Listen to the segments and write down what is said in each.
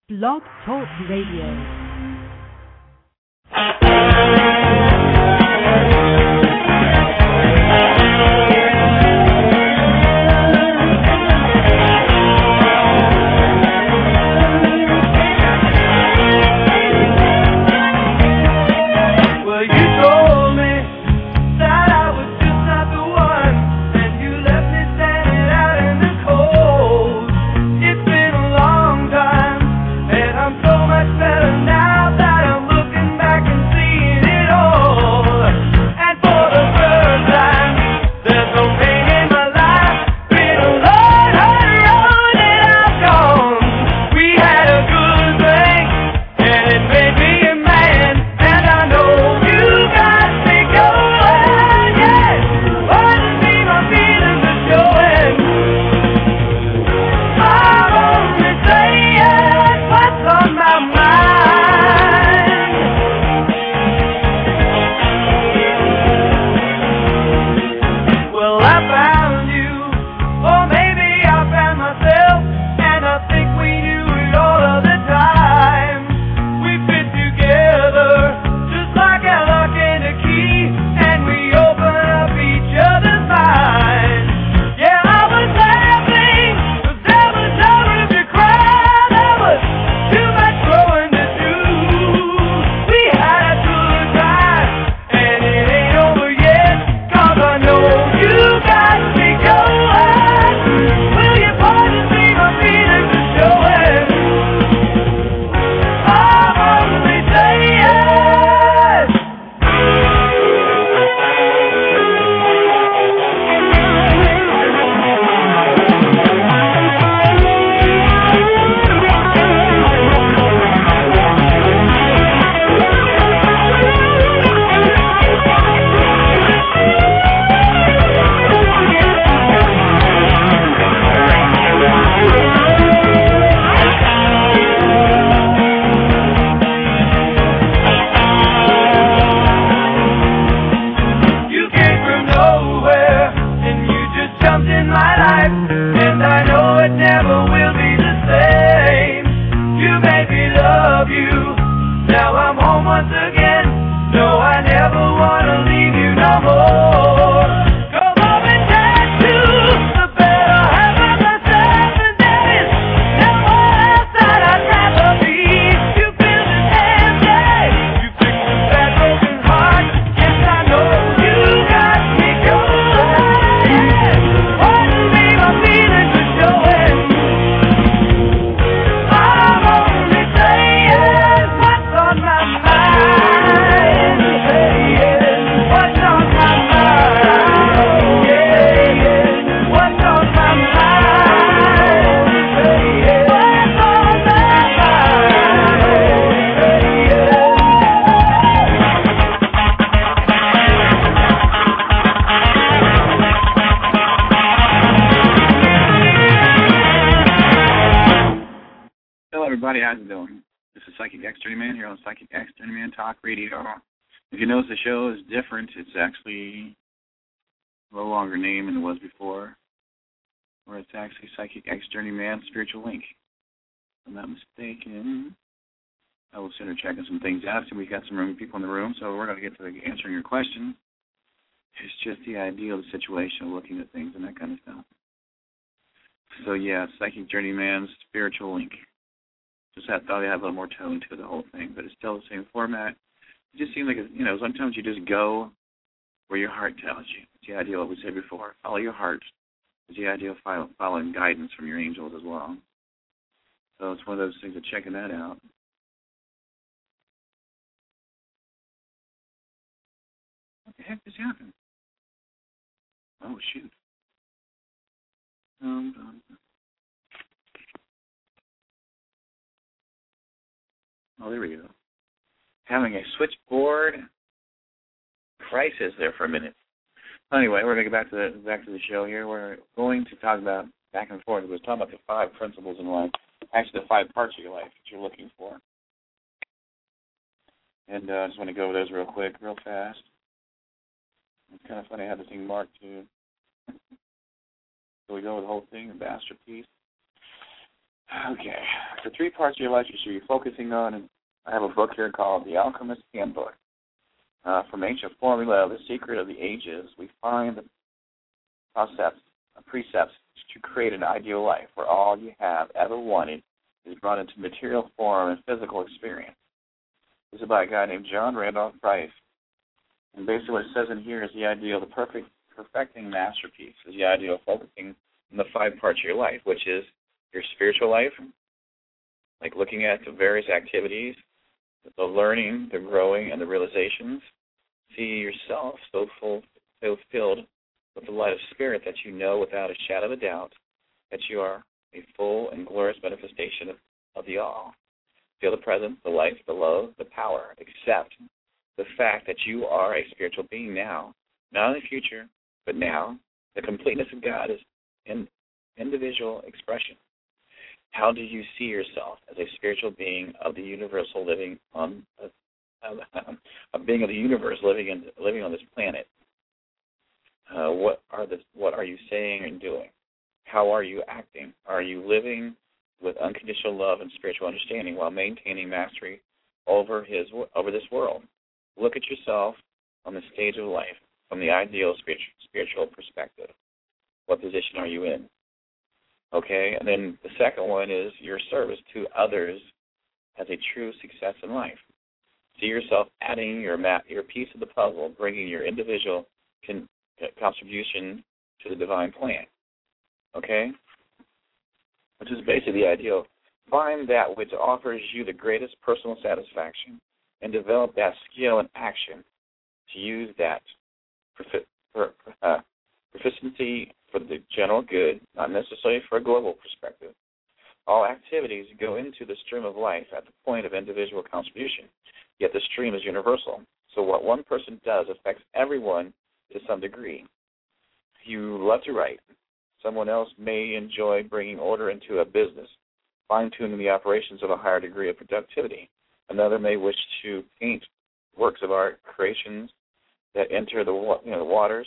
Blog Talk Radio. How's it going? This is Psychic X Journeyman here on Psychic X Journeyman Talk Radio. If you notice the show is different, it's actually a little longer name than it was before, or it's actually Psychic X Journeyman Spiritual Link. If I'm not mistaken. I will sooner check some things out. So we've got some people in the room, so we're going to get to answering your question. It's just the idea of the situation, looking at things and that kind of stuff. So yeah, Psychic Journeyman Spiritual Link. Just thought I had a little more tone to the whole thing, but it's still the same format. It just seems like, sometimes you just go where your heart tells you. It's the idea of what we said before. Follow your heart. It's the idea of following guidance from your angels as well. So it's one of those things of checking that out. What the heck just happened? Oh, shoot. Oh, there we go. Having a switchboard crisis there for a minute. Anyway, we're going to get back to the show here. We're going to talk about back and forth. We're talking about the 5 principles in life, actually the 5 parts of your life that you're looking for. And I just want to go over those real quick, real fast. It's kind of funny how the thing marked too. So we go with the whole thing, the masterpiece. Okay. The 3 parts of your life you should be focusing on, and I have a book here called The Alchemist's Handbook. From ancient formula, the secret of the ages, we find the precepts to create an ideal life where all you have ever wanted is brought into material form and physical experience. This is by a guy named John Randolph Price. And basically what it says in here is the ideal, the perfecting masterpiece, is the ideal of focusing on the 5 parts of your life, which is your spiritual life, like looking at the various activities, the learning, the growing, and the realizations. See yourself so filled with the light of spirit that you know without a shadow of a doubt that you are a full and glorious manifestation of the all. Feel the presence, the life, the love, the power. Accept the fact that you are a spiritual being now, not in the future, but now. The completeness of God is in individual expression. How do you see yourself as a spiritual being of the universal living on a being of the universe living on this planet? What are you saying and doing? How are you acting? Are you living with unconditional love and spiritual understanding while maintaining mastery over this world? Look at yourself on the stage of life from the ideal spiritual perspective. What position are you in? Okay, and then the second one is your service to others as a true success in life. See yourself adding your piece of the puzzle, bringing your individual contribution to the divine plan. Okay? Which is basically the ideal. Find that which offers you the greatest personal satisfaction and develop that skill and action to use that proficiency for the general good, not necessarily for a global perspective. All activities go into the stream of life at the point of individual contribution, yet the stream is universal. So what one person does affects everyone to some degree. You love to write. Someone else may enjoy bringing order into a business, fine-tuning the operations of a higher degree of productivity. Another may wish to paint works of art, creations that enter the waters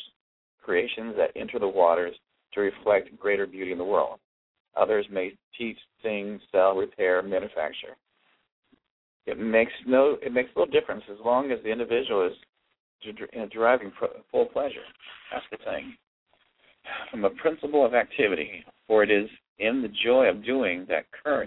to reflect greater beauty in the world. Others may teach, sing, sell, repair, manufacture. It makes little difference as long as the individual is deriving full pleasure. That's the thing. From a principle of activity, for it is in the joy of doing that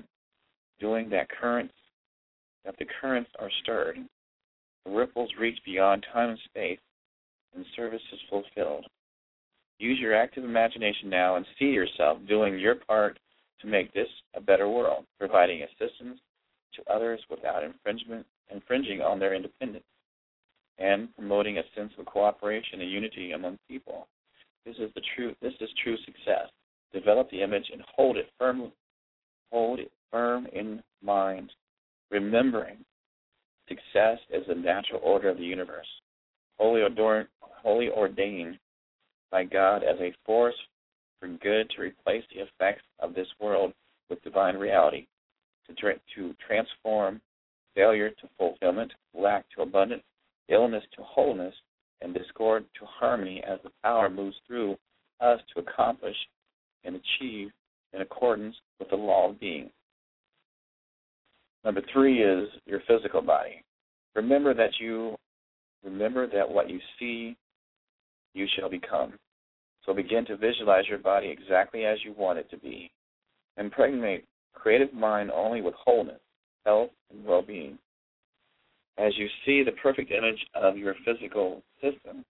the currents are stirred. The ripples reach beyond time and space, and service is fulfilled. Use your active imagination now and see yourself doing your part to make this a better world, providing assistance to others without infringing on their independence, and promoting a sense of cooperation and unity among people. This is true success. Develop the image and hold it firm in mind, remembering success is the natural order of the universe, wholly ordained by God as a force for good to replace the effects of this world with divine reality, to transform failure to fulfillment, lack to abundance, illness to wholeness, and discord to harmony as the power moves through us to accomplish and achieve in accordance with the law of being. Number 3 is your physical body. Remember that what you see, you shall become. So begin to visualize your body exactly as you want it to be. Impregnate creative mind only with wholeness, health, and well-being. As you see the perfect image of your physical system,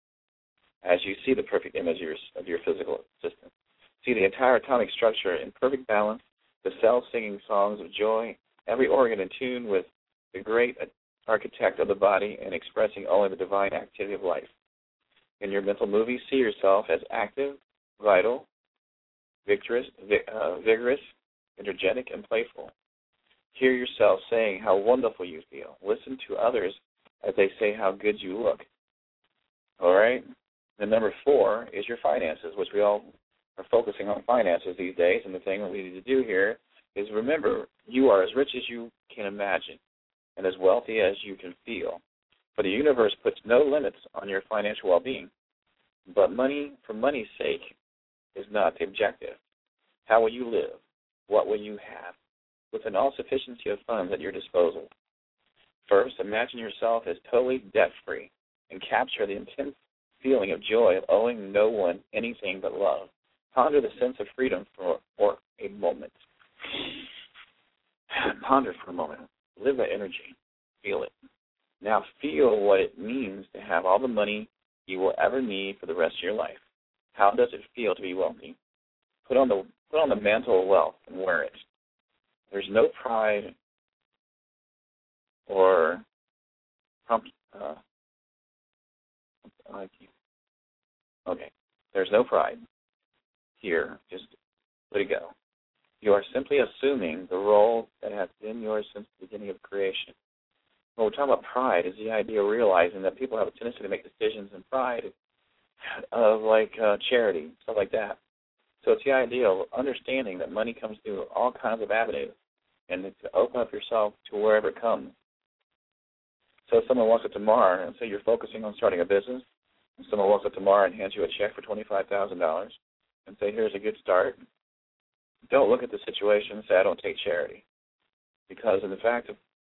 see the entire atomic structure in perfect balance, the cells singing songs of joy, every organ in tune with the great architect of the body and expressing only the divine activity of life. In your mental movie, see yourself as active, vital, vigorous, energetic, and playful. Hear yourself saying how wonderful you feel. Listen to others as they say how good you look. All right? Then number 4 is your finances, which we all are focusing on finances these days. And the thing that we need to do here is remember you are as rich as you can imagine and as wealthy as you can feel. For the universe puts no limits on your financial well-being. But money, for money's sake, is not the objective. How will you live? what will you have with an all-sufficiency of funds at your disposal? First, imagine yourself as totally debt-free and capture the intense feeling of joy of owing no one anything but love. Ponder the sense of freedom for a moment. Ponder for a moment. Live that energy. Feel it. Now feel what it means to have all the money you will ever need for the rest of your life. How does it feel to be wealthy? Put on the mantle of wealth and wear it. There's no pride or there's no pride here. Just let it go. You are simply assuming the role that has been yours since the beginning of creation. When we're talking about pride, is the idea of realizing that people have a tendency to make decisions in pride of charity, stuff like that. So it's the idea of understanding that money comes through all kinds of avenues and to open up yourself to wherever it comes. So if someone walks up tomorrow and say you're focusing on starting a business, and someone walks up tomorrow and hands you a check for $25,000 and say, here's a good start, don't look at the situation and say, I don't take charity. Because in the fact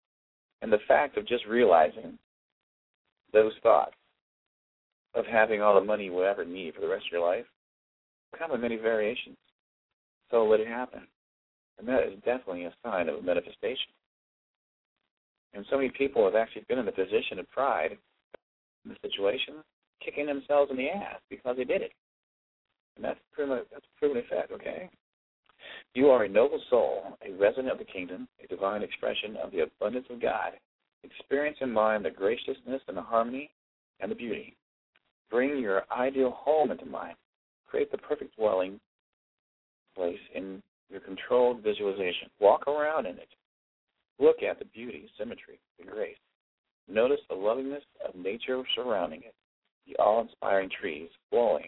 of just realizing those thoughts of having all the money you will ever need for the rest of your life come in many variations. So let it happen. And that is definitely a sign of a manifestation. And so many people have actually been in the position of pride in the situation, kicking themselves in the ass because they did it. And that's a proven effect, okay? You are a noble soul, a resident of the kingdom, a divine expression of the abundance of God. Experience in mind the graciousness and the harmony and the beauty. Bring your ideal home into mind. Create the perfect dwelling place in your controlled visualization. Walk around in it. Look at the beauty, symmetry, the grace. Notice the lovingness of nature surrounding it, the awe-inspiring trees flowing,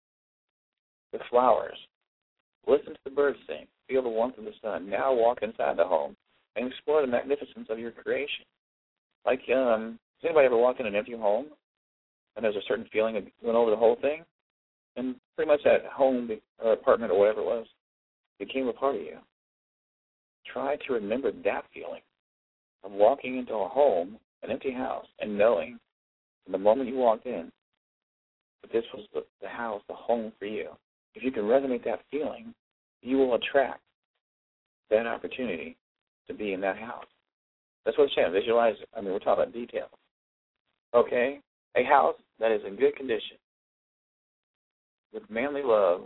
the flowers. Listen to the birds sing. Feel the warmth of the sun. Now walk inside the home and explore the magnificence of your creation. Has anybody ever walked in an empty home and there's a certain feeling that went over the whole thing? And pretty much that home or apartment or whatever it was became a part of you. Try to remember that feeling of walking into a home, an empty house, and knowing from the moment you walked in that this was the house, the home for you. If you can resonate that feeling, you will attract that opportunity to be in that house. That's what it's saying. Visualize. We're talking about details. Okay? A house that is in good condition, with manly love,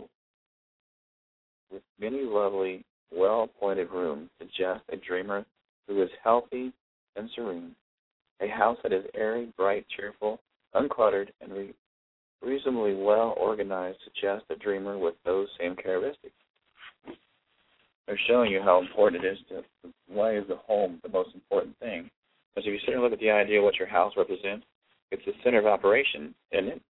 with many lovely, well-appointed rooms, suggests a dreamer who is healthy and serene. A house that is airy, bright, cheerful, uncluttered, and reasonably well-organized suggests a dreamer with those same characteristics. They're showing you how important it is why is the home the most important thing? Because if you sit and look at the idea of what your house represents, it's the center of operation, isn't it?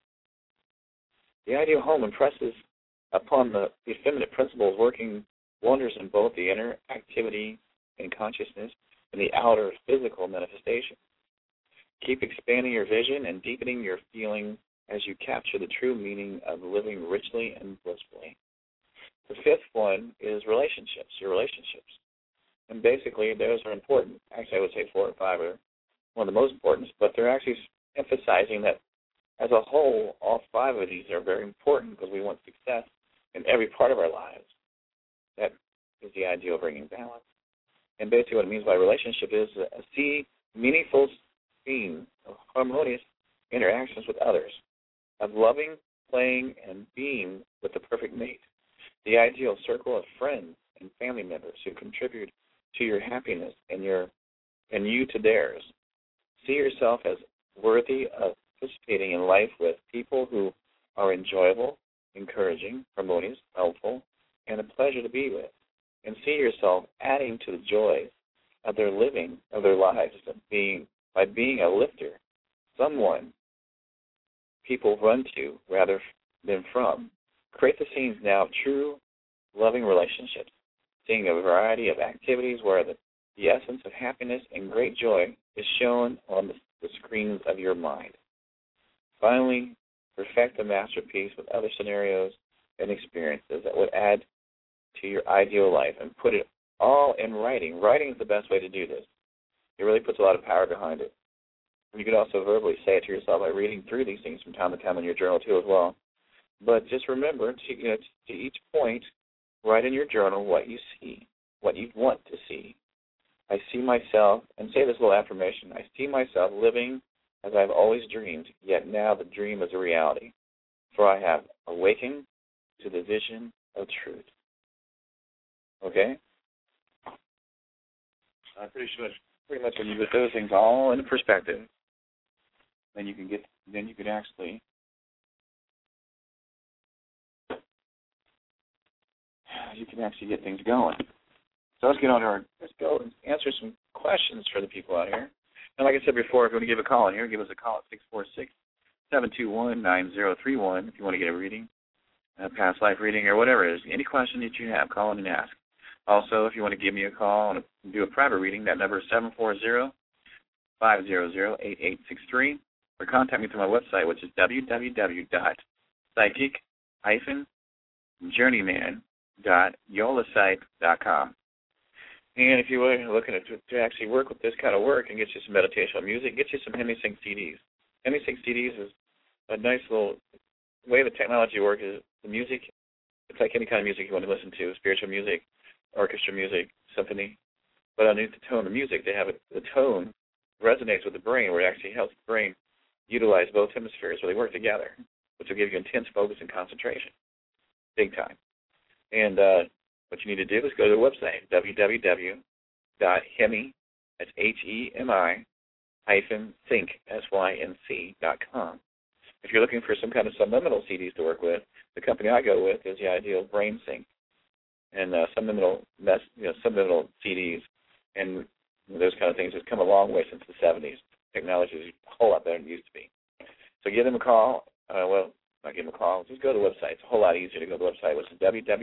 The ideal home impresses upon the effeminate principles working wonders in both the inner activity and consciousness and the outer physical manifestation. Keep expanding your vision and deepening your feeling as you capture the true meaning of living richly and blissfully. The fifth one is relationships, your relationships. And basically, those are important. Actually, I would say 4 or 5 are one of the most important, but they're actually emphasizing that as a whole, all 5 of these are very important because we want success in every part of our lives. That is the idea of bringing balance. And basically what it means by relationship is a meaningful scene of harmonious interactions with others, of loving, playing, and being with the perfect mate. The ideal circle of friends and family members who contribute to your happiness and you to theirs. See yourself as worthy of participating in life with people who are enjoyable, encouraging, harmonious, helpful, and a pleasure to be with. And see yourself adding to the joys of their living, of their lives, by being a lifter, someone people run to rather than from. Create the scenes now of true, loving relationships, seeing a variety of activities where the essence of happiness and great joy is shown on the screens of your mind. Finally, perfect the masterpiece with other scenarios and experiences that would add to your ideal life and put it all in writing. Writing is the best way to do this. It really puts a lot of power behind it. You could also verbally say it to yourself by reading through these things from time to time in your journal too as well. But just remember, to each point, write in your journal what you see, what you want to see. I see myself, and say this little affirmation, I see myself living as I've always dreamed, yet now the dream is a reality. For I have awakened to the vision of truth. Okay? I'm pretty much when you put those things all into perspective, then you can actually get things going. So let's go and answer some questions for the people out here. And like I said before, if you want to give a call in here, give us a call at 646-721-9031 if you want to get a reading, a past life reading, or whatever it is. Any question that you have, call in and ask. Also, if you want to give me a call and do a private reading, that number is 740-500-8863, or contact me through my website, which is www.psychic-journeyman.yolasite.com. And if you were looking to actually work with this kind of work and get you some meditational music, get you some HemiSync CDs. HemiSync CDs is a nice little way the technology works. Is the music, it's like any kind of music you want to listen to, spiritual music, orchestra music, symphony. But underneath the tone of music, they have the tone resonates with the brain, where it actually helps the brain utilize both hemispheres where they work together, which will give you intense focus and concentration, big time. And what you need to do is go to the website, www.hemi, that's HEMI, -sync.com. If you're looking for some kind of subliminal CDs to work with, the company I go with is the Ideal Brain Sync, and subliminal CDs and those kind of things has come a long way since the 70s. Technology is a whole lot better than it used to be. So give them a call. Not give them a call. Just go to the website. It's a whole lot easier to go to the website, which is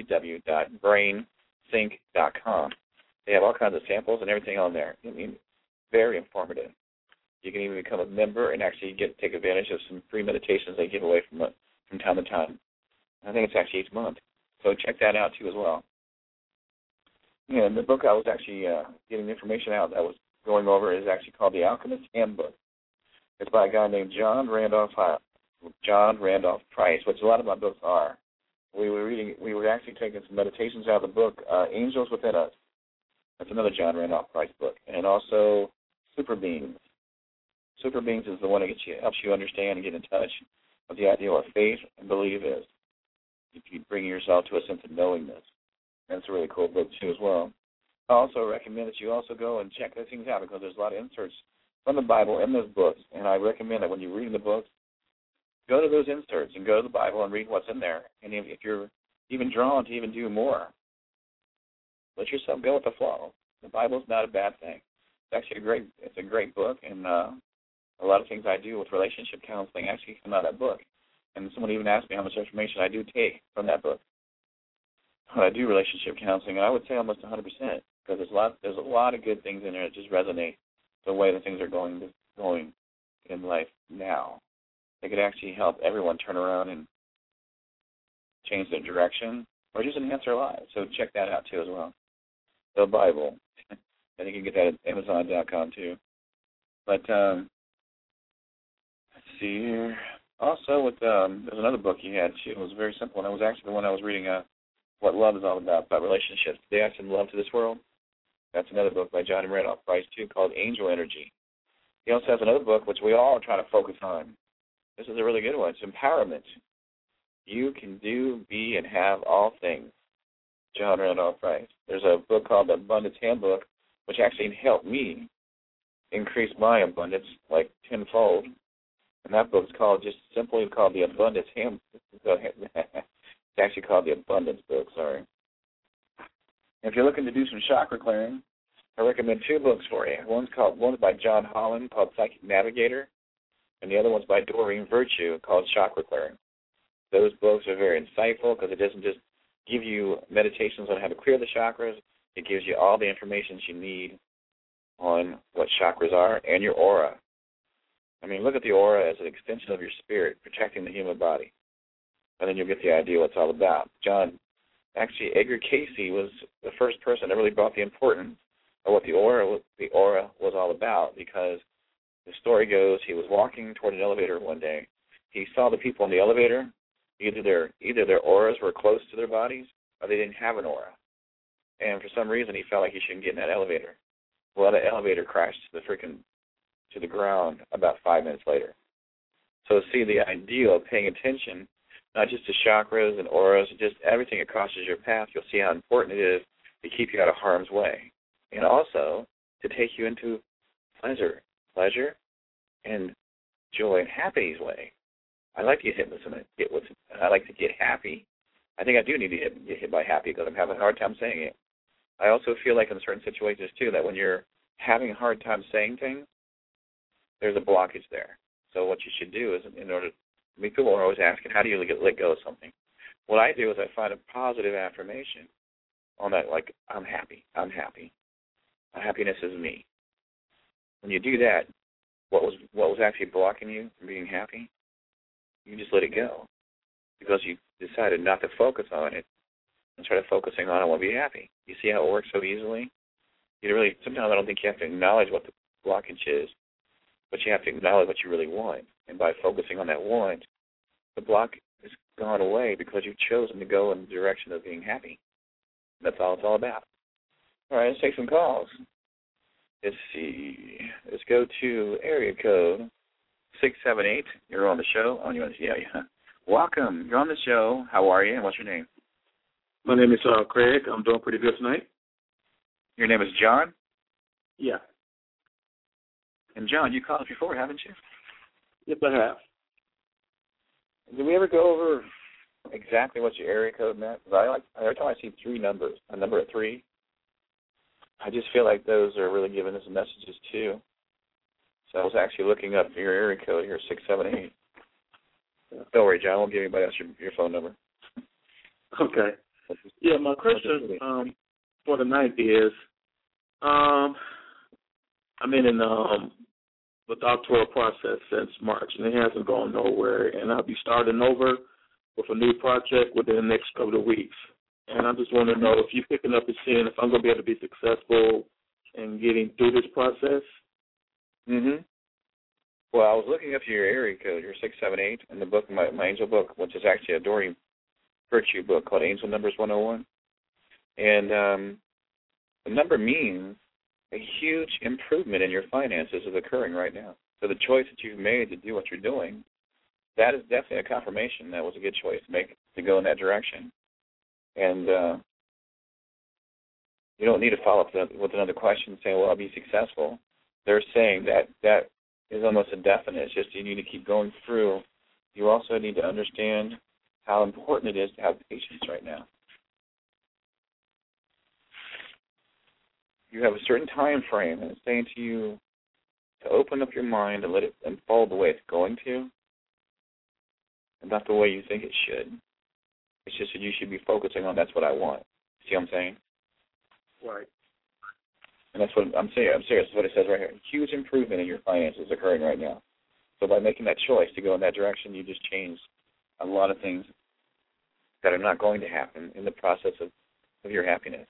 www.brainsync.com. They have all kinds of samples and everything on there. I mean, very informative. You can even become a member and actually take advantage of some free meditations they give away from time to time. I think it's actually each month. So check that out, too, as well. Yeah, the book I was actually getting information out that I was going over is actually called The Alchemist's Handbook. It's by a guy named John Randolph Price, which a lot of my books are. We were actually taking some meditations out of the book, Angels Within Us. That's another John Randolph Price book. And also Super Beings. Super Beings is the one that helps you understand and get in touch with the idea of faith and belief is. If you bring yourself to a sense of knowingness. That's a really cool book, too, as well. I also recommend that you also go and check those things out because there's a lot of inserts from the Bible in those books. And I recommend that when you're reading the books, go to those inserts and go to the Bible and read what's in there. And if you're even drawn to even do more, let yourself go with the flow. The Bible's not a bad thing. It's actually a great book, and a lot of things I do with relationship counseling actually come out of that book. And someone even asked me how much information I do take from that book. When I do relationship counseling, and I would say almost 100%, because there's a lot of good things in there that just resonate the way that things are going in life now. They could actually help everyone turn around and change their direction or just enhance their lives. So check that out, too, as well. The Bible. And you can get that at Amazon.com, too. But let's see here. Also, there's another book he had. It was very simple, and it was actually the one I was reading, What Love is All About relationships. They Add Some Love to This World. That's another book by John Randolph Price, too, called Angel Energy. He also has another book, which we all are trying to focus on. This is a really good one. It's Empowerment. You can do, be, and have all things. John Randolph Price. There's a book called The Abundance Handbook, which actually helped me increase my abundance like tenfold. And that book's simply called The Abundance Handbook. It's actually called The Abundance Book, sorry. If you're looking to do some chakra clearing, I recommend two books for you. One's by John Holland called Psychic Navigator, and the other one's by Doreen Virtue called Chakra Clearing. Those books are very insightful because it doesn't just give you meditations on how to clear the chakras. It gives you all the information you need on what chakras are and your aura. I mean, look at the aura as an extension of your spirit, protecting the human body. And then you'll get the idea what it's all about. John Actually, Edgar Cayce was the first person that really brought the importance of what the aura was all about, because the story goes he was walking toward an elevator one day. He saw the people in the elevator, either their auras were close to their bodies or they didn't have an aura. And for some reason he felt like he shouldn't get in that elevator. Well, the elevator crashed to the ground about 5 minutes later. So see, the idea of paying attention, not just to chakras and auras, just everything that crosses your path, you'll see how important it is to keep you out of harm's way. And also to take you into pleasure and joy and happiness way. I like to get hit with something. I like to get happy. I think I do need to get hit by happy because I'm having a hard time saying it. I also feel like in certain situations, too, that when you're having a hard time saying things, there's a blockage there. So what you should do is, people are always asking, how do you let go of something? What I do is I find a positive affirmation on that, like, I'm happy. Happiness is me. When you do that, what was actually blocking you from being happy, you just let it go because you decided not to focus on it and started focusing on I want to be happy. You see how it works so easily? Sometimes I don't think you have to acknowledge what the blockage is, but you have to acknowledge what you really want. And by focusing on that want, the block has gone away because you've chosen to go in the direction of being happy. That's all it's all about. All right, let's take some calls. Let's see. Let's go to area code 678. You're on the show. Oh, yeah. Welcome. You're on the show. How are you, and what's your name? My name is Craig. I'm doing pretty good tonight. Your name is John? Yeah. And, John, you called us before, haven't you? Yes, I have. Did we ever go over exactly what your area code meant? Because every time I see a number of 3, I just feel like those are really giving us messages, too. So I was actually looking up your area code here, 678. Don't worry, John. I won't give anybody else your phone number. Okay. Yeah, my question for the night is, I've been in the doctoral process since March, and it hasn't gone nowhere. And I'll be starting over with a new project within the next couple of weeks. And I just want to know if you're picking up and seeing if I'm going to be able to be successful in getting through this process. Mm-hmm. Well, I was looking up your area code, your 678, in the book, my angel book, which is actually a Doreen Virtue book called Angel Numbers 101. And the number means a huge improvement in your finances is occurring right now. So the choice that you've made to do what you're doing, that is definitely a confirmation that was a good choice to make, to go in that direction. And you don't need to follow up with another question saying, well, I'll be successful. They're saying that is almost indefinite. It's just you need to keep going through. You also need to understand how important it is to have patience right now. You have a certain time frame, and it's saying to you to open up your mind and let it unfold the way it's going to, and not the way you think it should. It's just that you should be focusing on that's what I want. See what I'm saying? Right. And that's what I'm saying. I'm serious. That's what it says right here. Huge improvement in your finances occurring right now. So by making that choice to go in that direction, you just change a lot of things that are not going to happen in the process of your happiness.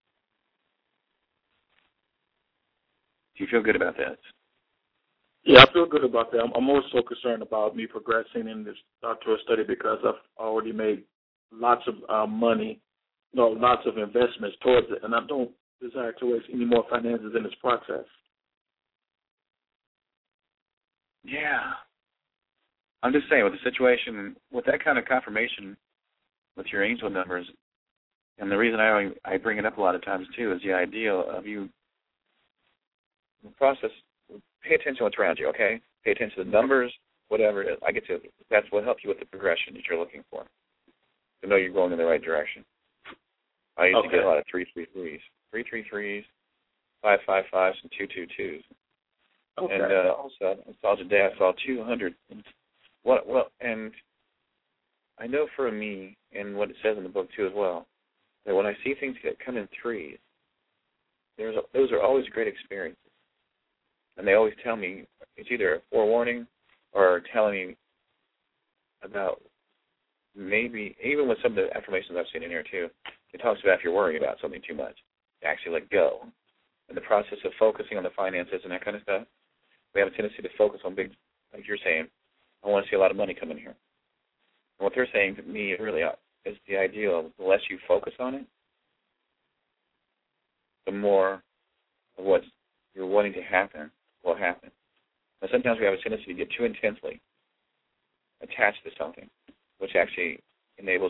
Do you feel good about that? Yeah, I feel good about that. I'm more so concerned about me progressing in this doctoral study because I've already made lots of money, lots of investments towards it, and I don't desire to waste any more finances in this process. Yeah. I'm just saying, with the situation, with that kind of confirmation with your angel numbers, and the reason I bring it up a lot of times, too, is the idea of you, the process, pay attention to what's around you, okay? Pay attention to the numbers, whatever it is. That's what helps you with the progression that you're looking for, to know you're going in the right direction. I used to get a lot of 333s. 333s, 555s, and 222s. Okay. And also, I saw today, I saw 200. And I know for me, and what it says in the book too as well, that when I see things that come in threes, those are always great experiences. And they always tell me, it's either a forewarning or telling me about maybe, even with some of the affirmations I've seen in here too, it talks about if you're worrying about something too much, to actually let go. In the process of focusing on the finances and that kind of stuff, we have a tendency to focus on big, like you're saying, I want to see a lot of money come in here. And what they're saying to me really is the idea of the less you focus on it, the more of what you're wanting to happen will happen. Now, sometimes we have a tendency to get too intensely attached to something, which actually enables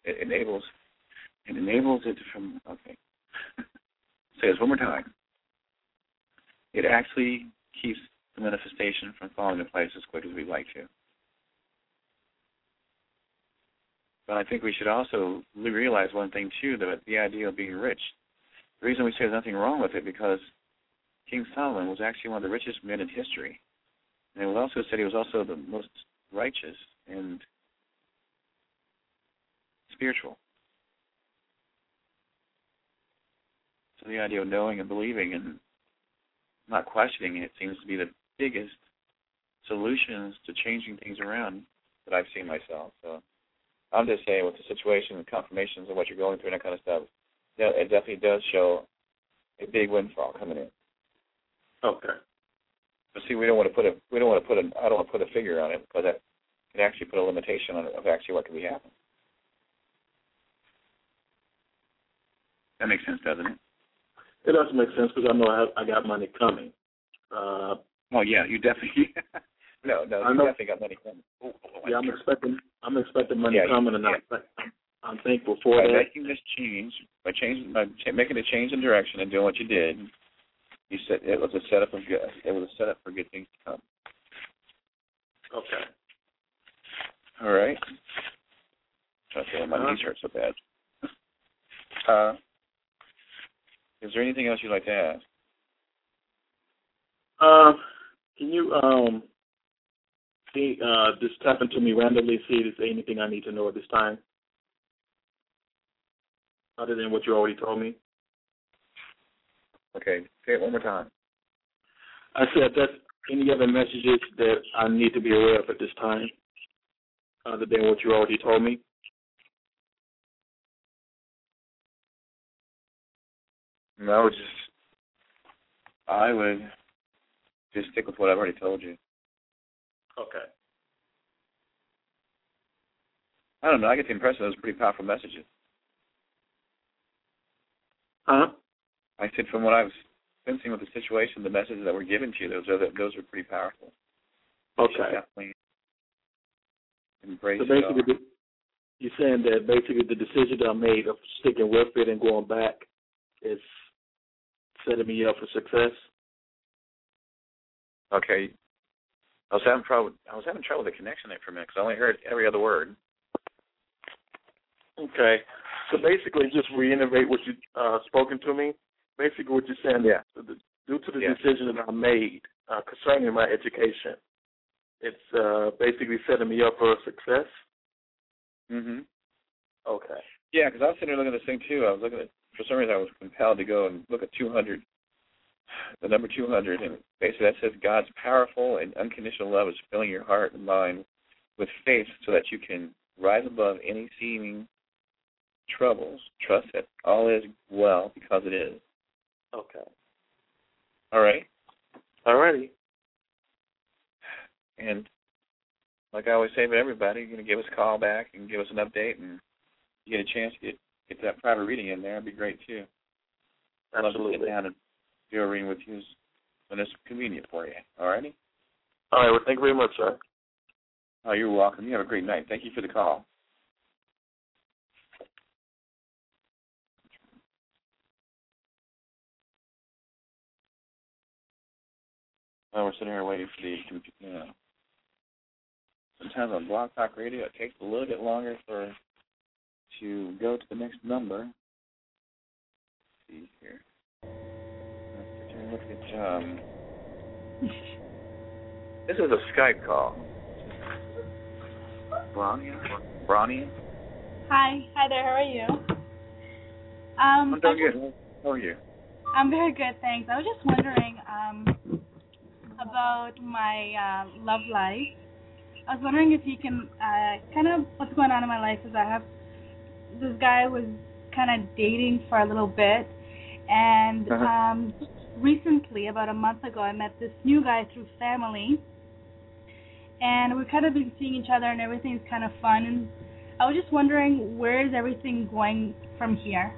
it from, okay. Say this one more time. It actually keeps the manifestation from falling into place as quick as we'd like to. But I think we should also realize one thing, too, that the idea of being rich, the reason we say there's nothing wrong with it, because King Solomon was actually one of the richest men in history. And it was also said he was also the most righteous and spiritual. So the idea of knowing and believing and not questioning it seems to be the biggest solutions to changing things around that I've seen myself. So I'm just saying, with the situation and confirmations of what you're going through and that kind of stuff, it definitely does show a big windfall coming in. Okay. But see, I don't want to put a figure on it, because that can actually put a limitation on it of actually what can be happening. That makes sense, doesn't it? It does make sense, because I know I got money coming. Oh yeah, you definitely. No, you definitely got money coming. Yeah, I'm expecting money coming, and I'm thankful for by that. Making this change, by making a change in direction and doing what you did, you said it was a setup of good. It was a setup for good things to come. Okay. All right. I'm trying to say my knees hurt so bad. Is there anything else you'd like to ask? Can you just tap into me randomly, see if there's anything I need to know at this time, other than what you already told me? Okay, say it one more time. I said that's any other messages that I need to be aware of at this time, other than what you already told me? No, I would just stick with what I've already told you. Okay. I don't know. I get the impression those are pretty powerful messages. Huh? I said from what I was sensing with the situation, the messages that were given to you, those are pretty powerful. Okay. Definitely embrace so basically, you're saying that basically the decision that I made of sticking with it and going back is setting me up for success? Okay. I was having trouble with the connection there for a minute because I only heard every other word. Okay. So basically, just reiterate what you spoken to me. Basically, what you're saying, due to the decision that I made concerning my education, it's basically setting me up for success. Mm-hmm. Okay. Yeah, because I was sitting there looking at this thing too. I was looking at, for some reason, I was compelled to go and look at 200, the number 200, and basically that says God's powerful and unconditional love is filling your heart and mind with faith so that you can rise above any seeming troubles. Trust that all is well because it is. Okay. All right? All righty. And like I always say to everybody, you're going to give us a call back and give us an update, and you get a chance to get that private reading in there. It'd be great, too. I'd love to sit down and do a reading with you when it's convenient for you. All righty? All right. Well, thank you very much, sir. Oh, you're welcome. You have a great night. Thank you for the call. Well, we're sitting here waiting for the computer. Sometimes on Blog Talk Radio, it takes a little bit longer to go to the next number. Let's see here. Look at this is a Skype call. Bronny? Hi there. How are you? I'm doing good. How are you? I'm very good, thanks. I was just wondering about my love life. I was wondering if you can kind of what's going on in my life is I have this guy was kind of dating for a little bit, and recently, about a month ago, I met this new guy through family, and we've kind of been seeing each other, and everything's kind of fun. And I was just wondering, where is everything going from here?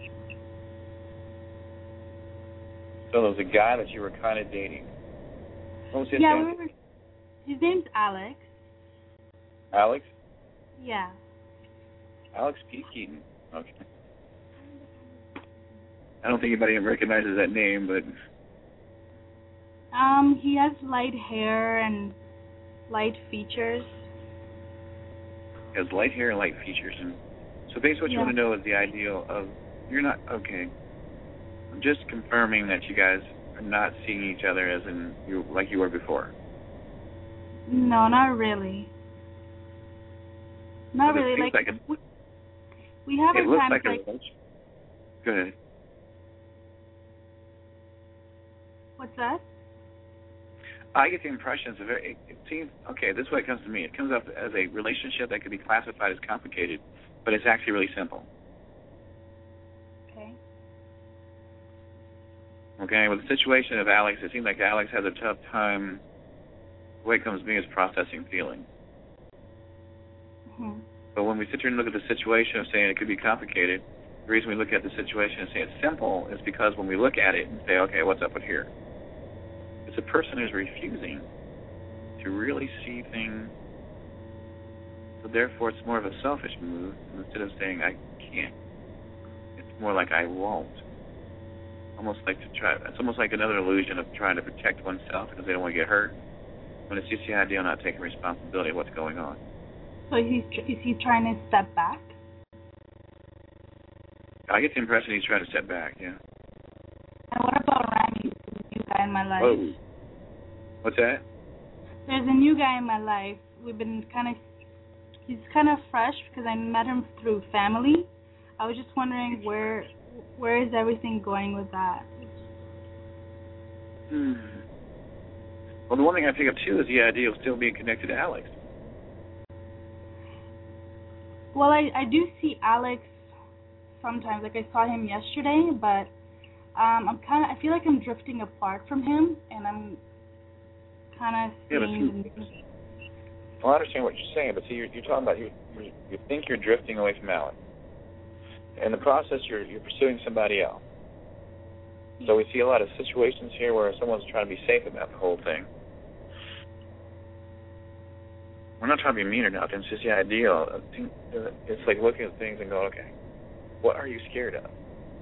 So there was a guy that you were kind of dating. What was his name? His name's Alex. Alex? Yeah. Alex P. Keaton. Okay. I don't think anybody recognizes that name, but... He has light hair and light features. He has light hair and light features. And so basically what you want to know is the ideal of... You're not... Okay. I'm just confirming that you guys are not seeing each other as in you like you were before. No, not really. Not really. Like we have our times like... Go ahead. What's that? I get the impression it seems, okay, this is what it comes to me. It comes up as a relationship that could be classified as complicated, but it's actually really simple. Okay. Okay, with the situation of Alex, it seems like Alex has a tough time, the way it comes to me is processing feelings. Mm-hmm. But when we sit here and look at the situation of saying it could be complicated, the reason we look at the situation and say it's simple is because when we look at it and say, okay, what's up with here? It's a person who's refusing to really see things, so therefore it's more of a selfish move. Instead of saying, I can't, it's more like I won't. It's almost like another illusion of trying to protect oneself because they don't want to get hurt, when it's just the idea of not taking responsibility of what's going on. So is he trying to step back? I get the impression he's trying to step back, yeah. And what about Rami, the new guy in my life? Oh. What's that? There's a new guy in my life. He's kind of fresh because I met him through family. I was just wondering where is everything going with that? Well, the one thing I pick up too is the idea of still being connected to Alex. Well, I do see Alex sometimes. Like I saw him yesterday, but I feel like I'm drifting apart from him, and I'm kind of seeing... Well, I understand what you're saying, but see, you're talking about you think you're drifting away from Alex. In the process, you're pursuing somebody else. So we see a lot of situations here where someone's trying to be safe about the whole thing. We're not trying to be mean or nothing. It's just the ideal. It's like looking at things and going, okay, what are you scared of?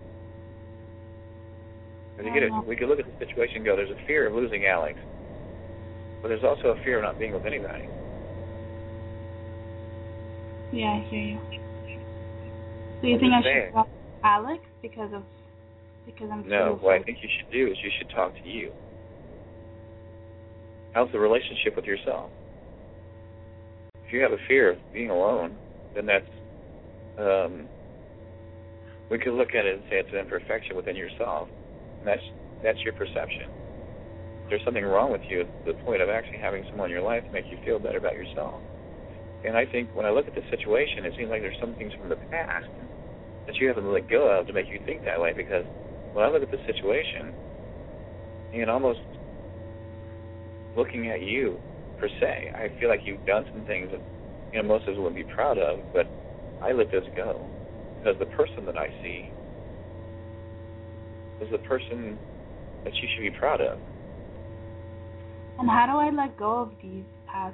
We could look at the situation and go, there's a fear of losing Alex, but there's also a fear of not being with anybody. Yeah, I hear you. So you think I should talk to Alex because I'm No, what I think you should do is you should talk to you. How's the relationship with yourself? If you have a fear of being alone, then that's we could look at it and say it's an imperfection within yourself. And that's your perception. There's something wrong with you at the point of actually having someone in your life to make you feel better about yourself. And I think when I look at the situation, it seems like there's some things from the past that you haven't let go of to make you think that way, because when I look at the situation and almost looking at you per se, I feel like you've done some things that most of us wouldn't be proud of, but I let those go because the person that I see is the person that you should be proud of. And how do I let go of these past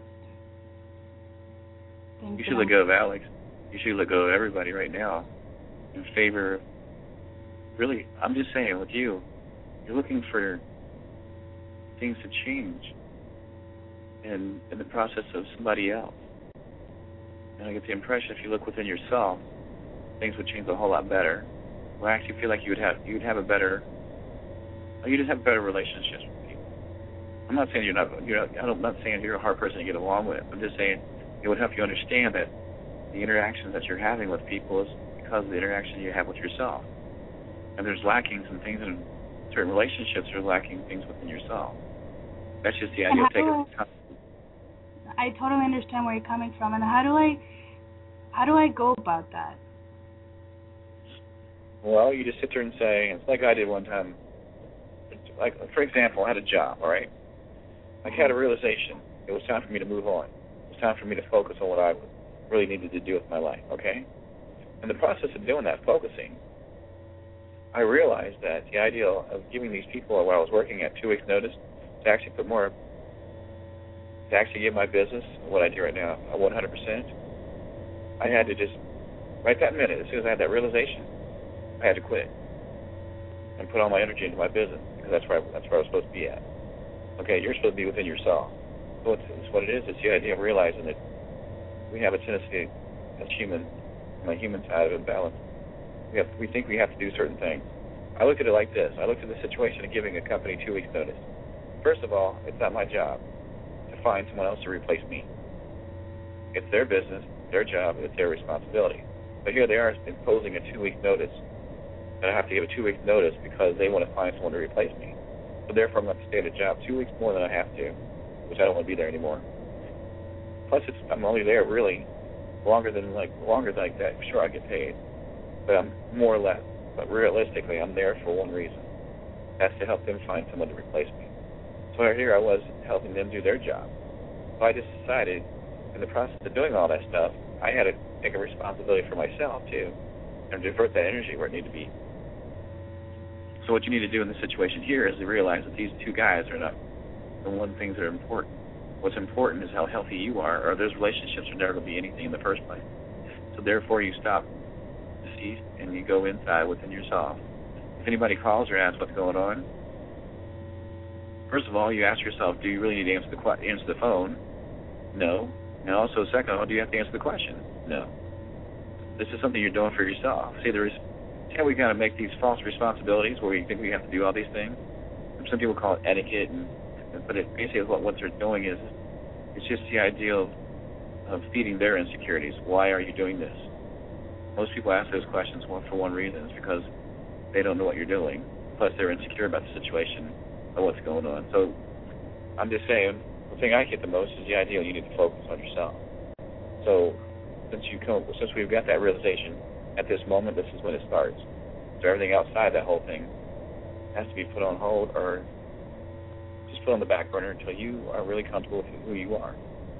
things? You should let go of Alex. You should let go of everybody right now in favor of, really, I'm just saying with you, you're looking for things to change in the process of somebody else. And I get the impression if you look within yourself, things would change a whole lot better. Well, I actually feel like you'd have a better relationships with people. I'm not saying I'm not saying you're a hard person to get along with. I'm just saying it would help you understand that the interactions that you're having with people is because of the interaction you have with yourself. And there's lacking some things in certain relationships, are lacking things within yourself. That's just the idea of taking time. I totally understand where you're coming from, and how do I go about that? Well, you just sit there and say, it's like I did one time. Like, for example, I had a job, all right? I had a realization. It was time for me to move on. It was time for me to focus on what I really needed to do with my life, okay? In the process of doing that, focusing, I realized that the idea of giving these people while I was working at 2 weeks' notice to actually give my business, what I do right now, 100%, I had to just, right that minute, as soon as I had that realization, I had to quit and put all my energy into my business, because that's where I was supposed to be at. Okay, you're supposed to be within yourself. So it's what it is. It's the idea of realizing that we have a tendency as human, on the human side of imbalance. We think we have to do certain things. I looked at it like this. I looked at the situation of giving a company 2 weeks' notice. First of all, it's not my job to find someone else to replace me. It's their business, their job, it's their responsibility. But here they are imposing a 2-week notice, and I have to give a 2-week notice because they want to find someone to replace me. So therefore, I'm going to stay at a job 2 weeks more than I have to, which I don't want to be there anymore. Plus, I'm only there really longer than like that. Sure, I get paid, but I'm more or less. But realistically, I'm there for one reason. That's to help them find someone to replace me. So here I was helping them do their job. So I just decided, in the process of doing all that stuff, I had to take a responsibility for myself too, and divert that energy where it needed to be. So what you need to do in this situation here is to realize that these two guys are not the one things that are important. What's important is how healthy you are, or those relationships are never going to be anything in the first place. So therefore, you stop deceased and you go inside within yourself. If anybody calls or asks what's going on, first of all, you ask yourself, do you really need to answer the phone? No. And also, second of all, do you have to answer the question? No. This is something you're doing for yourself. See, we got to make these false responsibilities where we think we have to do all these things. Some people call it etiquette, but it basically what they're doing is it's just the idea of feeding their insecurities. Why are you doing this? Most people ask those questions for one reason. It's because they don't know what you're doing. Plus, they're insecure about the situation of what's going on. So I'm just saying, the thing I get the most is the idea you need to focus on yourself. So since we've got that realization, at this moment, this is when it starts. So everything outside that whole thing has to be put on hold or just put on the back burner until you are really comfortable with who you are.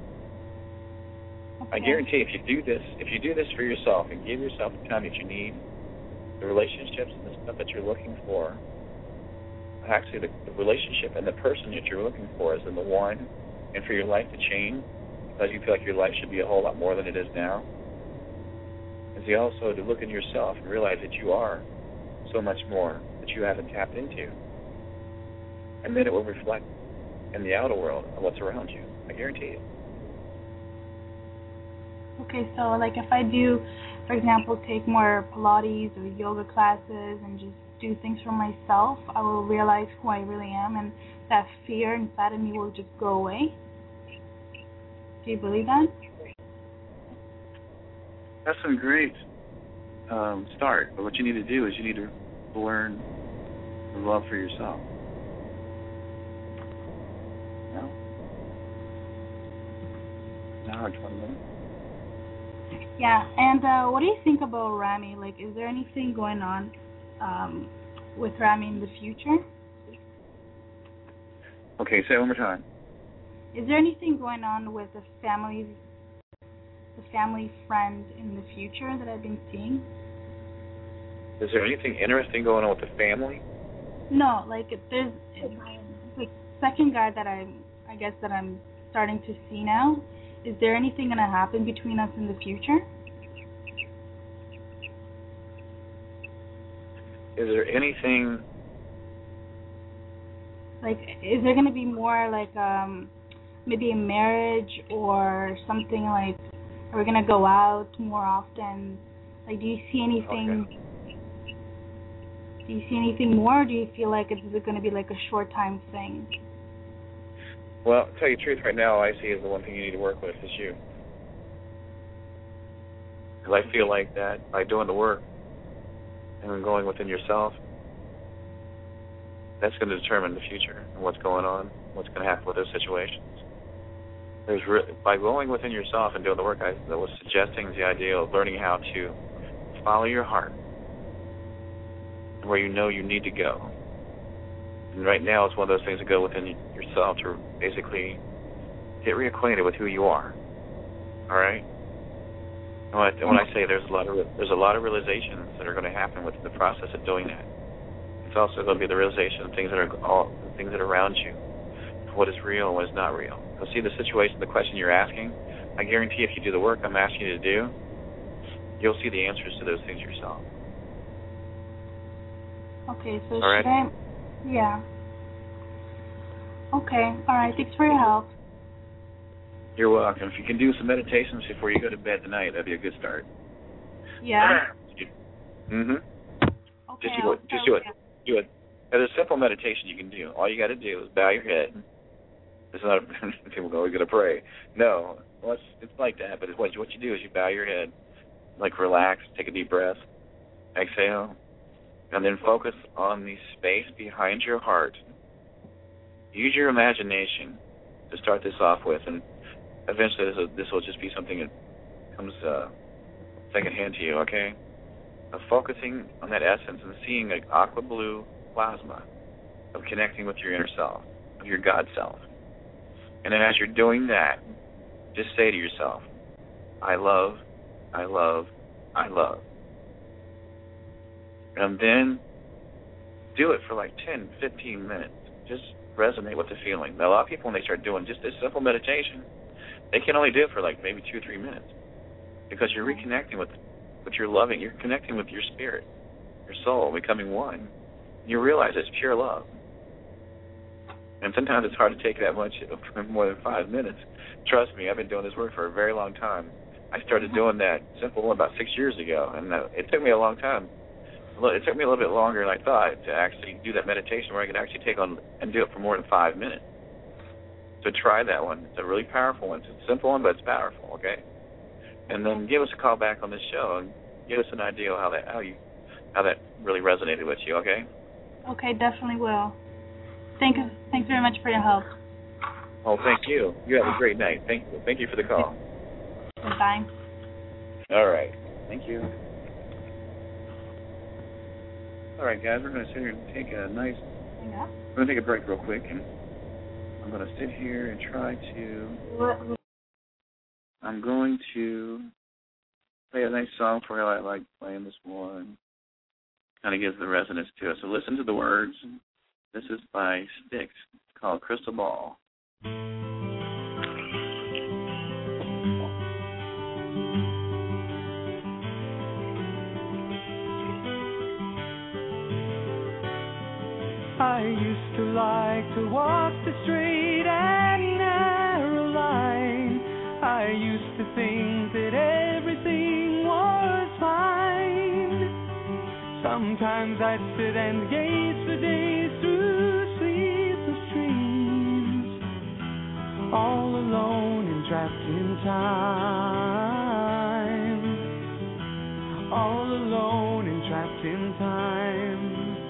Okay. I guarantee if you do this for yourself and give yourself the time that you need, the relationships and the stuff that you're looking for, actually the relationship and the person that you're looking for is in the one, and for your life to change because you feel like your life should be a whole lot more than it is now, is also to look in yourself and realize that you are so much more that you haven't tapped into. And then it will reflect in the outer world of what's around you. I guarantee it. Okay, so like if I do, for example, take more Pilates or yoga classes and just do things for myself, I will realize who I really am, and that fear inside of me will just go away. Do you believe that? That's a great start, but what you need to do is you need to learn the love for yourself. No? Now 20 minutes. Yeah, and what do you think about Rami? Like, is there anything going on with Rami in the future? Okay, say it one more time. Is there anything going on with the family friend in the future that I've been seeing? Is there anything interesting going on with the family? No, like there's like second guy that I'm starting to see now. Is there anything going to happen between us in the future? Is there anything... Like, is there going to be more, like, maybe a marriage or something, like, are we going to go out more often? Like, do you see anything... Okay. Do you see anything more, or do you feel like it's going to be, like, a short-time thing? Well, to tell you the truth, right now, I see is the one thing you need to work with is you. Because I feel like that by doing the work and going within yourself, that's going to determine the future and what's going on, what's going to happen with those situations. By going within yourself and doing the work, I was suggesting the idea of learning how to follow your heart where you know you need to go. And right now it's one of those things that go within yourself to basically get reacquainted with who you are. All right? And when I say there's a lot of realizations that are going to happen within the process of doing that. It's also going to be the realization of things that are around you, what is real and what is not real. So see the situation, the question you're asking, I guarantee if you do the work I'm asking you to do, you'll see the answers to those things yourself. Okay, so all right. should I? Yeah. Okay, all right, thanks for your help. You're welcome. If you can do some meditations before you go to bed tonight, that'd be a good start. Yeah. Mhm. Okay, Just do it. Do it. There's a simple meditation you can do. All you got to do is bow your head. It's not people go, we're going to pray. No, well, it's like that. But what you do is you bow your head, like relax, take a deep breath, exhale, and then focus on the space behind your heart. Use your imagination to start this off with, and eventually this will just be something that comes secondhand to you, okay? Focusing on that essence and seeing an aqua blue plasma of connecting with your inner self, of your God self. And then as you're doing that, just say to yourself, I love, I love, I love. And then do it for like 10, 15 minutes. Just resonate with the feeling. Now, a lot of people, when they start doing just this simple meditation, they can only do it for like maybe 2-3 minutes because you're reconnecting with your loving. You're connecting with your spirit, your soul, becoming one. You realize it's pure love. And sometimes it's hard to take that much, more than 5 minutes. Trust me, I've been doing this work for a very long time. I started doing that simple one about 6 years ago, and it took me a long time. It took me a little bit longer than I thought to actually do that meditation where I could actually take on and do it for more than 5 minutes. So try that one. It's a really powerful one. It's a simple one, but it's powerful, okay? And then give us a call back on this show and give us an idea of how that really resonated with you, okay? Okay, definitely will. Thanks very much for your help. Oh, thank you. You have a great night. Thank you for the call. Bye. All right. Thank you. All right, guys, we're going to sit here and take a nice... Yeah. We're going to take a break real quick, and I'm going to sit here and try to... I'm going to play a nice song for you I like playing this morning. Kind of gives the resonance to it. So listen to the words. This is by Styx. It's called Crystal Ball. I used to like to walk the straight and narrow line. I used to think that everything was fine. Sometimes I'd sit and gaze for days through sleepless dreams, all alone and trapped in time. All alone and trapped in time.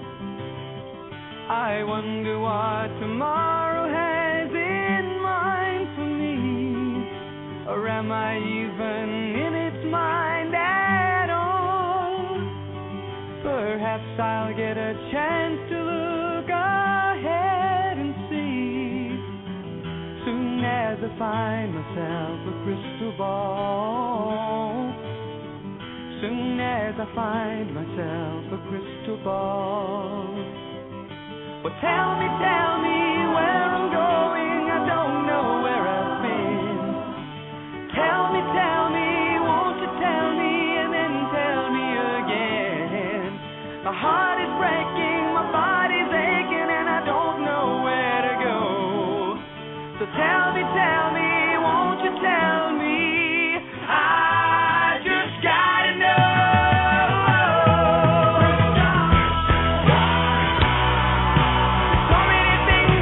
I wonder what tomorrow has in mind for me, or am I even in its mind at all? Perhaps I'll get a chance to look ahead and see, soon as I find myself a crystal ball. Soon as I find myself a crystal ball. Well, tell me where I'm going. I don't know where I've been. Tell me, won't you tell me and then tell me again. My heart is breaking, my body's aching, and I don't know where to go. So tell me, won't you tell me? I just gotta know. So many things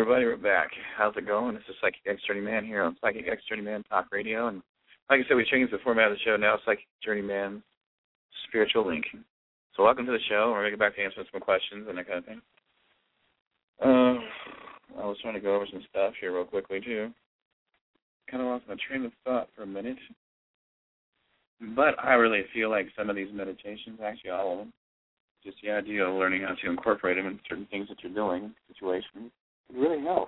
everybody. We're back. How's it going? This is Psychic X Journeyman here on Psychic X Journeyman Talk Radio. And like I said, we changed the format of the show now, Psychic Journeyman Spiritual Link. So welcome to the show. We're going to get back to answering some questions and that kind of thing. I was trying to go over some stuff here real quickly, too. Kind of lost my train of thought for a minute. But I really feel like some of these meditations, actually all of them, just the idea of learning how to incorporate them in certain things that you're doing, situations, could really help.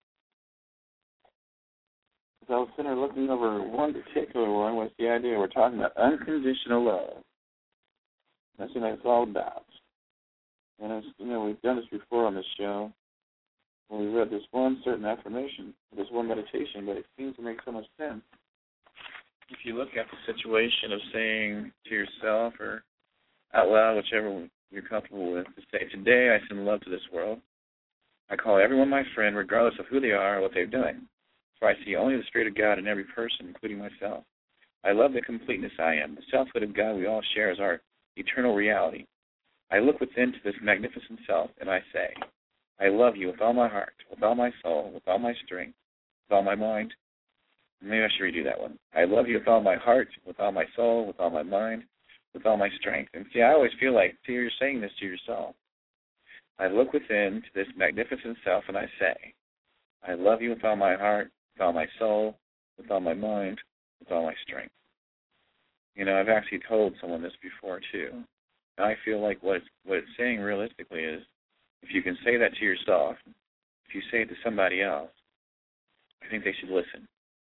Because I was sitting there looking over one particular one, was the idea we're talking about unconditional love. That's what it's all about. And it's, we've done this before on this show. When we read this one certain affirmation, this one meditation, but it seems to make so much sense. If you look at the situation of saying to yourself or out loud, whichever you're comfortable with, to say, today I send love to this world. I call everyone my friend, regardless of who they are or what they're doing. For I see only the Spirit of God in every person, including myself. I love the completeness I am. The selfhood of God we all share is our eternal reality. I look within to this magnificent self, and I say, I love you with all my heart, with all my soul, with all my strength, with all my mind. Maybe I should redo that one. I love you with all my heart, with all my soul, with all my mind, with all my strength. And see, I always feel like, you're saying this to yourself. I look within to this magnificent self, and I say, I love you with all my heart, with all my soul, with all my mind, with all my strength. I've actually told someone this before, too. And I feel like what it's saying realistically is, if you can say that to yourself, if you say it to somebody else, I think they should listen.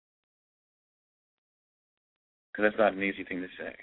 Because that's not an easy thing to say.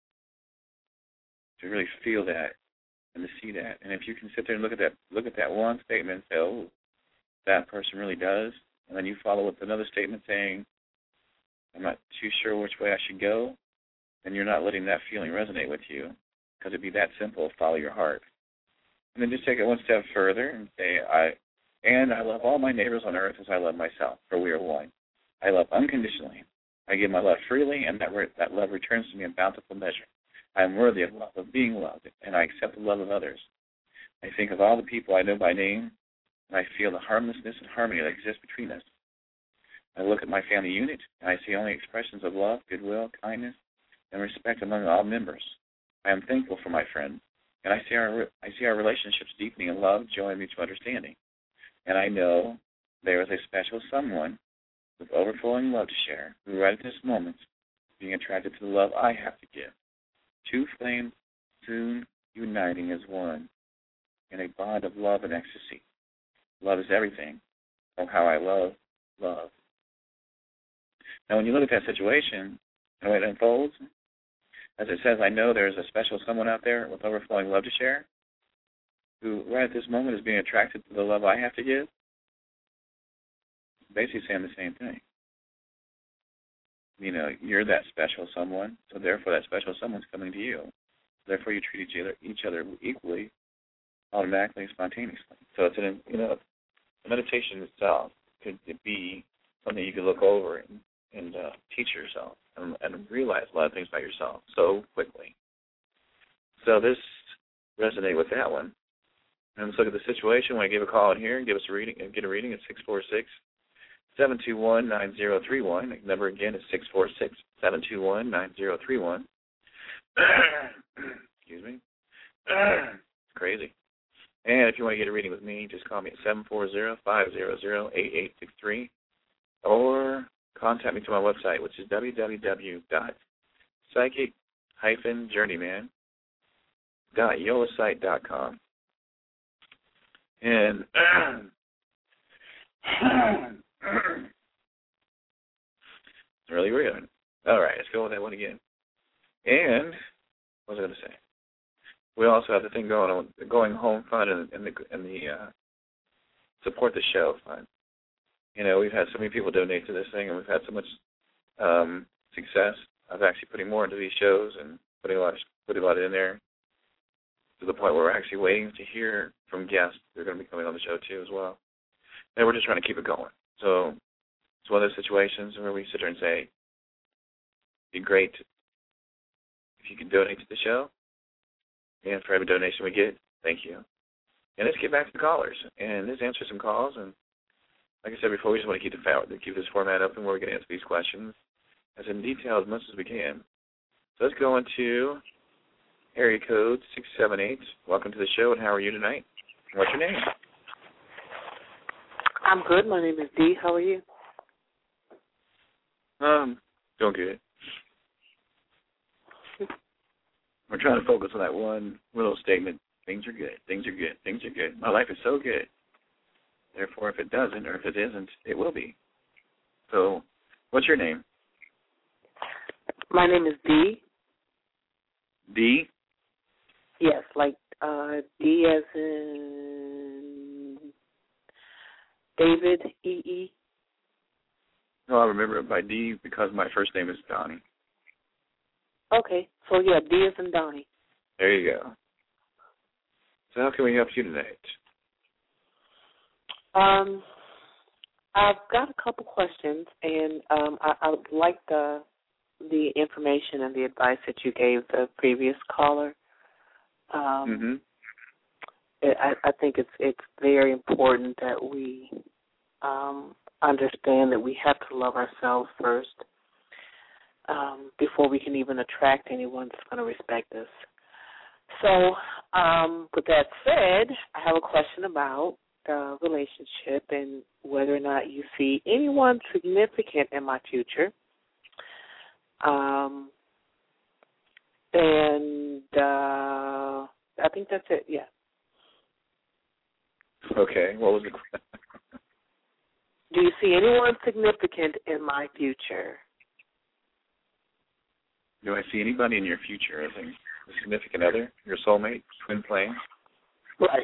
To really feel that and to see that. And if you can sit there and look at that one statement and say, oh, that person really does, and then you follow with another statement saying, I'm not too sure which way I should go, then you're not letting that feeling resonate with you. Because it'd be that simple, follow your heart. And then just take it one step further and say, I love all my neighbors on earth as I love myself, for we are one. I love unconditionally. I give my love freely, and that love returns to me in bountiful measure. I am worthy of love, of being loved, and I accept the love of others. I think of all the people I know by name, and I feel the harmlessness and harmony that exists between us. I look at my family unit, and I see only expressions of love, goodwill, kindness, and respect among all members. I am thankful for my friends, and I see our relationships deepening in love, joy, and mutual understanding. And I know there is a special someone with overflowing love to share, who right at this moment is being attracted to the love I have to give. Two flames soon uniting as one in a bond of love and ecstasy. Love is everything. Oh, how I love love. Now, when you look at that situation and the way it unfolds, as it says, I know there's a special someone out there with overflowing love to share, who right at this moment is being attracted to the love I have to give. Basically saying the same thing. You're that special someone, so therefore that special someone's coming to you. Therefore you treat each other equally, automatically, spontaneously. So it's the meditation itself could be something you could look over and teach yourself and realize a lot of things about yourself so quickly. So this resonated with that one. And let's look at the situation. When I give a call in here and give us a reading, get a reading at 646-721-9031. The number again is 646-721-9031. Excuse me. It's crazy. And if you want to get a reading with me, just call me at 740-500-8863 or contact me to my website, which is www.psychic-journeyman.yolasite.com. And it's really weird. All right, let's go with that one again. And what was I going to say? We also have the thing going home fund and the support the show fund. We've had so many people donate to this thing, and we've had so much success. I've actually putting more into these shows and putting a lot in there, to the point where we're actually waiting to hear from guests. They're going to be coming on the show too as well. And we're just trying to keep it going. So it's one of those situations where we sit there and say, it'd be great if you can donate to the show. And for every donation we get, thank you. And let's get back to the callers. And let's answer some calls and like I said before, we just want to keep this format open where we can answer these questions as in detail as much as we can. So let's go into area code 678. Welcome to the show, and how are you tonight? What's your name? I'm good. My name is Dee. How are you? Doing good. We're trying to focus on that one little statement. Things are good. Things are good. Things are good. My life is so good. Therefore, if it doesn't or if it isn't, it will be. So, what's your name? My name is Dee. Dee? Yes, like D as in David, E-E. No, I remember it by Dee because my first name is Donnie. Okay, so yeah, D as in Donnie. There you go. So how can we help you tonight? I've got a couple questions, and I would like the information and the advice that you gave the previous caller. I think it's very important that we understand that we have to love ourselves first before we can even attract anyone that's going to respect us. So, with that said, I have a question about the relationship and whether or not you see anyone significant in my future. And I think that's it, yeah. Okay, what was the question? Do you see anyone significant in my future? Do I see anybody in your future as a significant other, your soulmate, twin flame? Right.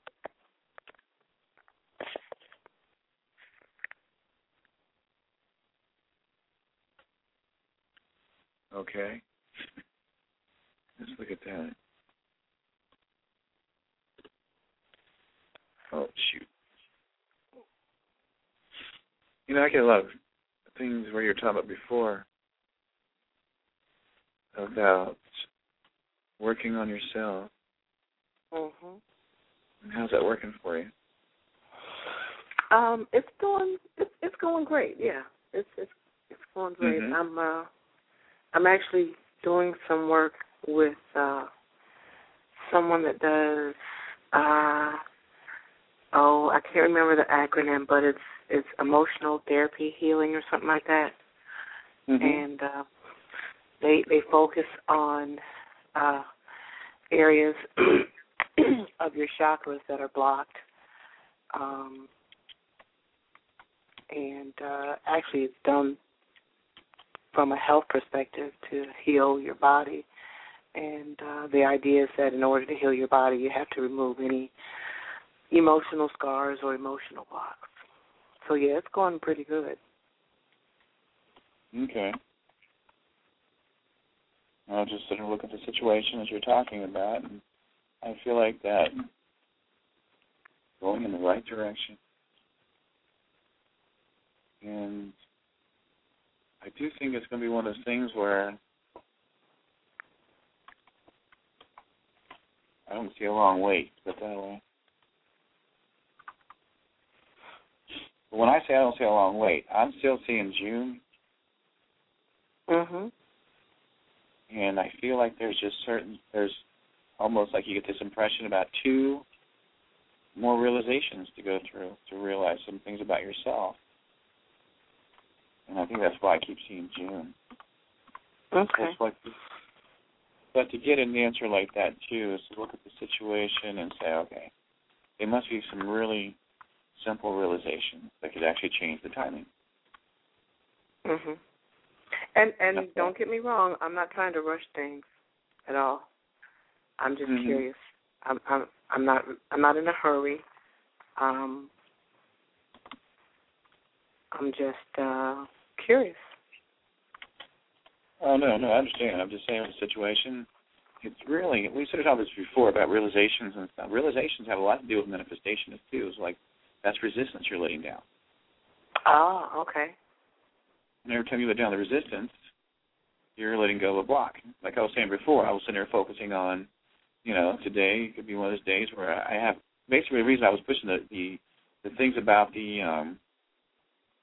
Okay. Let's look at that. Oh, shoot. You know, I get a lot of things where you were talking about before about working on yourself. Mhm. And how's that working for you? It's going great. Yeah, it's going great. Mm-hmm. I'm actually doing some work with someone that does I can't remember the acronym, but it's emotional therapy healing or something like that. Mm-hmm. And they focus on areas of your chakras that are blocked. And actually it's done from a health perspective to heal your body. And the idea is that in order to heal your body, you have to remove any emotional scars or emotional blocks. So, yeah, it's going pretty good. Okay. I'll just sort of look at the situation as you're talking about, and I feel like that going in the right direction. And I do think it's going to be one of those things where I don't see a long wait, but that way. But when I say I don't see a long wait, I'm still seeing June. Mhm. And I feel like there's almost like you get this impression about 2 more realizations to go through to realize some things about yourself. And I think that's why I keep seeing June. Okay. But to get an answer like that, too, is to look at the situation and say, okay, there must be some really simple realization that could actually change the timing. Mhm. And don't get me wrong, I'm not trying to rush things at all. I'm just curious. I'm not in a hurry. I'm just curious. Oh, no, I understand. I'm just saying with the situation, it's really, we sort of talked this before about realizations and stuff. Realizations have a lot to do with manifestation, too. It's like that's resistance you're letting down. Oh, okay. And every time you let down the resistance, you're letting go of a block. Like I was saying before, I was sitting there focusing on, today could be one of those days where I have, basically the reason I was pushing the things about the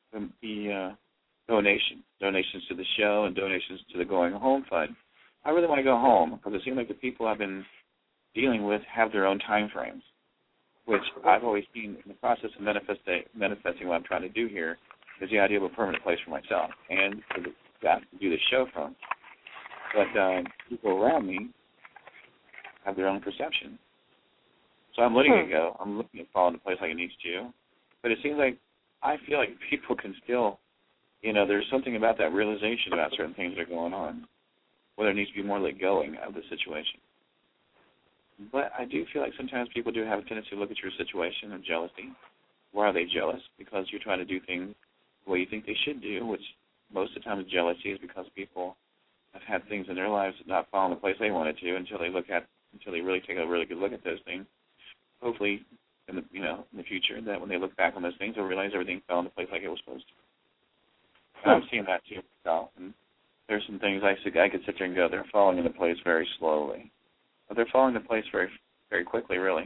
the donations to the show and donations to the Going Home Fund. I really want to go home because it seems like the people I've been dealing with have their own time frames, which I've always seen in the process of manifesting what I'm trying to do here is the idea of a permanent place for myself and for the staff to do the show from. But people around me have their own perception. So I'm letting it go. I'm looking at fall into place like it needs to. But it seems like I feel like people can still, there's something about that realization about certain things that are going on, where there needs to be more let going of the situation. But I do feel like sometimes people do have a tendency to look at your situation of jealousy. Why are they jealous? Because you're trying to do things the way you think they should do, which most of the time jealousy is because people have had things in their lives that not fall in the place they wanted to until they really take a really good look at those things. Hopefully, in the future, that when they look back on those things, they'll realize everything fell into place like it was supposed to. And I'm seeing that too myself. And there's some things I could sit there and go, they're falling into place very slowly, but they're falling into place very, very quickly. Really,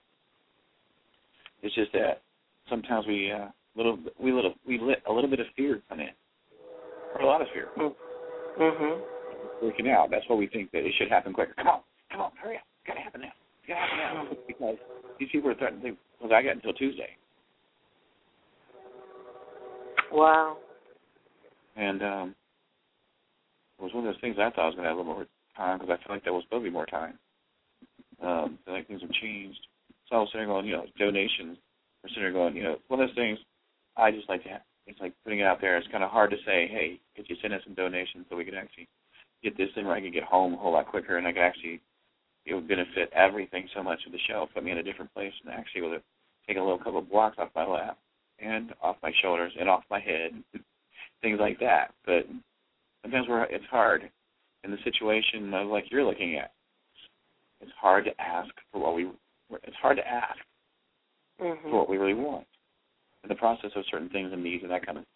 it's just that sometimes we let a little bit of fear come in, or a lot of fear. Working out. That's what we think that it should happen quicker. Come on, hurry up! It's gotta happen now. Because these people are threatening. Because I got until Tuesday. Wow. And it was one of those things I thought I was going to have a little more time because I felt like there was supposed to be more time. I feel like things have changed. So I was sitting there going, donations. We're sitting there going, one of those things I just like to have. It's like putting it out there. It's kind of hard to say, hey, could you send us some donations so we could actually get this thing where I can get home a whole lot quicker and I could actually, it would benefit everything so much of the show, put me in a different place and actually able to take a little couple of blocks off my lap and off my shoulders and off my head, things like that. But sometimes it's hard in the situation like you're looking at. It's hard to ask for what for what we really want in the process of certain things and needs and that kind of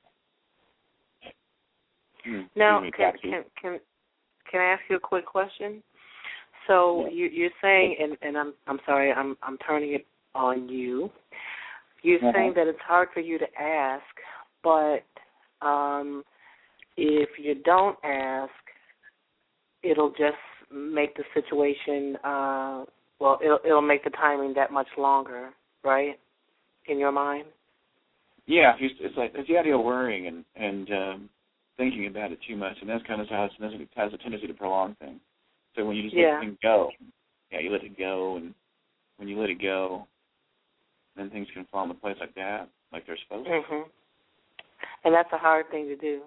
stuff. Now, can I ask you a quick question? So you're saying, and I'm sorry, I'm turning it on you. You're saying that it's hard for you to ask, but if you don't ask, it'll just make the situation, it'll make the timing that much longer, right? In your mind? Yeah, it's the idea of worrying and thinking about it too much, and that's kind of how it has a tendency to prolong things. So when you just let things go, you let it go, and when you let it go, then things can fall into place like that, like they're supposed to. And that's a hard thing to do.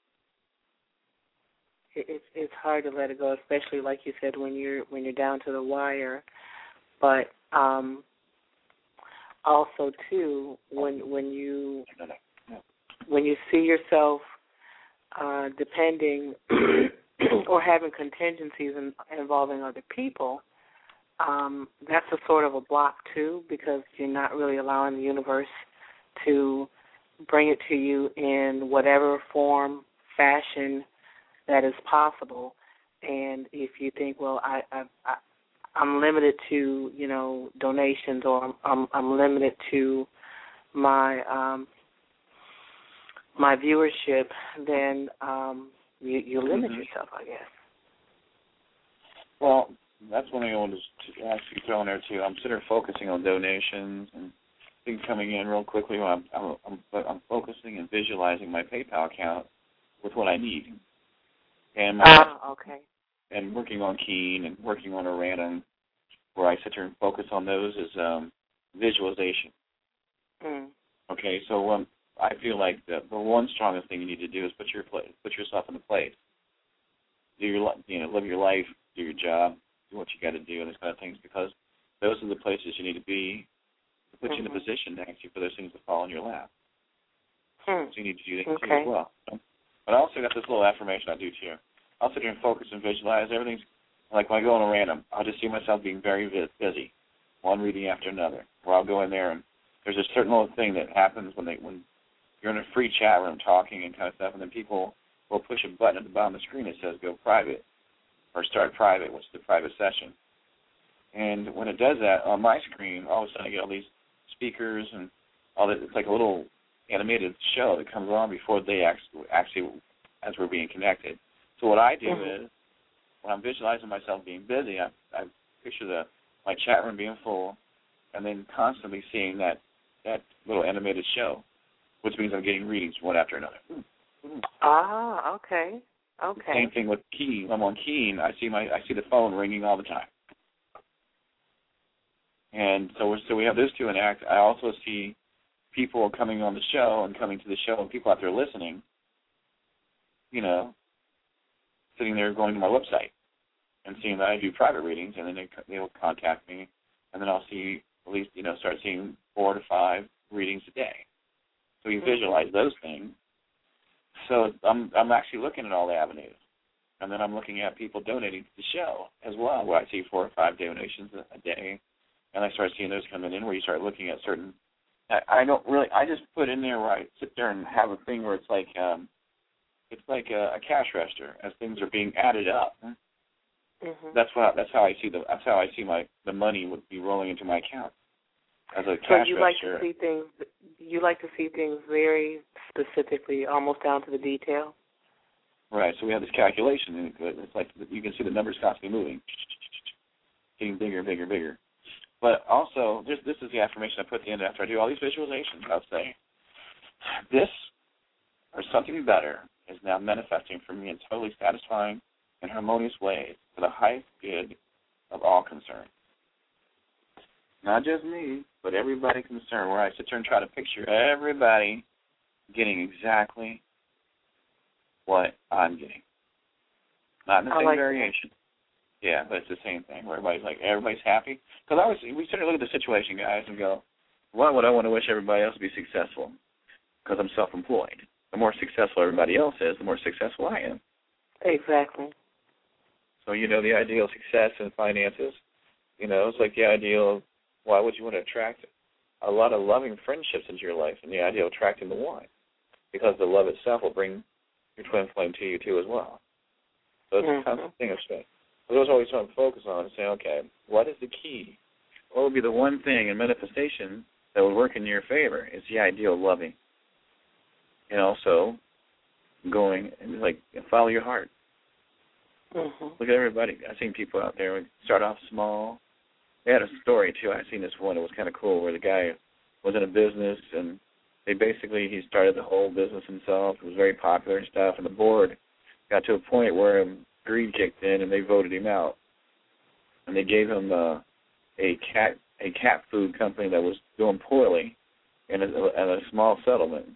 It's hard to let it go, especially like you said when you're down to the wire. But also too, when you see yourself depending or having contingencies involving other people, that's a sort of a block too, because you're not really allowing the universe to bring it to you in whatever form, fashion that is possible. And if you think, well, I'm limited to, donations, or I'm limited to my my viewership, then you limit yourself, I guess. Well, that's one thing I wanted to actually throw in there too. I'm sitting there focusing on donations and things coming in real quickly. I'm focusing and visualizing my PayPal account with what I need, and and working on Keen and working on a random where I sit there and focus on those is visualization. Okay, so I feel like the one strongest thing you need to do is put yourself in a place. Live your life, do your job, do what you got to do, and those kind of things, because those are the places you need to be to put you in a position to actually for those things to fall in your lap. So you need to do that too as well. But I also got this little affirmation I do too. I'll sit here and focus and visualize everything's like when I go on a random. I'll just see myself being very busy, one reading after another. Where I'll go in there and there's a certain little thing that happens when you're in a free chat room talking and kind of stuff, and then people will push a button at the bottom of the screen that says go private or start private, which is the private session. And when it does that on my screen, all of a sudden I get all these speakers and all that. It's like a little animated show that comes on before they actually as we're being connected. So what I do is, when I'm visualizing myself being busy, I picture my chat room being full, and then constantly seeing that little animated show, which means I'm getting readings one after another. Ah, okay. Okay. Same thing with Keen. I'm on Keen. I see the phone ringing all the time. And so we have those two in act. I also see people coming on the show and coming to the show, and people out there listening, sitting there going to my website and seeing that I do private readings, and then they will contact me, and then I'll see at least, start seeing 4 to 5 readings a day. So you visualize those things. So I'm actually looking at all the avenues. And then I'm looking at people donating to the show as well, where I see 4 or 5 donations a day. And I start seeing those coming in where you start looking at certain I just put in there where I sit there and have a thing where it's like a cash register as things are being added up. Mm-hmm. That's how I see the money would be rolling into my account as a cash register. You like to see things very specifically, almost down to the detail. Right. So we have this calculation. It's like you can see the numbers constantly moving, getting bigger, bigger, bigger. But also, this is the affirmation I put at the end after I do all these visualizations. I'll say, this or something better is now manifesting for me in totally satisfying and harmonious ways for the highest good of all concerned. Not just me, but everybody concerned, where I sit there and try to picture everybody getting exactly what I'm getting. Not in the same variation. Yeah, but it's the same thing where everybody's happy. Because we sort of look at the situation, guys, and go, why would I want to wish everybody else to be successful? Because I'm self-employed. The more successful everybody else is, the more successful I am. Exactly. So, the ideal of success in finances, it's like the ideal of why would you want to attract a lot of loving friendships into your life, and the idea of attracting the one? Because the love itself will bring your twin flame to you, too, as well. So it's a constant thing of strength. So those always want to focus on and say, okay, what is the key? What would be the one thing in manifestation that would work in your favor? It's the ideal of loving. And also going and follow your heart. Mm-hmm. Look at everybody. I've seen people out there start off small. They had a story, too. I've seen this one. It was kind of cool where the guy was in a business, and he started the whole business himself. It was very popular and stuff, and the board got to a point where greed kicked in, and they voted him out. And they gave him a cat food company that was doing poorly in a small settlement.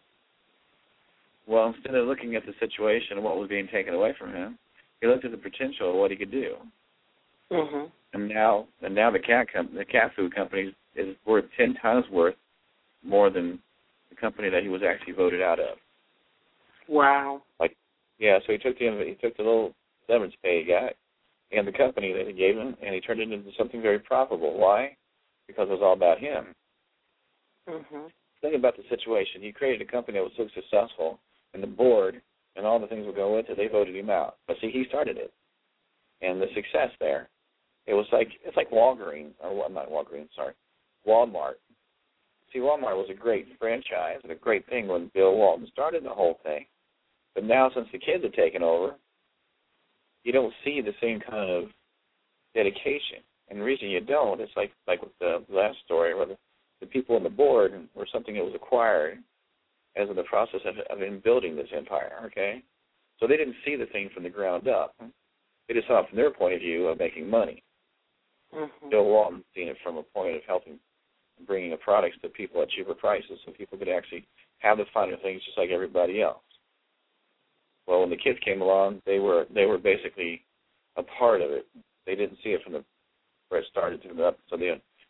Well, instead of looking at the situation and what was being taken away from him, he looked at the potential of what he could do. Mm-hmm. And now the cat food company is worth 10 times more than the company that he was actually voted out of. Wow. So he took the little severance pay he got and the company that he gave him, and he turned it into something very profitable. Why? Because it was all about him. Mm-hmm. Think about the situation. He created a company that was so successful, and the board and all the things that go with it, they voted him out. But see, he started it. And the success there, it's like Walgreens, or not Walgreens, sorry, Walmart. See, Walmart was a great franchise and a great thing when Bill Walton started the whole thing. But now, since the kids have taken over, you don't see the same kind of dedication. And the reason you don't, it's like with the last story, where the people on the board were something that was acquired as in the process of him building this empire, okay? So they didn't see the thing from the ground up. They just saw it from their point of view of making money. Mm-hmm. Bill Walton seen it from a point of helping bringing the products to people at cheaper prices so people could actually have the finer things just like everybody else. Well, when the kids came along, they were basically a part of it. They didn't see it from where it started to the up. So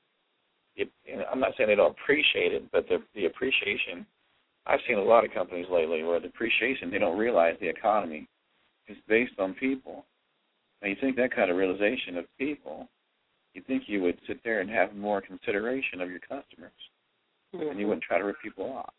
I'm not saying they don't appreciate it, but the appreciation, I've seen a lot of companies lately where the appreciation, they don't realize the economy is based on people. And you think that kind of realization of people, you think you would sit there and have more consideration of your customers, and you wouldn't try to rip people off.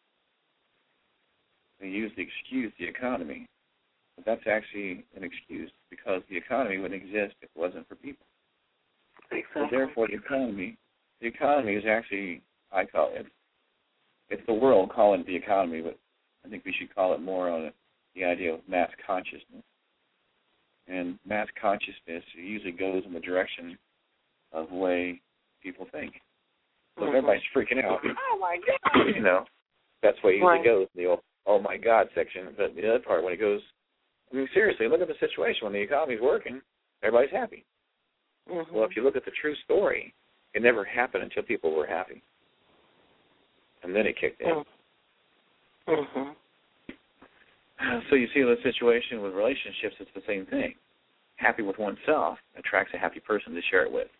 They use the excuse, the economy, but that's actually an excuse because the economy wouldn't exist if it wasn't for people. Exactly. So therefore, the economy is actually, I call it, it's the world calling it the economy, but I think we should call it more on the idea of mass consciousness. And mass consciousness usually goes in the direction of the way people think. So if everybody's freaking out, oh my God, that's what usually goes, the old, oh my God section. But the other part, when it goes, I mean, seriously, look at the situation. When the economy's working, everybody's happy. Well, if you look at the true story, it never happened until people were happy. And then it kicked in. So you see the situation with relationships, it's the same thing. Happy with oneself attracts a happy person to share it with.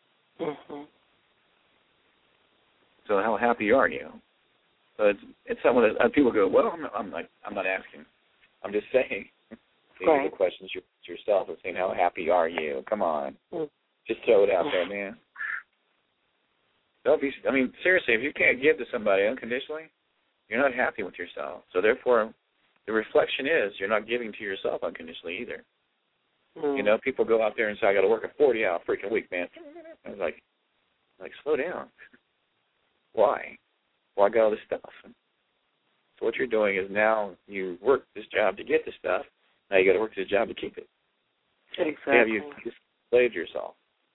So how happy are you? So it's something that people go, well, I'm not asking. I'm just saying. These are the questions yourself and saying, how happy are you? Come on. Just throw it out there, man. Don't be, I mean, seriously, if you can't give to somebody unconditionally, you're not happy with yourself. So therefore, the reflection is you're not giving to yourself unconditionally either. People go out there and say, I got to work a 40-hour freaking week, man. I was like, slow down. Why? Well, I got all this stuff. So what you're doing is now you work this job to get the stuff. Now you got to work this job to keep it. Exactly. Have you enslaved yourself?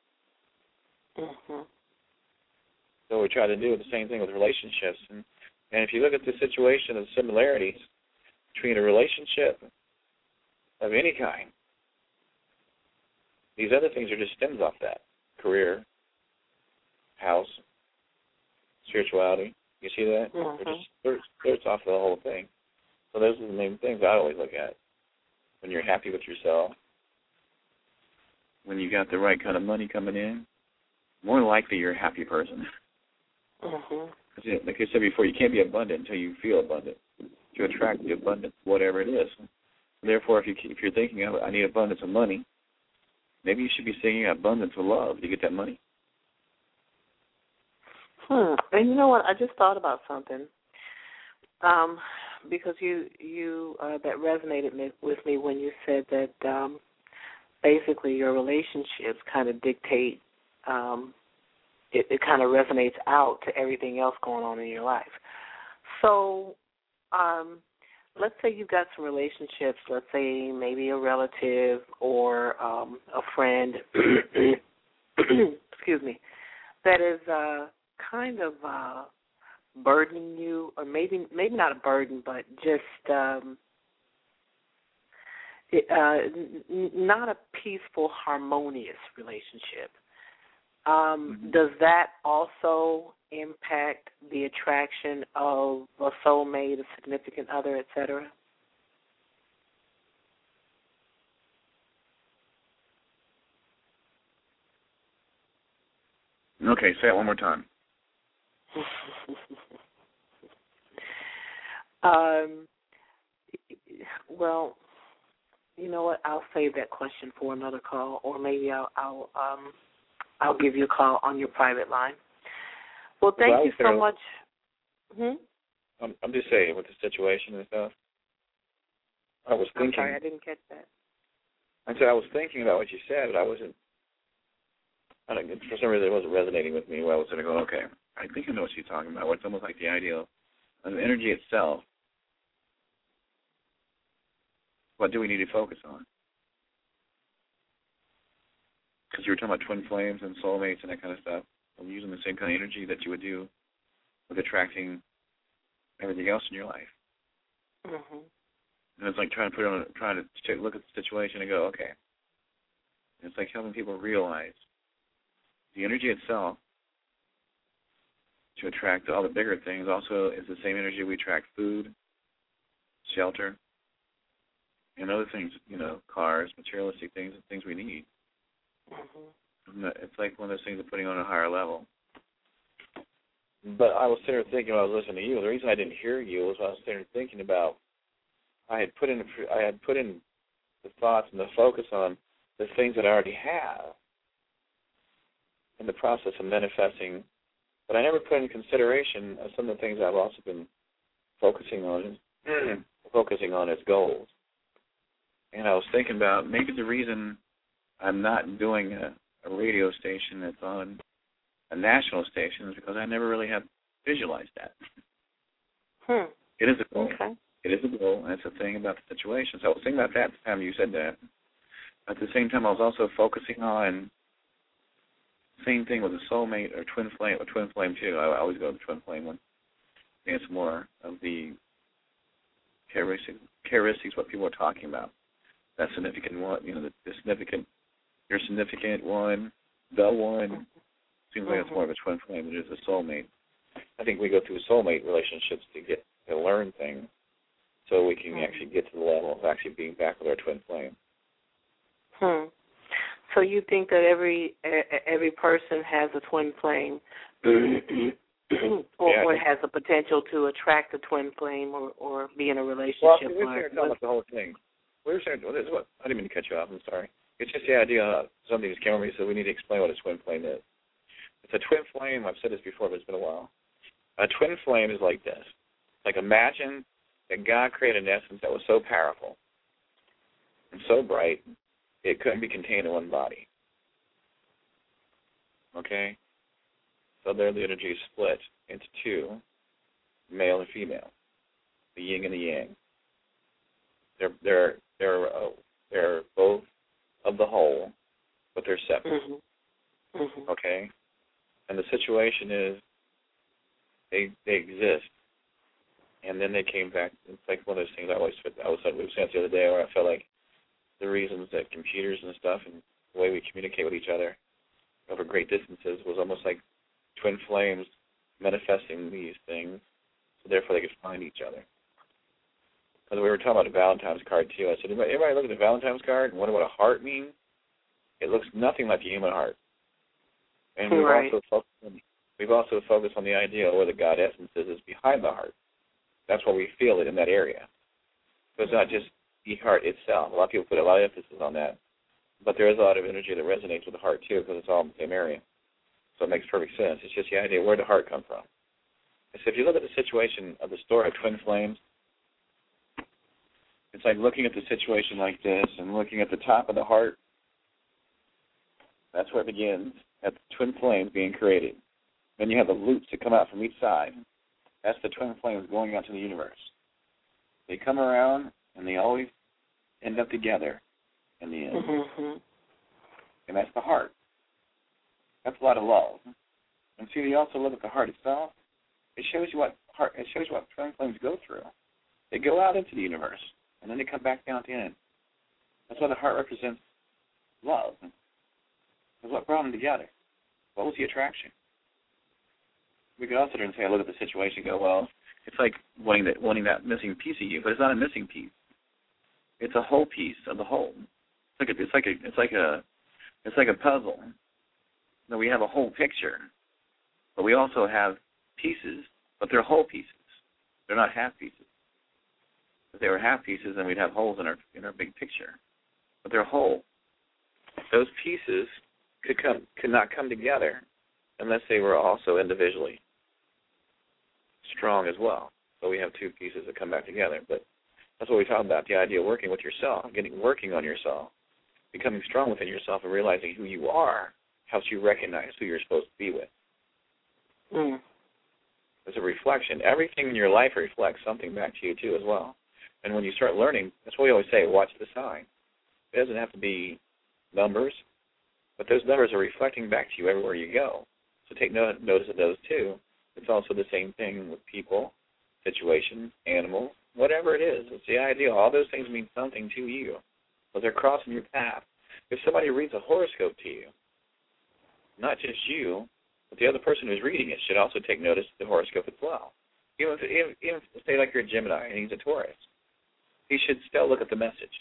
So we try to do the same thing with relationships. And if you look at the situation of similarities between a relationship of any kind, these other things are just stems off that. Career, house, spirituality. You see that? They're just off the whole thing. So those are the main things I always look at. When you're happy with yourself, when you got the right kind of money coming in, more likely you're a happy person. Like I said before, you can't be abundant until you feel abundant. To attract the abundance, whatever it is. Therefore, if you're thinking, I need abundance of money, maybe you should be seeking abundance of love to get that money. And you know what? I just thought about something. Because you that resonated with me when you said that basically your relationships kind of dictate, it kind of resonates out to everything else going on in your life. So let's say you've got some relationships, let's say maybe a relative or a friend, excuse me, that is kind of burdening you, or maybe not a burden, but just not a peaceful, harmonious relationship. Does that also impact the attraction of a soulmate, a significant other, etc.? Okay, say it one more time. Well, you know what? I'll save that question for another call, or maybe I'll give you a call on your private line. Well, thank you so much. I'm just saying, with the situation and stuff, I was thinking. I'm sorry, I didn't catch that. I said I was thinking about what you said, but I wasn't. For some reason, it wasn't resonating with me. Well, I was sort of going, okay, I think I know what she's talking about. It's almost like the idea of the energy itself. What do we need to focus on? Because you were talking about twin flames and soulmates and that kind of stuff. We're using the same kind of energy that you would do with attracting everything else in your life. And it's like trying to look at the situation and go, okay. And it's like helping people realize the energy itself to attract all the bigger things also is the same energy we attract food, shelter, and other things, cars, materialistic things, and things we need. It's like one of those things of putting on a higher level. But I was sitting there thinking when I was listening to you, the reason I didn't hear you was I was sitting there thinking about I had put in the thoughts and the focus on the things that I already have in the process of manifesting, but I never put in consideration some of the things I've also been focusing on as goals. And I was thinking about maybe the reason I'm not doing a radio station that's on a national station is because I never really have visualized that. It is a goal. Okay. It is a goal, and it's a thing about the situation. So I was thinking about that at the time you said that. At the same time, I was also focusing on same thing with a soulmate or twin flame too. I always go with the twin flame one. I think it's more of the characteristics what people are talking about. That significant one, the significant, your significant one, the one. Seems like it's more of a twin flame than it is a soulmate. I think we go through soulmate relationships to learn things, so we can actually get to the level of actually being back with our twin flame. So you think that every person has a twin flame, or has the potential to attract a twin flame, or be in a relationship? Well, we were talking about the whole thing. We were saying, I didn't mean to cut you off. I'm sorry. It's just the idea. Something just came over me, so we need to explain what a twin flame is. It's a twin flame. I've said this before, but it's been a while. A twin flame is like this. Like, imagine that God created an essence that was so powerful and so bright, it couldn't be contained in one body. Okay? So there the energy is split into two, male and female, the yin and the yang. They're both of the whole, but they're separate. Okay? And the situation is they exist, and then they came back. It's like one of those things we were saying the other day, where I felt like the reasons that computers and stuff and the way we communicate with each other over great distances was almost like twin flames manifesting these things, so therefore they could find each other. Because we were talking about the Valentine's card, too. I said, everybody look at the Valentine's card and wonder what a heart means? It looks nothing like a human heart. And we've also focused on the idea where the God essence is behind the heart. That's where we feel it in that area. So it's not just the heart itself. A lot of people put a lot of emphasis on that. But there is a lot of energy that resonates with the heart, too, because it's all in the same area. So it makes perfect sense. It's just the idea, where did the heart come from? So if you look at the situation of the story of twin flames, it's like looking at the situation like this and looking at the top of the heart. That's where it begins, at the twin flames being created. Then you have the loops that come out from each side. That's the twin flames going out to the universe. They come around, and they always end up together in the end. And that's the heart. That's a lot of love. And see, you also look at the heart itself. It shows you what twin flames go through. They go out into the universe, and then they come back down at the end. That's why the heart represents love. That's what brought them together. What was the attraction? We could also say, I look at the situation and go, well, it's like wanting that missing piece of you, but it's not a missing piece. It's a whole piece of the whole. It's like a puzzle. Now we have a whole picture, but we also have pieces, but they're whole pieces. They're not half pieces. If they were half pieces, then we'd have holes in our big picture. But they're whole. Those pieces could not come together unless they were also individually strong as well. So we have two pieces that come back together. But that's what we talk about, the idea of working with yourself, working on yourself, becoming strong within yourself and realizing who you are helps you recognize who you're supposed to be with. It's a reflection. Everything in your life reflects something back to you, too, as well. And when you start learning, that's what we always say, watch the sign. It doesn't have to be numbers, but those numbers are reflecting back to you everywhere you go. So take notice of those, too. It's also the same thing with people, situations, animals, whatever it is. It's the idea. All those things mean something to you, but they're crossing your path. If somebody reads a horoscope to you, not just you, but the other person who's reading it should also take notice of the horoscope as well. Even if say like you're a Gemini and he's a Taurus, he should still look at the message.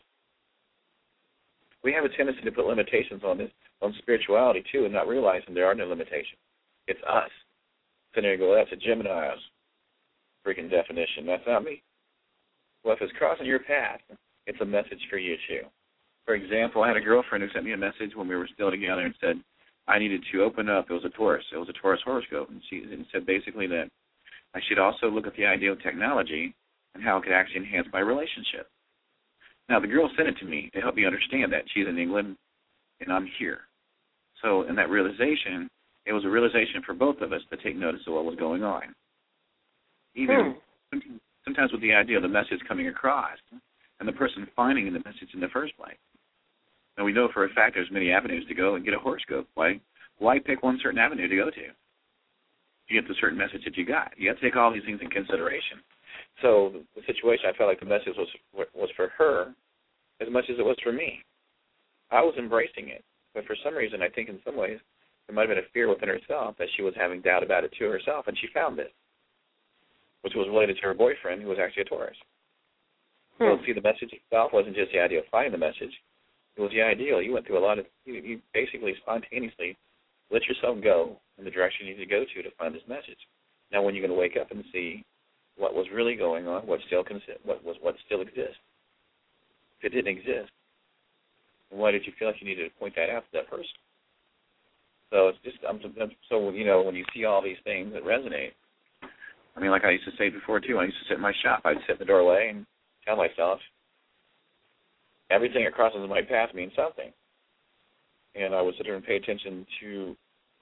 We have a tendency to put limitations on spirituality too, and not realizing there are no limitations. It's us. Sitting there and go, that's a Gemini's freaking definition. That's not me. Well, if it's crossing your path, it's a message for you too. For example, I had a girlfriend who sent me a message when we were still together and said I needed to open up. It was a Taurus horoscope, and she said basically that I should also look at the idea of technology and how it could actually enhance my relationship. Now, the girl sent it to me to help me understand that she's in England and I'm here. So in that realization, it was a realization for both of us to take notice of what was going on. Even sometimes with the idea of the message coming across and the person finding the message in the first place. And we know for a fact there's many avenues to go and get a horoscope. Why pick one certain avenue to go to get the certain message that you got? You got to take all these things in consideration. So the situation, I felt like the message was for her as much as it was for me. I was embracing it, but for some reason, I think in some ways there might have been a fear within herself that she was having doubt about it to herself, and she found this, which was related to her boyfriend, who was actually a Taurus. So, see, the message itself wasn't just the idea of finding the message. It was the ideal. You went through a lot of, you basically spontaneously let yourself go in the direction you need to go to find this message. Now, when you're going to wake up and see what was really going on, what still exists. If it didn't exist, why did you feel like you needed to point that out to that person? So it's just, so, you know, when you see all these things that resonate, I mean, like I used to say before, too, I used to sit in my shop. I'd sit in the doorway and tell myself, everything that crosses my path means something. And I would sit there and pay attention to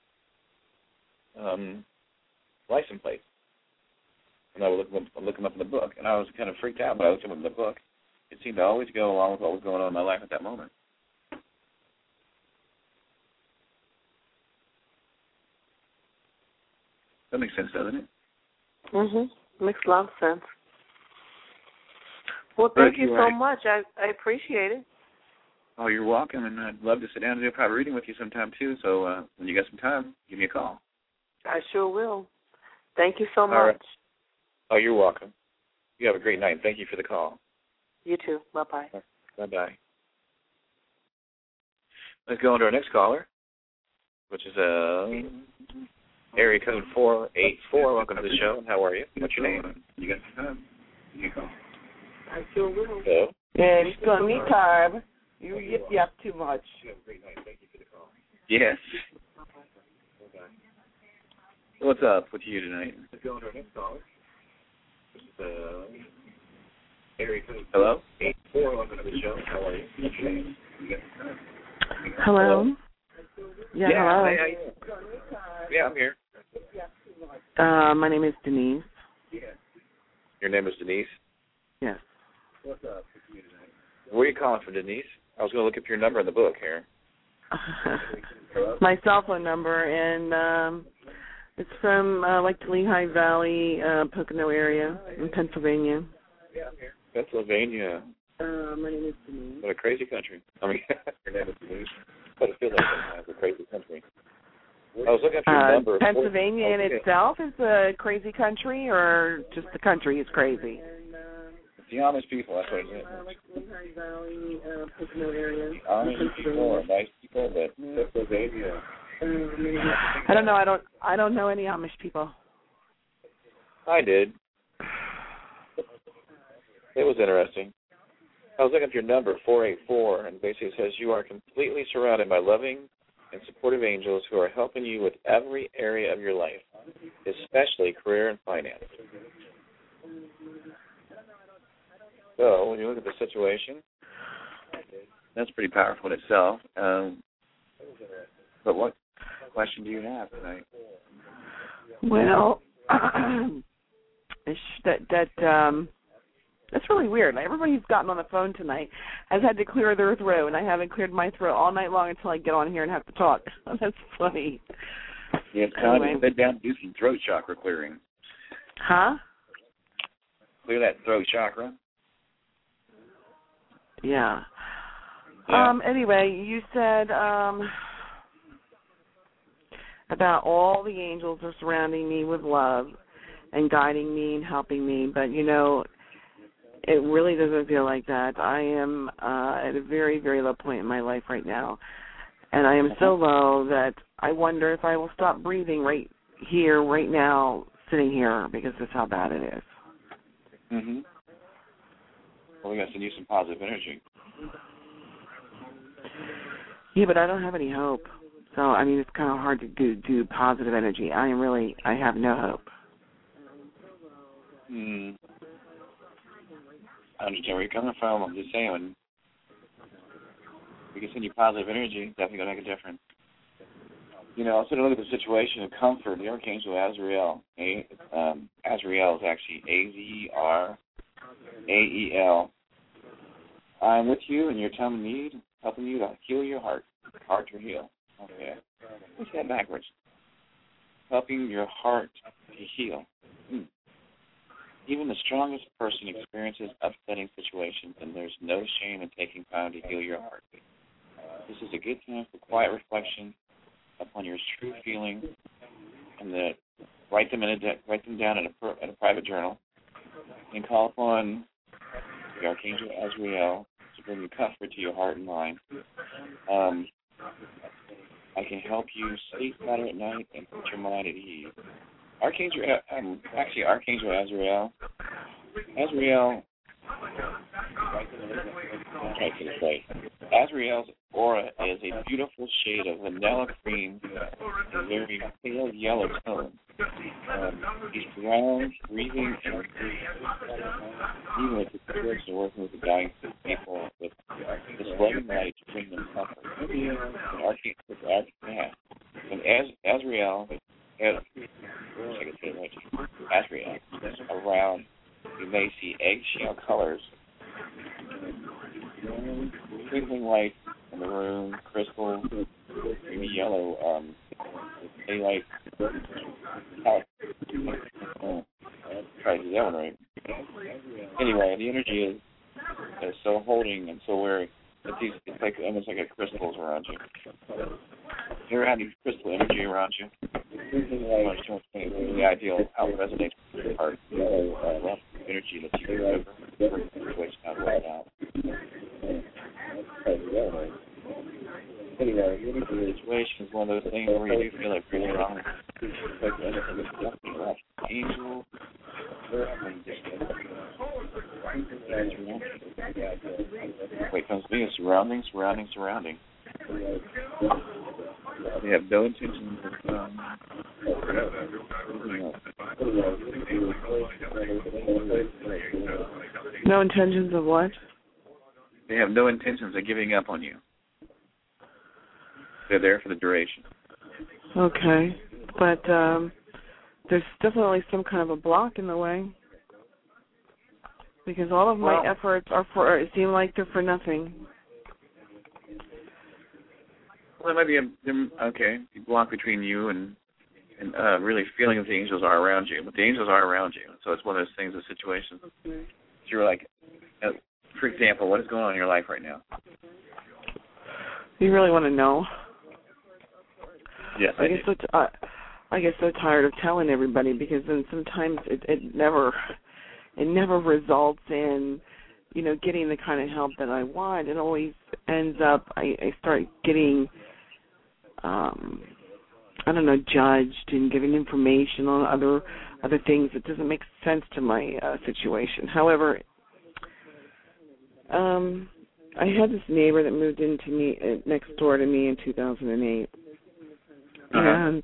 license plates. And I would look them up in the book. And I was kind of freaked out, but I looked them up in the book. It seemed to always go along with what was going on in my life at that moment. That makes sense, doesn't it? Makes a lot of sense. Well, thank you so much. I appreciate it. Oh, you're welcome, and I'd love to sit down and do a private reading with you sometime, too. So when you get some time, give me a call. I sure will. Thank you so much. Right. Oh, you're welcome. You have a great night, and thank you for the call. You too. Bye-bye. Bye-bye. Let's go on to our next caller, which is area code 484. Welcome to the show. How are you? What's your name? You got some time? Give me a call. I sure will. Hello? Yeah, it's going to be time. You yip too much. You have a great night. Thank you for the call. Yes. What's up with you tonight? Let's go on to our next caller. This is area code. Hello? 84. Welcome to the show. How are you? What's your name? You got some time? Hello? Yeah, hello. Hey, how you doing? Yeah, I'm here. My name is Denise. Your name is Denise? Yes. What's up with you tonight? Where are you calling from, Denise? I was going to look up your number in the book here. My cell phone number, and it's from like the Lehigh Valley, Pocono area in Pennsylvania. Yeah, I'm here. Pennsylvania. My name is Denise. What a crazy country. I mean, your name is Denise. But it feels like sometimes a crazy country. I was looking at your number. Pennsylvania in itself is a crazy country, or just the country is crazy? It's the Amish people, that's what it is. Like Lehigh Valley, Pocono area. The Amish people are nice people, but Pennsylvania. I don't know. I don't know any Amish people. I did. It was interesting. I was looking at your number, 484, and basically it says you are completely surrounded by loving and supportive angels who are helping you with every area of your life, especially career and finance. So when you look at the situation, that's pretty powerful in itself. But what question do you have tonight? Well, that's really weird. Everybody who's gotten on the phone tonight has had to clear their throat, and I haven't cleared my throat all night long until I get on here and have to talk. That's funny. Yeah, it's time to sit down and do some throat chakra clearing. Huh? Clear that throat chakra. Yeah. Yeah. Anyway, you said about all the angels are surrounding me with love and guiding me and helping me, but, you know, it really doesn't feel like that. I am at a very, very low point in my life right now, and I am so low that I wonder if I will stop breathing right here, right now, sitting here, because that's how bad it is. Mm-hmm. Well, we got to use some positive energy. Yeah, but I don't have any hope. So, I mean, it's kind of hard to do positive energy. I have no hope. I understand where you're coming from. I'm just saying, when we can send you positive energy, definitely going to make a difference. also to look at the situation of comfort, the Archangel Azrael. Azrael is actually Azrael. I'm with you in your time of need, helping you to heal your heart to heal. Okay. What's that backwards? Helping your heart to heal. Even the strongest person experiences upsetting situations, and there's no shame in taking time to heal your heart. This is a good time for quiet reflection upon your true feelings, and write them down in a private journal, and call upon the Archangel Azrael to bring you comfort to your heart and mind. I can help you sleep better at night and put your mind at ease. Archangel Azrael. Azrael's aura is a beautiful shade of vanilla cream, a very pale yellow tone. He's round, breathing, and even with the spirits and working with the dying people with this loving light to bring them comfort. Azrael around, you may see eggshell colors, twinkling light in the room, crystal, maybe yellow, daylight. Try to do that one right. Anyway, the energy is so holding and so wary. It's like almost like a crystals around you. You're around these crystal energy around you. The ideal how it resonates with your heart. Energy that you can remember the situation out right now. Anyway, the situation is one of those things where you do feel like really wrong. Like anything is nothing left. Angel. Wait, comes to me is surrounding. They have no intentions of no intentions of what? They have no intentions of giving up on you. They're there for the duration. Okay, but there's definitely some kind of a block in the way because all of my efforts seem like they're for nothing. Well, there might be a block between you and really feeling that the angels are around you. But the angels are around you. So it's one of those things, a situation. So you're like, for example, what is going on in your life right now? You really want to know? Yes, I get so tired of telling everybody because then sometimes it never results in, getting the kind of help that I want. It always ends up I start getting judged and giving information on other things that doesn't make sense to my situation. However, I had this neighbor that moved into me next door to me in 2008, and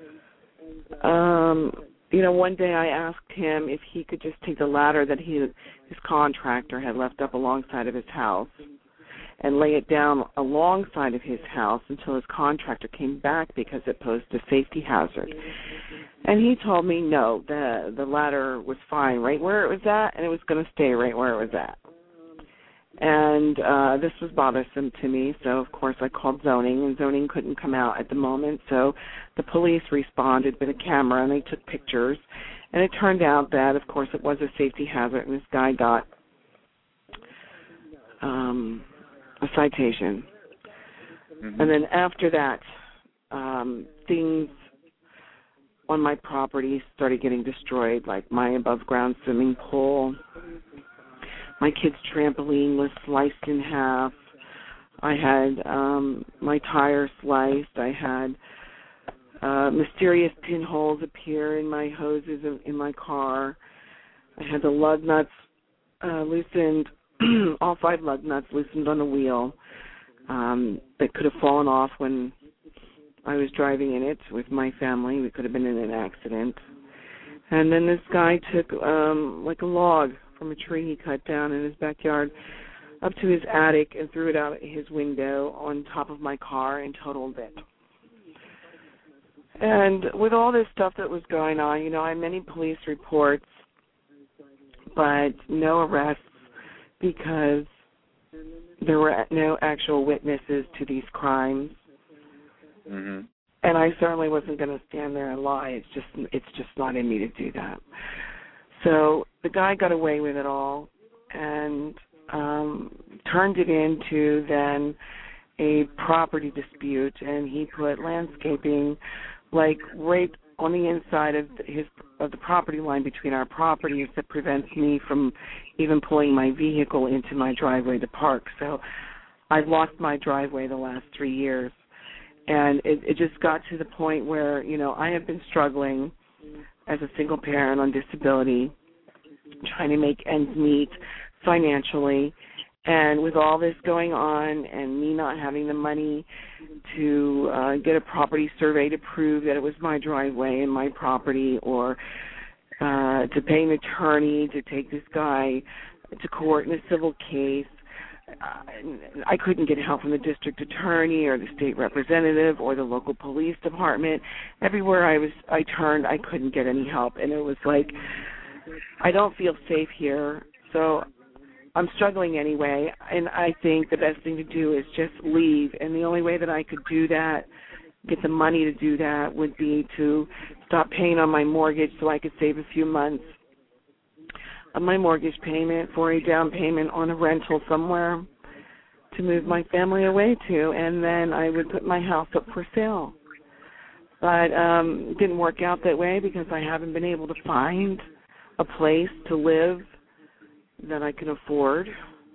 one day I asked him if he could just take the ladder that his contractor had left up alongside of his house and lay it down alongside of his house until his contractor came back because it posed a safety hazard. And he told me no, the ladder was fine right where it was at, and it was going to stay right where it was at. And this was bothersome to me, so of course I called zoning, and zoning couldn't come out at the moment, so the police responded with a camera, and they took pictures. And it turned out that, of course, it was a safety hazard, and this guy got a citation. Mm-hmm. And then after that, things on my property started getting destroyed, like my above-ground swimming pool. My kid's trampoline was sliced in half. I had my tire sliced. I had mysterious pinholes appear in my hoses in my car. I had the lug nuts loosened, all 5 lug nuts loosened on the wheel that could have fallen off when I was driving in it with my family. We could have been in an accident. And then this guy took like a log from a tree he cut down in his backyard up to his attic and threw it out his window on top of my car and totaled it. And with all this stuff that was going on, you know, I had many police reports, but no arrests because there were no actual witnesses to these crimes. Mm-hmm. And I certainly wasn't going to stand there and lie. It's just not in me to do that. So the guy got away with it all and turned it into then a property dispute, and he put landscaping like right on the inside of the property line between our properties that prevents me from even pulling my vehicle into my driveway to park. So I've lost my driveway the last 3 years. And it just got to the point where, you know, I have been struggling as a single parent on disability, trying to make ends meet financially. And with all this going on and me not having the money to get a property survey to prove that it was my driveway and my property, or to pay an attorney to take this guy to court in a civil case, I couldn't get help from the district attorney or the state representative or the local police department. Everywhere I turned, I couldn't get any help. And it was like, I don't feel safe here, so I'm struggling anyway. And I think the best thing to do is just leave. And the only way that I could do that, get the money to do that, would be to stop paying on my mortgage so I could save a few months of my mortgage payment for a down payment on a rental somewhere to move my family away to, and then I would put my house up for sale. But it didn't work out that way because I haven't been able to find a place to live that I can afford.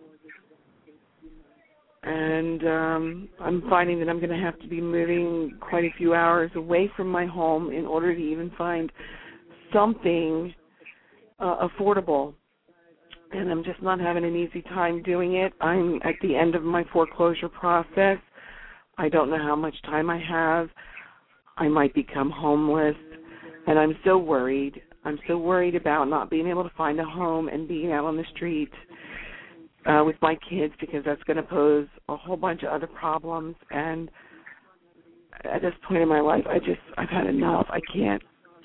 And I'm finding that I'm going to have to be moving quite a few hours away from my home in order to even find something affordable, and I'm just not having an easy time doing it. I'm at the end of my foreclosure process. I don't know how much time I have. I might become homeless, and I'm so worried. I'm so worried about not being able to find a home and being out on the street with my kids, because that's going to pose a whole bunch of other problems. And at this point in my life, I've had enough. I can't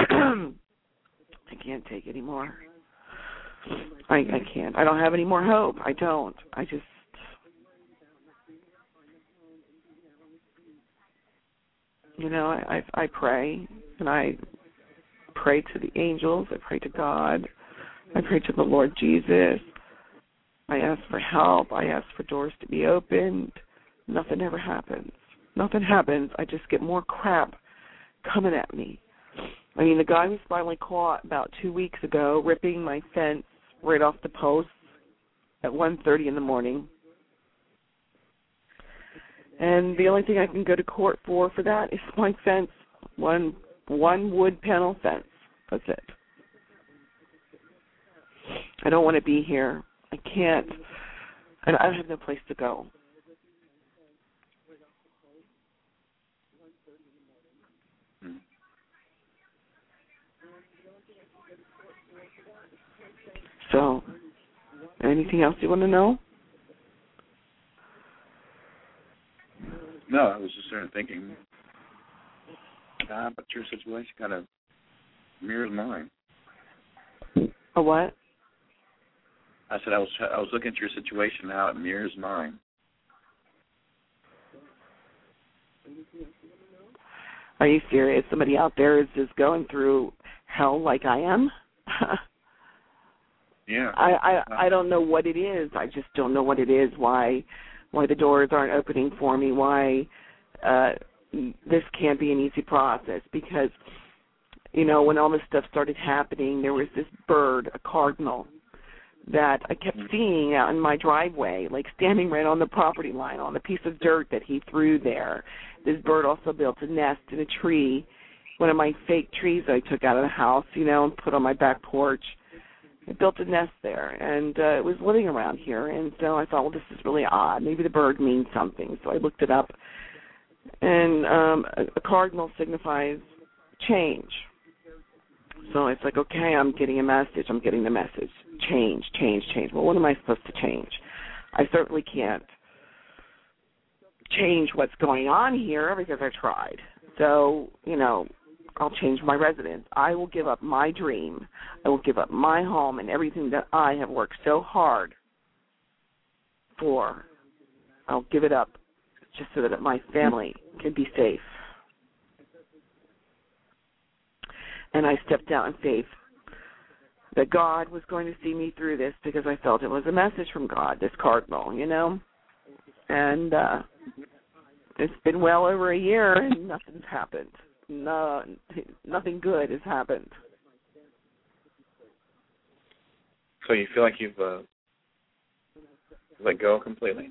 take any more. I can't. I don't have any more hope. I don't. I just, you know, I pray, and I pray to the angels. I pray to God. I pray to the Lord Jesus. I ask for help. I ask for doors to be opened. Nothing ever happens. Nothing happens. I just get more crap coming at me. I mean, the guy was finally caught about 2 weeks ago ripping my fence right off the post at 1:30 in the morning. And the only thing I can go to court for that is my fence, one wood panel fence. That's it. I don't want to be here. I can't. I have no place to go. So, anything else you want to know? No, I was just sort of thinking, but your situation kind of mirrors mine. A what? I said I was looking at your situation, how it mirrors mine. Are you serious? Somebody out there is just going through hell like I am? Yeah. I don't know what it is. I just don't know what it is, why the doors aren't opening for me, why this can't be an easy process. Because, you know, when all this stuff started happening, there was this bird, a cardinal, that I kept seeing out in my driveway, like standing right on the property line on the piece of dirt that he threw there. This bird also built a nest in a tree, one of my fake trees I took out of the house, you know, and put on my back porch. It built a nest there, and it was living around here. And so I thought, well, this is really odd. Maybe the bird means something. So I looked it up, and a cardinal signifies change. So it's like, okay, I'm getting a message. I'm getting the message. Change, change, change. Well, what am I supposed to change? I certainly can't change what's going on here because I tried. So, you know, I'll change my residence. I will give up my dream. I will give up my home and everything that I have worked so hard for. I'll give it up just so that my family can be safe. And I stepped out in faith that God was going to see me through this because I felt it was a message from God, this cardinal, you know. And it's been well over a year and nothing's happened. No, nothing good has happened. So you feel like you've let go completely?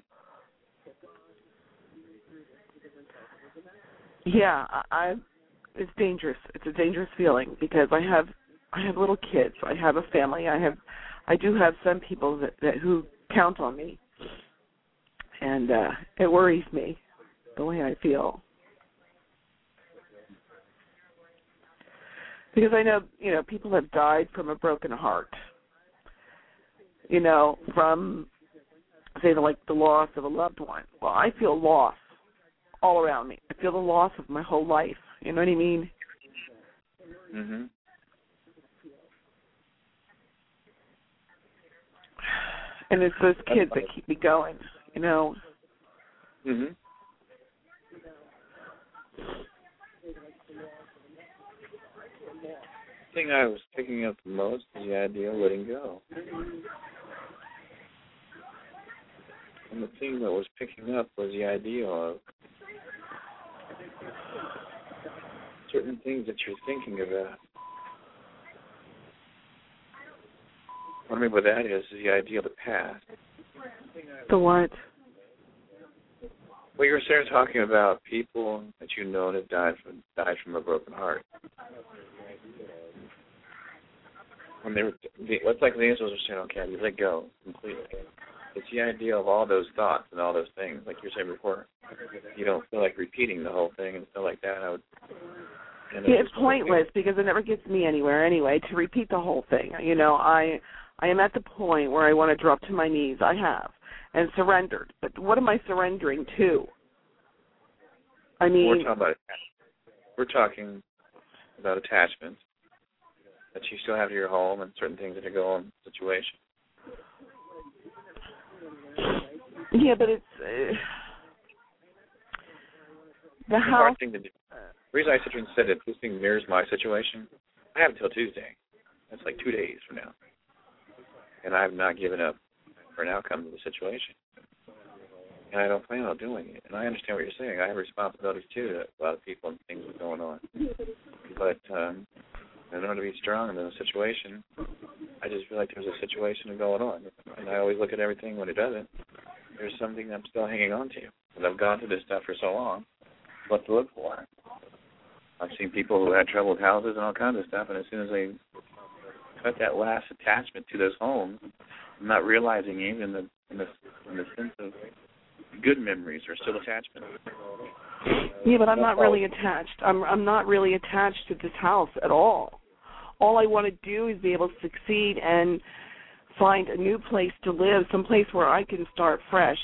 Yeah, it's dangerous. It's a dangerous feeling because I have little kids. I have a family. I do have some people that who count on me, and it worries me the way I feel because I know people have died from a broken heart. From say the loss of a loved one. Well, I feel loss all around me. I feel the loss of my whole life. You know what I mean? Mhm. And it's those kids that keep me going, Mhm. The thing I was picking up the most is the idea of letting go. And the thing that was picking up was the idea of certain things that you're thinking about. What I mean by that is the idea of the past. The what? Well, you were talking about people that you know that died from a broken heart. When it's like the angels are saying, okay, you let go completely. It's the idea of all those thoughts and all those things, like you were saying before. You don't feel like repeating the whole thing and stuff like that. It's pointless because it never gets me anywhere anyway to repeat the whole thing. I am at the point where I want to drop to my knees. I have. And surrendered. But what am I surrendering to? I mean... We're talking about attachments that you still have to your home and certain things that are going on in the situation. Yeah, but it's... the house... Hard thing to do. The reason I sit here and said that this thing mirrors my situation, I have until Tuesday. That's like 2 days from now. And I have not given up for an outcome of the situation. And I don't plan on doing it. And I understand what you're saying. I have responsibilities, too, to a lot of people and things that are going on. But in order to be strong in the situation, I just feel like there's a situation going on. And I always look at everything when it doesn't. There's something I'm still hanging on to. And I've gone through this stuff for so long. What to look for. I've seen people who had trouble with houses and all kinds of stuff, and as soon as they cut that last attachment to those homes, not realizing even in the sense of good memories are still attachment. Yeah, but I'm not really attached. I'm not really attached to this house at all. All I want to do is be able to succeed and find a new place to live, some place where I can start fresh,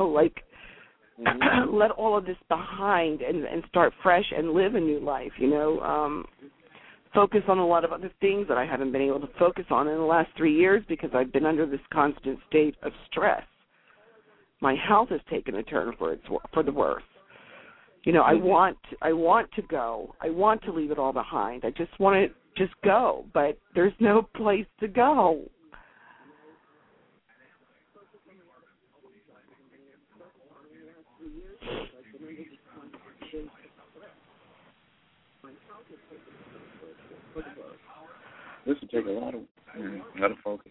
let all of this behind and start fresh and live a new life, focus on a lot of other things that I haven't been able to focus on in the last 3 years because I've been under this constant state of stress. My health has taken a turn for the worse. I want to go. I want to leave it all behind. I just want to just go, but there's no place to go. This will take a lot of focus.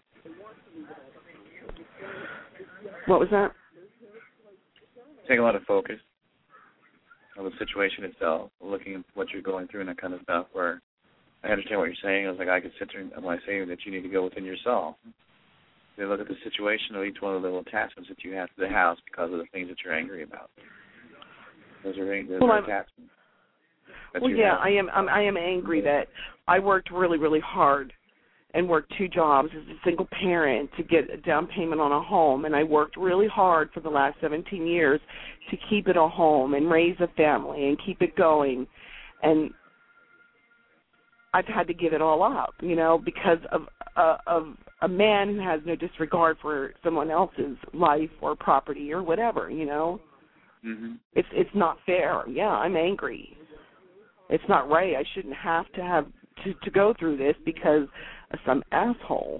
What was that? Take a lot of focus on the situation itself, looking at what you're going through and that kind of stuff, where I understand what you're saying. I was like, I could sit there and I say that you need to go within yourself. You look at the situation of each one of the little attachments that you have to the house because of the things that you're angry about. Those are attachments. Well, yeah, I am angry that I worked really, really hard and worked 2 jobs as a single parent to get a down payment on a home, and I worked really hard for the last 17 years to keep it a home and raise a family and keep it going. And I've had to give it all up, because of a man who has no disregard for someone else's life or property or whatever, Mm-hmm. It's not fair. Yeah, I'm angry. It's not right. I shouldn't have to go through this because of some asshole.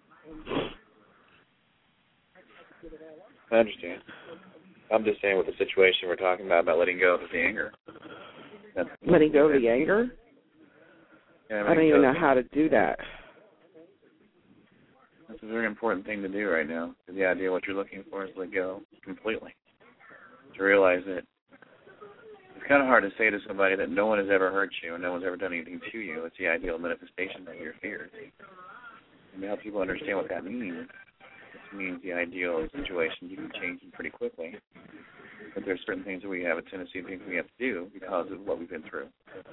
I understand. I'm just saying with the situation we're talking about letting go of the anger. Letting go of the anger? Yeah, I don't even know how to do that. That's a very important thing to do right now. The idea of what you're looking for is let go completely. To realize that it's kind of hard to say to somebody that no one has ever hurt you and no one's ever done anything to you. It's the ideal manifestation of your fears. And to help people understand what that means, it means the ideal situation, you can change them pretty quickly. But there's certain things that we have a tendency to think we have to do because of what we've been through.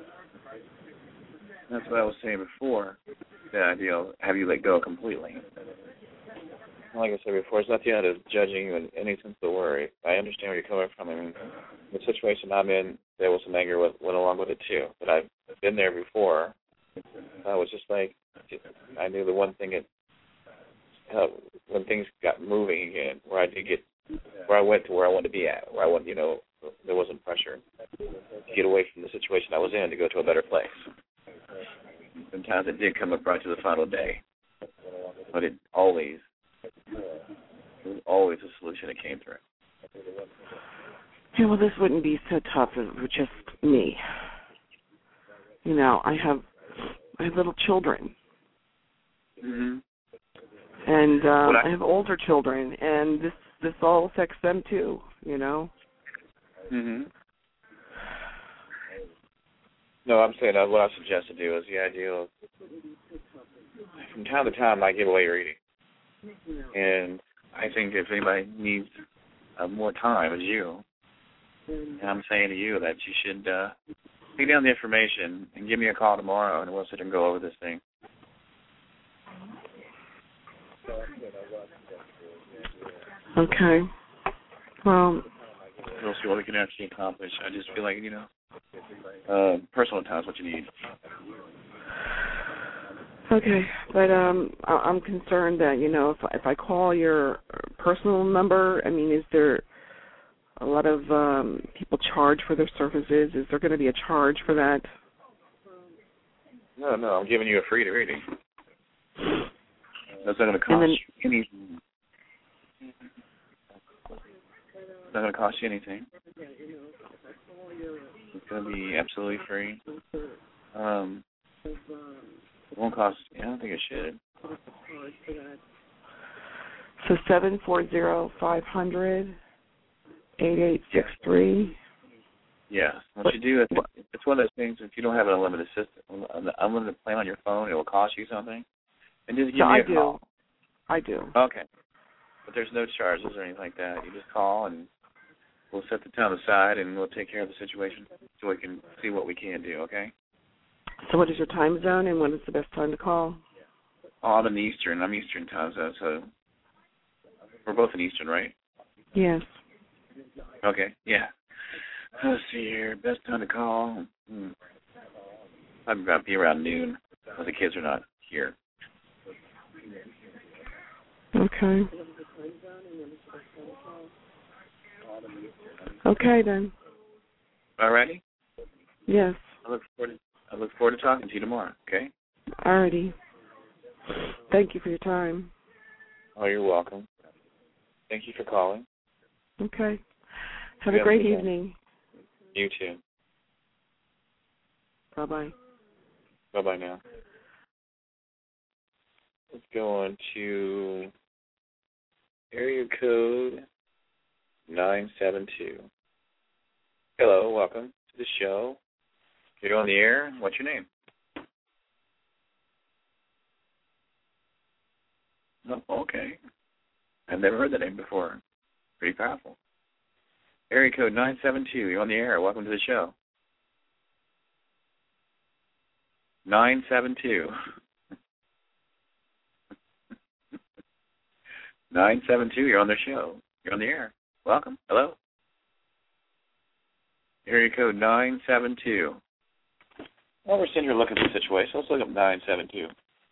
That's what I was saying before, the ideal, have you let go completely. Like I said before, it's not the end of judging you in any sense of the word. I understand where you're coming from. I mean, the situation I'm in, there was some anger went along with it too. But I've been there before. I was just like, I knew the one thing when things got moving again, where I went to where I wanted to be at, where I wanted, there wasn't pressure to get away from the situation I was in to go to a better place. Sometimes it did come up right to the final day, but it was always a solution that came through. Yeah, well, this wouldn't be so tough if it was just me. I have little children. Mm-hmm. And I have older children, and this all affects them too, Mm-hmm. No, I'm saying what I suggest to do is the idea of, from time to time, I give away reading. And I think if anybody needs more time, it's you. And I'm saying to you that you should take down the information and give me a call tomorrow, and we'll sit and go over this thing. Okay. Well, we'll see what we can actually accomplish. I just feel like, personal time is what you need. Okay, but I'm concerned that, if I call your personal number, is there a lot of people charge for their services? Is there going to be a charge for that? No, I'm giving you a free reading. That's not going to cost you anything. It's not going to cost you anything. It's going to be absolutely free. It won't cost, I don't think it should. So 740-500-8863. Yeah. What you do, it's one of those things, if you don't have an unlimited system, an unlimited plan on your phone, it will cost you something. And just give me a call. I do. Okay. But there's no charges or anything like that. You just call and we'll set the time aside and we'll take care of the situation so we can see what we can do, okay? So what is your time zone and when is the best time to call? Oh, I'm in Eastern. I'm Eastern time zone, so we're both in Eastern, right? Yes. Okay, yeah. Let's see here. Best time to call. I'm about to be around noon because the kids are not here. Okay. Okay, then. All righty? Yes. I look forward to talking to you tomorrow, okay? Alrighty. Thank you for your time. Oh, you're welcome. Thank you for calling. Okay. Have a great evening. You too. Bye-bye. Bye-bye now. Let's go on to area code 972. Hello, welcome to the show. You're on the air. What's your name? Oh, okay. I've never heard that name before. Pretty powerful. Area code 972. You're on the air. Welcome to the show. 972. 972. You're on the show. You're on the air. Welcome. Hello. Area code 972. Well, we're sitting here looking at the situation. Let's look up 972.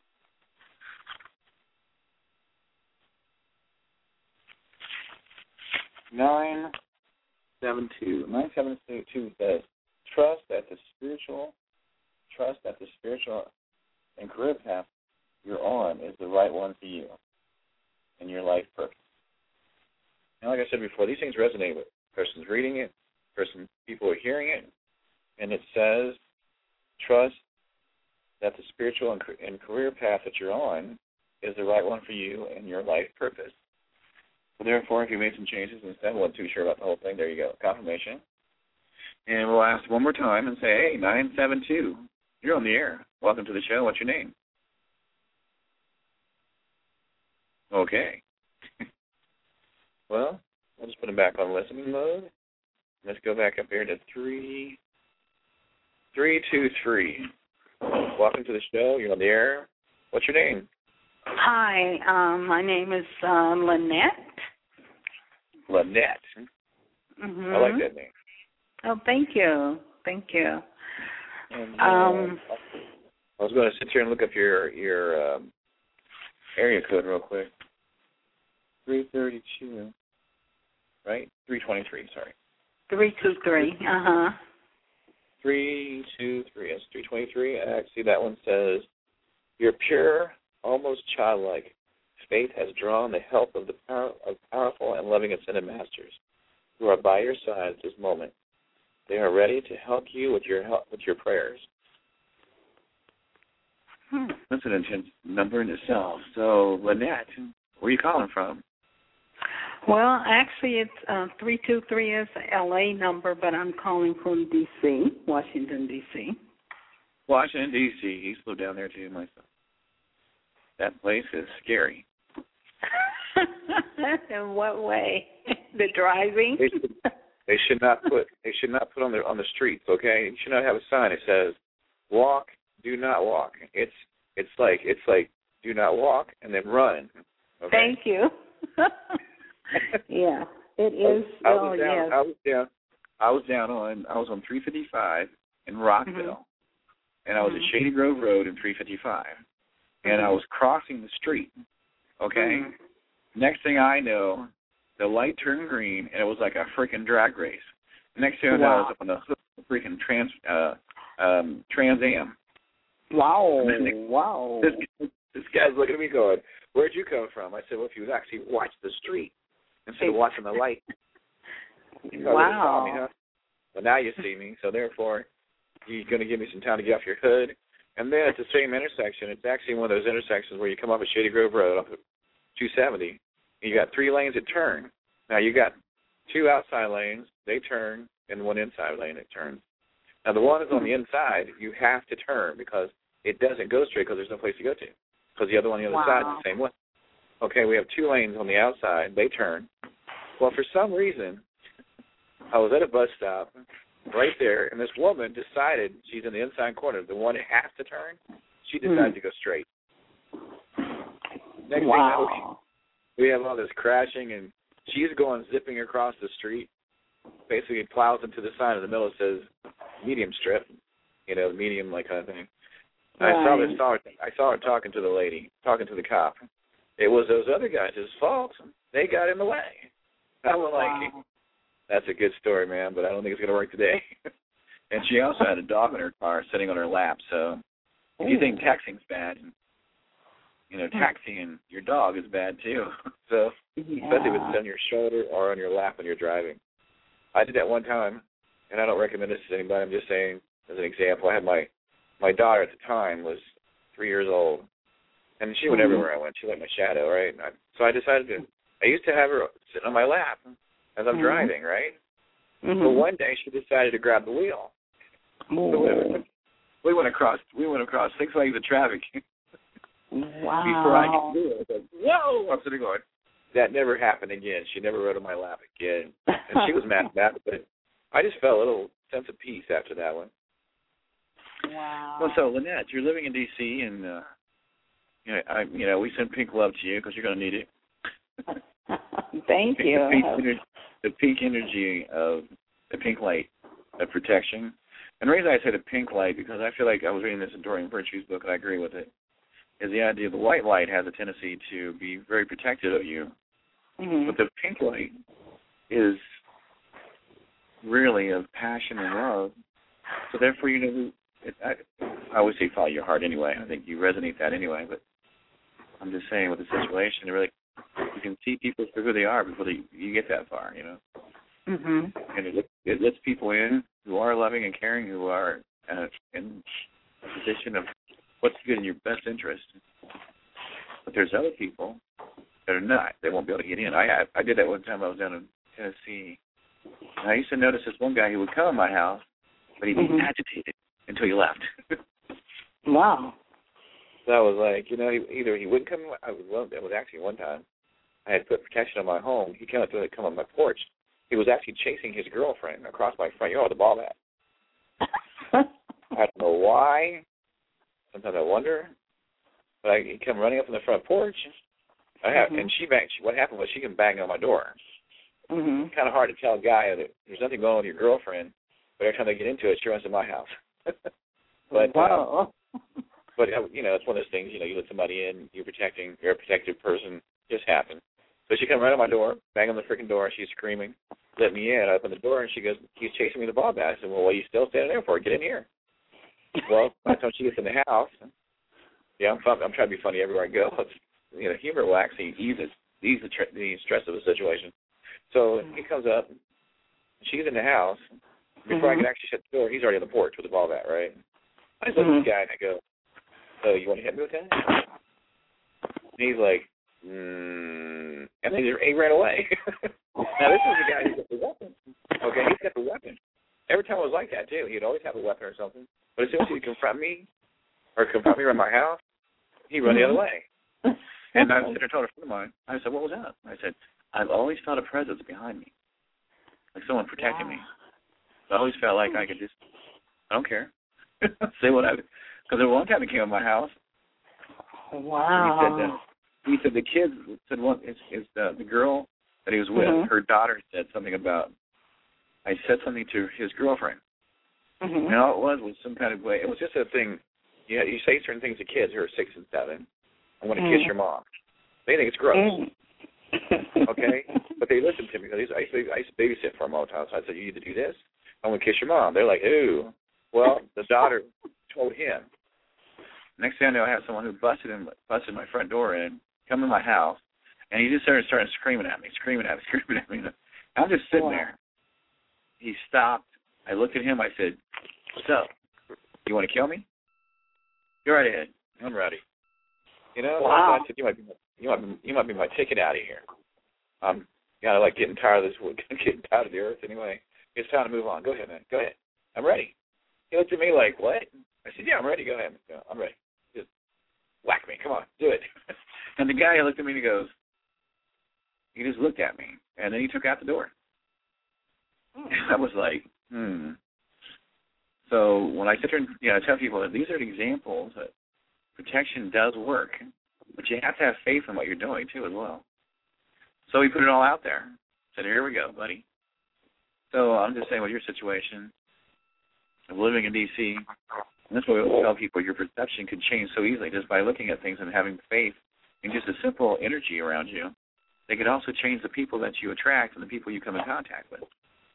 Nine 972 says, trust that the spiritual and career path you're on is the right one for you and your life purpose. Now, like I said before, these things resonate with persons reading it, people are hearing it, and it says, trust that the spiritual and career path that you're on is the right one for you and your life purpose. So therefore, if you made some changes and instead wasn't too sure about the whole thing, there you go, confirmation. And we'll ask one more time and say, hey, 972, you're on the air. Welcome to the show. What's your name? Okay. Well, I'll just put them back on listening mode. Let's go back up here to 323. Welcome to the show. You're on the air. What's your name? Hi, my name is Lynette. Lynette. Mm-hmm. I like that name. Oh, thank you. Thank you. And, I was going to sit here and look up your area code real quick. 332, right? 323, sorry. 323, 323, yes, 323. I see that one says, your pure, almost childlike faith has drawn the help of powerful and loving ascended masters who are by your side at this moment. They are ready to help you with your prayers. That's an intense number in itself. So, Lynette, where are you calling from? Well, actually, it's 323 is the LA number, but I'm calling from D.C., Washington, D.C. Washington, D.C. He used to live down there, too, myself. That place is scary. In what way? The driving? They should not put on the streets, okay? You should not have a sign that says, walk, do not walk. It's like do not walk and then run. Okay? Thank you. Yeah, it is. I was on 355 in Rockville, and I was at Shady Grove Road in 355, and I was crossing the street. Okay, next thing I know, the light turned green, and it was like a freaking drag race. Next thing I know, I was up on the freaking Trans Am. Wow! Wow! This guy's looking at me going, "Where'd you come from?" I said, "Well, if you actually watch the street instead of watching the light." Wow! Me, huh? Well, now you see me, so therefore, you're going to give me some time to get off your hood. And then at the same intersection, it's actually one of those intersections where you come up at Shady Grove Road, up at 270. You got 3 lanes that turn. Now you got 2 outside lanes, they turn, and 1 inside lane that turns. Now the one that's on the inside, you have to turn because it doesn't go straight because there's no place to go to. Because the other one on the other side is the same way. Okay, we have 2 lanes on the outside, they turn. Well, for some reason, I was at a bus stop right there, and this woman decided she's in the inside corner, the one that has to turn. She decided to go straight. Next thing you know, we have all this crashing, and she's going zipping across the street. Basically, plows into the sign in the middle that says medium strip, the medium like kind of thing. Right. I saw her talking to the lady, talking to the cop. It was those other guys' fault. They got in the way. I was like, that's a good story, man, but I don't think it's going to work today. And she also had a dog in her car sitting on her lap. So if you think taxiing's bad, taxiing your dog is bad too. So especially if it's on your shoulder or on your lap when you're driving. I did that one time, and I don't recommend this to anybody. I'm just saying as an example. I had my daughter at the time was 3 years old, and she went everywhere I went. She like my shadow, right? So I decided I used to have her sitting on my lap as I'm driving, right? But one day she decided to grab the wheel. We went across 6 lanes of traffic. Wow. Before I could do it, I said, whoa! I'm sitting going, that never happened again. She never rode on my lap again. And she was mad about it, but I just felt a little sense of peace after that one. Wow. Well, so, Lynette, you're living in D.C., and, we send pink love to you because you're going to need it. Thank you. The pink energy of the pink light of protection. And the reason I say the pink light, because I feel like I was reading this Enduring Virtues book, and I agree with it, is the idea the white light has a tendency to be very protective of you. Mm-hmm. But the pink light is really of passion and love. So therefore, I always say follow your heart anyway. I think you resonate that anyway. But I'm just saying with the situation, really, you can see people for who they are before you get that far, Mm-hmm. And it lets people in who are loving and caring, who are in a position of what's good in your best interest. But there's other people that are not. They won't be able to get in. I did that one time. I was down in Tennessee. And I used to notice this one guy who would come to my house, but he'd be agitated until he left. Wow. So I was like, either he wouldn't come. It was actually one time I had put protection on my home. He came up to come on my porch. He was actually chasing his girlfriend across my front yard with a ball bat. I don't know why. Sometimes I wonder. But he come running up on the front porch. And what happened was she came banging on my door. Mm-hmm. Kind of hard to tell a guy that there's nothing going on with your girlfriend, but every time they get into it, she runs to my house. But wow. But it's one of those things. You let somebody in, you're a protective person. Just happened. So she come right on my door, bang on the freaking door. She's screaming, "Let me in!" I open the door, and she goes, "He's chasing me with a ball bat." I said, "Well, what are you still standing there for? Get in here." Well, by the time she gets in the house, I'm trying to be funny everywhere I go. It's, humor will actually ease the stress of the situation. So he comes up, she's in the house. Before I can actually shut the door, he's already on the porch with the ball bat, right? I just look at this guy and I go, "So you want to hit me with that?" And he's like, and then he ran away. Now this is the guy who's got the weapon. Okay, he's got the weapon. Every time it was like that too. He'd always have a weapon or something. But as soon as he'd confront me around my house, he'd run the other way. And I was sitting there told a friend of mine, I said, "What was that?" I said, "I've always felt a presence behind me, like someone protecting me. I always felt like I could just, I don't care, say what because there was one time he came to my house. Wow. He said the kids said the girl that he was with, her daughter said something about, I said something to his girlfriend. And all it was some kind of way. It was just a thing. You say certain things to kids who are 6 and 7. I want to kiss your mom. They think it's gross. Okay? But they listen to me. I used to babysit for them all the time. So I said, "You need to do this. I want to kiss your mom." They're like, "Ooh." Well, the daughter told him. Next thing I know, I had someone who busted my front door in, come in my house, and he just started screaming at me. I'm just sitting there. He stopped. I looked at him. I said, "What's up? You want to kill me? Go right ahead. I'm ready." Wow. I said, you might be my ticket out of here. I'm kind of like getting tired of this, getting tired of the earth anyway. It's time to move on. Go ahead, man. Go ahead. I'm ready. He looked at me like, "What?" I said, "Yeah, I'm ready. Go ahead. I'm ready. Just whack me. Come on, do it." And the guy looked at me and he just looked at me, and then he took out the door. I was like, So when I sit there and I tell people that these are the examples that protection does work, but you have to have faith in what you're doing too as well. So we put it all out there. Said, "Here we go, buddy." So I'm just saying with your situation of living in D.C., and that's what we tell people, your perception could change so easily just by looking at things and having faith in just a simple energy around you. They could also change the people that you attract and the people you come in contact with.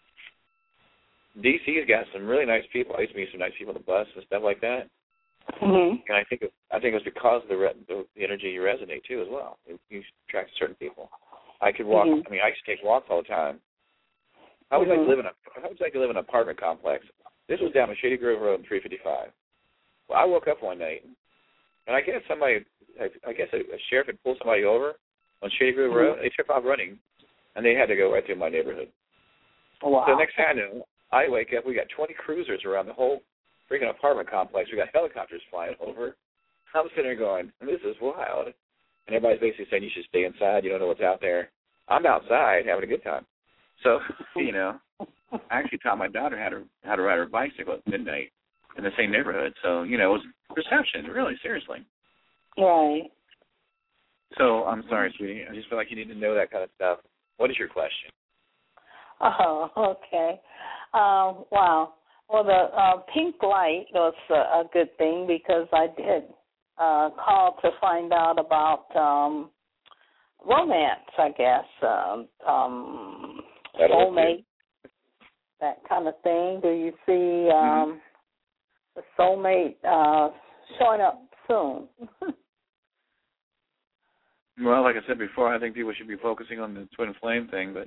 D.C.'s got some really nice people. I used to meet some nice people on the bus and stuff like that. And I think it was because of the energy you resonate too as well. You attract certain people. I could walk. I mean, I used to take walks all the time. How would you like to live in an apartment complex? This was down on Shady Grove Road in 355. Well, I woke up one night, and I guess a sheriff had pulled somebody over on Shady Grove Road. They took off running, and they had to go right through my neighborhood. Wow. So next thing I know, I wake up, we got 20 cruisers around the whole freaking apartment complex. We got helicopters flying over. I'm sitting there going, "This is wild." And everybody's basically saying, "You should stay inside. You don't know what's out there." I'm outside having a good time. So, I actually taught my daughter how to ride her bicycle at midnight in the same neighborhood. So, it was perception, really, seriously. Right. So, I'm sorry, sweetie. I just feel like you need to know that kind of stuff. What is your question? Oh, okay. Wow. Well, the pink light was a good thing because I did call to find out about romance, I guess, soulmate, that kind of thing. Do you see the soulmate showing up soon? Well, like I said before, I think people should be focusing on the twin flame thing, but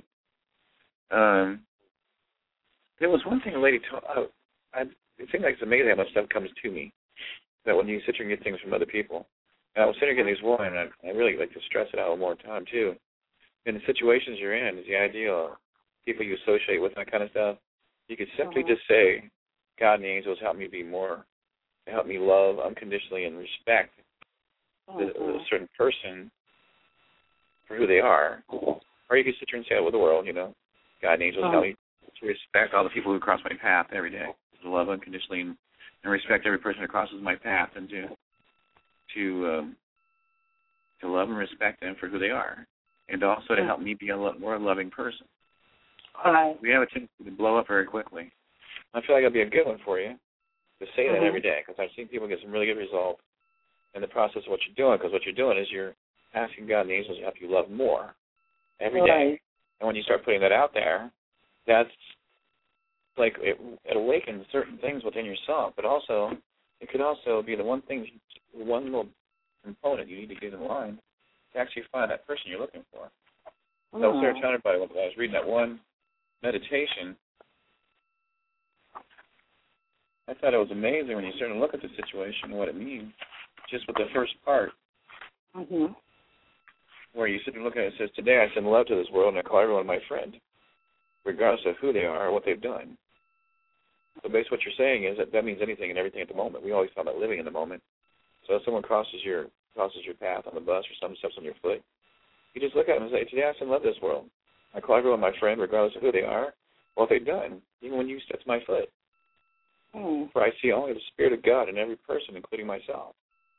there was one thing a lady told. It seems like it's amazing how much stuff comes to me, that when you sit here and get things from other people. And I was sitting here getting these one, and I really like to stress it out one more time, too. In the situations you're in, is the idea of people you associate with, that kind of stuff. You could simply just say, God and the angels help me be more, help me love unconditionally and respect a certain person for who they are. Or you could sit here and say it with the world, God and angels help me to respect all the people who cross my path every day, to love unconditionally and respect every person that crosses my path, and to love and respect them for who they are, and also to help me be a more loving person. Right. We have a tendency to blow up very quickly. I feel like it'll be a good one for you to say that every day, because I've seen people get some really good results in the process of what you're doing, because what you're doing is you're asking God and the angels to help you love more every day. And when you start putting that out there, that's like it awakens certain things within yourself, but also it could also be the one little component you need to get in line to actually find that person you're looking for. That was serotonin by when I was reading that one meditation. I thought it was amazing when you start to look at the situation and what it means, just with the first part, where you sit and look at it. It says, today I send love to this world and I call everyone my friend, regardless of who they are or what they've done. So basically what you're saying is that means anything and everything at the moment. We always talk about living in the moment. So if someone crosses your path on the bus or someone steps on your foot, you just look at them and say, today I send love to this world. I call everyone my friend, regardless of who they are or what they've done, even when you step to my foot. For I see only the Spirit of God in every person, including myself.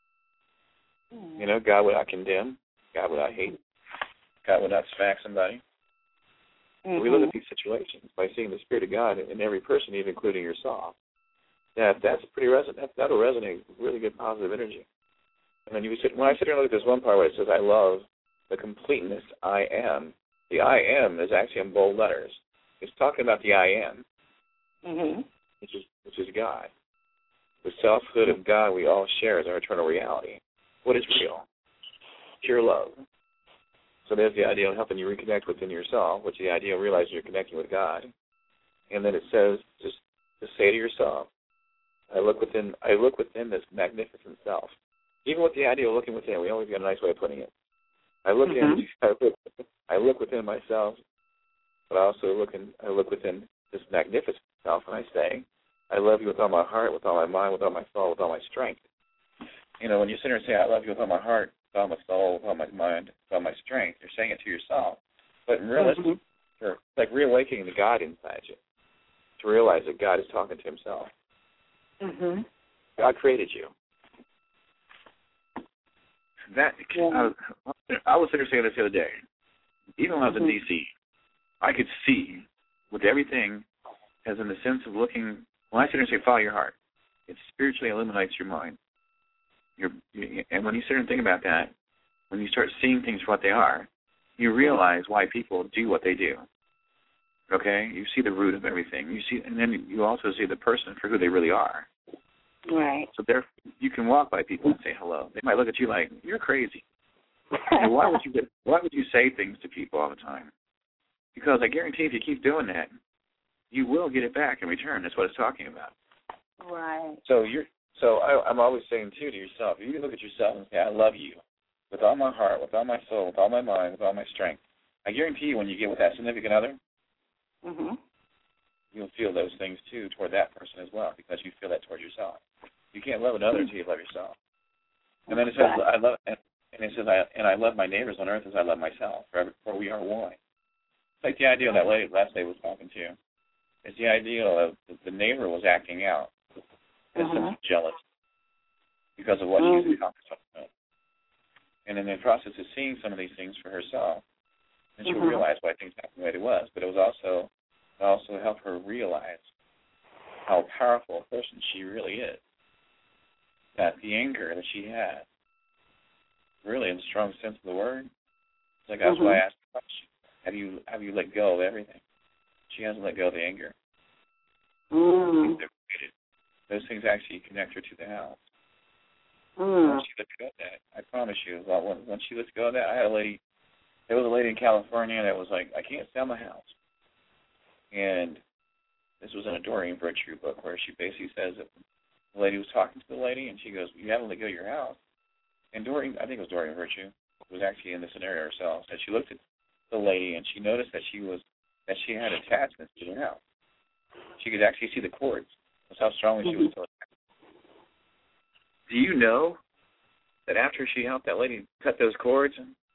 God without condemn, God without hate, God without smack somebody. We look at these situations by seeing the Spirit of God in every person, even including yourself. That's pretty resonant. That'll resonate with really good positive energy. And then when I sit here and look at this one part where it says, I love the completeness I am, the I am is actually in bold letters. It's talking about the I am, which is God. The selfhood of God we all share is our eternal reality. What is real? Pure love. So there's the idea of helping you reconnect within yourself, which is the idea of realizing you're connecting with God. And then it says, just say to yourself, I look within this magnificent self. Even with the idea of looking within, we always got a nice way of putting it. I look within myself, but I also look within this magnificent self, and I say, I love you with all my heart, with all my mind, with all my soul, with all my strength. When you sit there and say, I love you with all my heart, with all my soul, with all my mind, with all my strength, you're saying it to yourself. But in realism, it's like reawakening the God inside you, to realize that God is talking to himself. God created you. I was sitting there saying this the other day. Even when I was in D.C., I could see with everything as in the sense of looking, when I sit there and say, follow your heart, it spiritually illuminates your mind. And when you sit there and think about that, when you start seeing things for what they are, you realize why people do what they do. Okay? You see the root of everything. And then you also see the person for who they really are. Right. So you can walk by people and say hello. They might look at you like, you're crazy. Why would you say things to people all the time? Because I guarantee if you keep doing that, you will get it back in return. That's what it's talking about. Right. So I'm always saying, too, to yourself, you can look at yourself and say, I love you with all my heart, with all my soul, with all my mind, with all my strength. I guarantee you when you get with that significant other, you'll feel those things, too, toward that person as well, because you feel that toward yourself. You can't love another until you love yourself. And then it says, I love my neighbors on earth as I love myself, for we are one. It's like the idea that lady last day was talking to. It's the idea of the neighbor was acting out. Jealous because of what she's accomplished. And in the process of seeing some of these things for herself, then she'll realize why things happened the way it was. But it was also help her realize how powerful a person she really is. That the anger that she had, really in the strong sense of the word, it's like that's why I asked the question. Have you let go of everything? She hasn't let go of the anger. Those things actually connect her to the house. Once she lets go of that, I promise you, once she lets go of that, there was a lady in California that was like, I can't sell my house. And this was an Adoring Virtue book where she basically says that the lady was talking to the lady, and she goes, you haven't let go of your house. And I think it was Adoring Virtue, was actually in the scenario herself, and she looked at the lady, and she noticed that she had attachments to her house. She could actually see the cords. That's how strongly she was still attached. Do you know that after she helped that lady cut those cords,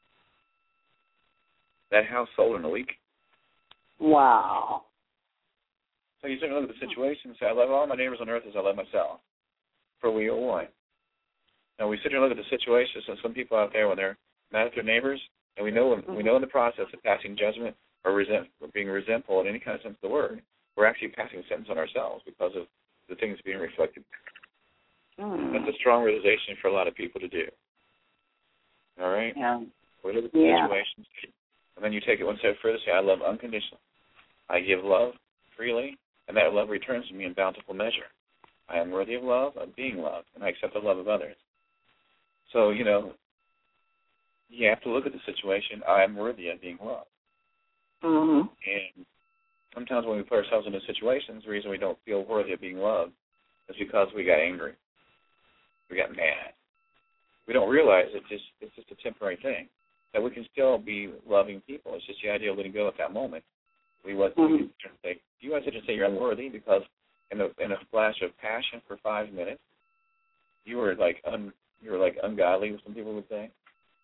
that house sold in a week? Wow. So you certainly look at the situation and say, I love all my neighbors on earth as I love myself. For we are one. Now we sit here and look at the situation, so some people out there, when they're mad at their neighbors, and we know in the process of passing judgment or being resentful in any kind of sense of the word, we're actually passing a sentence on ourselves because of the things being reflected. That's a strong realization for a lot of people to do. All right? Yeah. We look at the situations, and then you take it one step further, say, I love unconditionally. I give love freely, and that love returns to me in bountiful measure. I am worthy of love, of being loved, and I accept the love of others. So, you have to look at the situation, I am worthy of being loved. And sometimes when we put ourselves in those situations, the reason we don't feel worthy of being loved is because we got angry. We got mad. We don't realize it's just a temporary thing, that we can still be loving people. It's just the idea of letting go at that moment. You guys didn't say you're unworthy because in a flash of passion for 5 minutes, you were like ungodly, some people would say.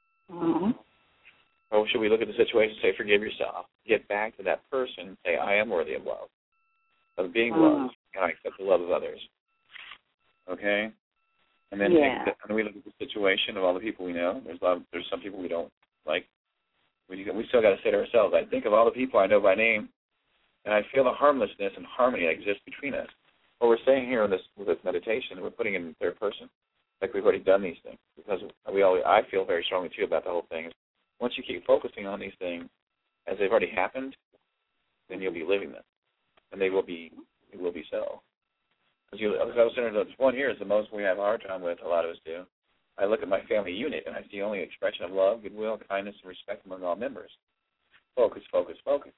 Or should we look at the situation and say, forgive yourself, get back to that person, and say, I am worthy of love, of being loved, and I accept the love of others. Okay? And then we look at the situation of all the people we know. There's some people we don't like. We still got to say to ourselves, I think of all the people I know by name, and I feel the harmlessness and harmony that exists between us. What we're saying here with this meditation, we're putting it in third person, like we've already done these things. Because I feel very strongly, too, about the whole thing. Once you keep focusing on these things as they've already happened, then you'll be living them. And it will be so. As I was saying, this one here is the most we have a hard time with, a lot of us do. I look at my family unit, and I see only expression of love, goodwill, kindness, and respect among all members. Focus, focus, focus.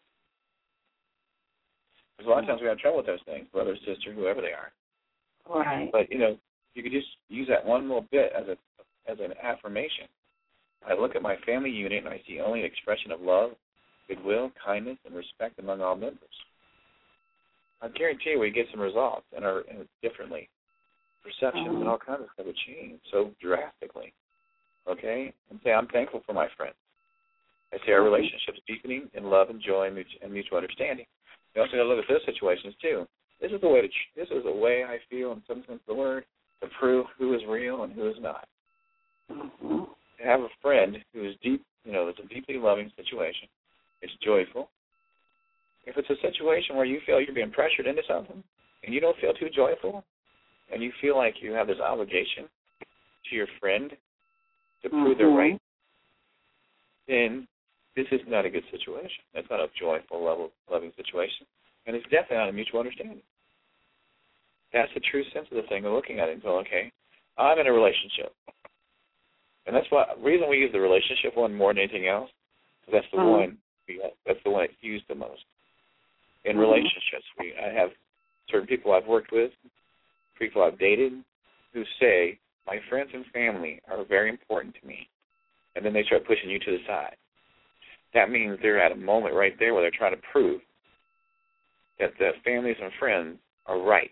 Because a lot of times we have trouble with those things, brother, sister, whoever they are. Right. But, you could just use that one little bit as an affirmation. I look at my family unit, and I see only an expression of love, goodwill, kindness, and respect among all members. I guarantee you we get some results and differently. Perceptions and all kinds of stuff would change so drastically. Okay? And say, I'm thankful for my friends. I say our relationship's deepening in love and joy and mutual understanding. You also got to look at those situations too. This is the way I feel in some sense of the word to prove who is real and who is not. To have a friend who is deep, it's a deeply loving situation. It's joyful. If it's a situation where you feel you're being pressured into something and you don't feel too joyful and you feel like you have this obligation to your friend to prove they're right, then this is not a good situation. It's not a joyful, loving situation. And it's definitely not a mutual understanding. That's the true sense of the thing. We're looking at it and go, okay, I'm in a relationship. And that's the reason we use the relationship one more than anything else, because that's the one that's used the most. In relationships, I have certain people I've worked with, people I've dated, who say, my friends and family are very important to me. And then they start pushing you to the side. That means they're at a moment right there where they're trying to prove that the families and friends are right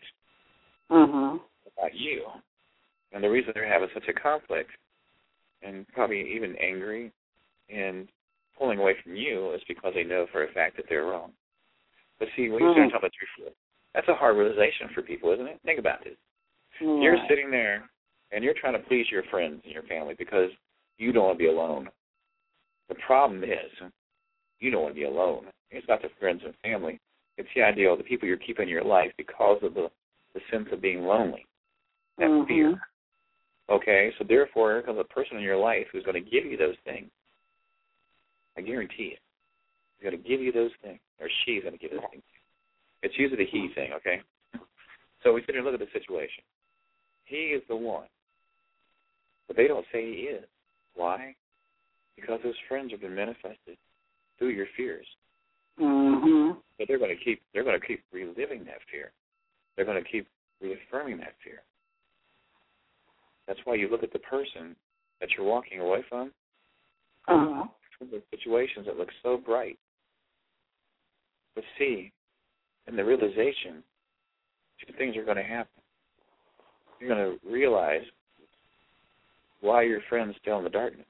about you. And the reason they're having such a conflict and probably even angry and pulling away from you is because they know for a fact that they're wrong. But see, when you start talking about truth, that's a hard realization for people, isn't it? Think about this. Right. You're sitting there and you're trying to please your friends and your family because you don't want to be alone. The problem is you don't want to be alone. It's not the friends and family. It's the idea of the people you're keeping in your life because of the the sense of being lonely, that fear. Okay, so therefore, there comes a person in your life who's going to give you those things. I guarantee it. He's going to give you those things, or she's going to give you those things. It's usually the he thing, okay? So we sit here and look at the situation. He is the one. But they don't say he is. Why? Because those friends have been manifested through your fears. But they're going to keep reliving that fear. They're going to keep reaffirming that fear. That's why you look at the person that you're walking away from. The situations that look so bright. But see, in the realization, two things are going to happen. You're going to realize why your friends still in the darkness.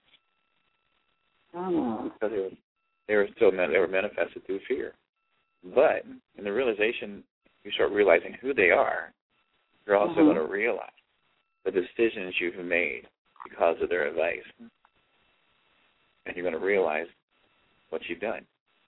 Because they were manifested through fear. But in the realization, you start realizing who they are. You're also going to realize the decisions you've made because of their advice. And you're going to realize what you've done.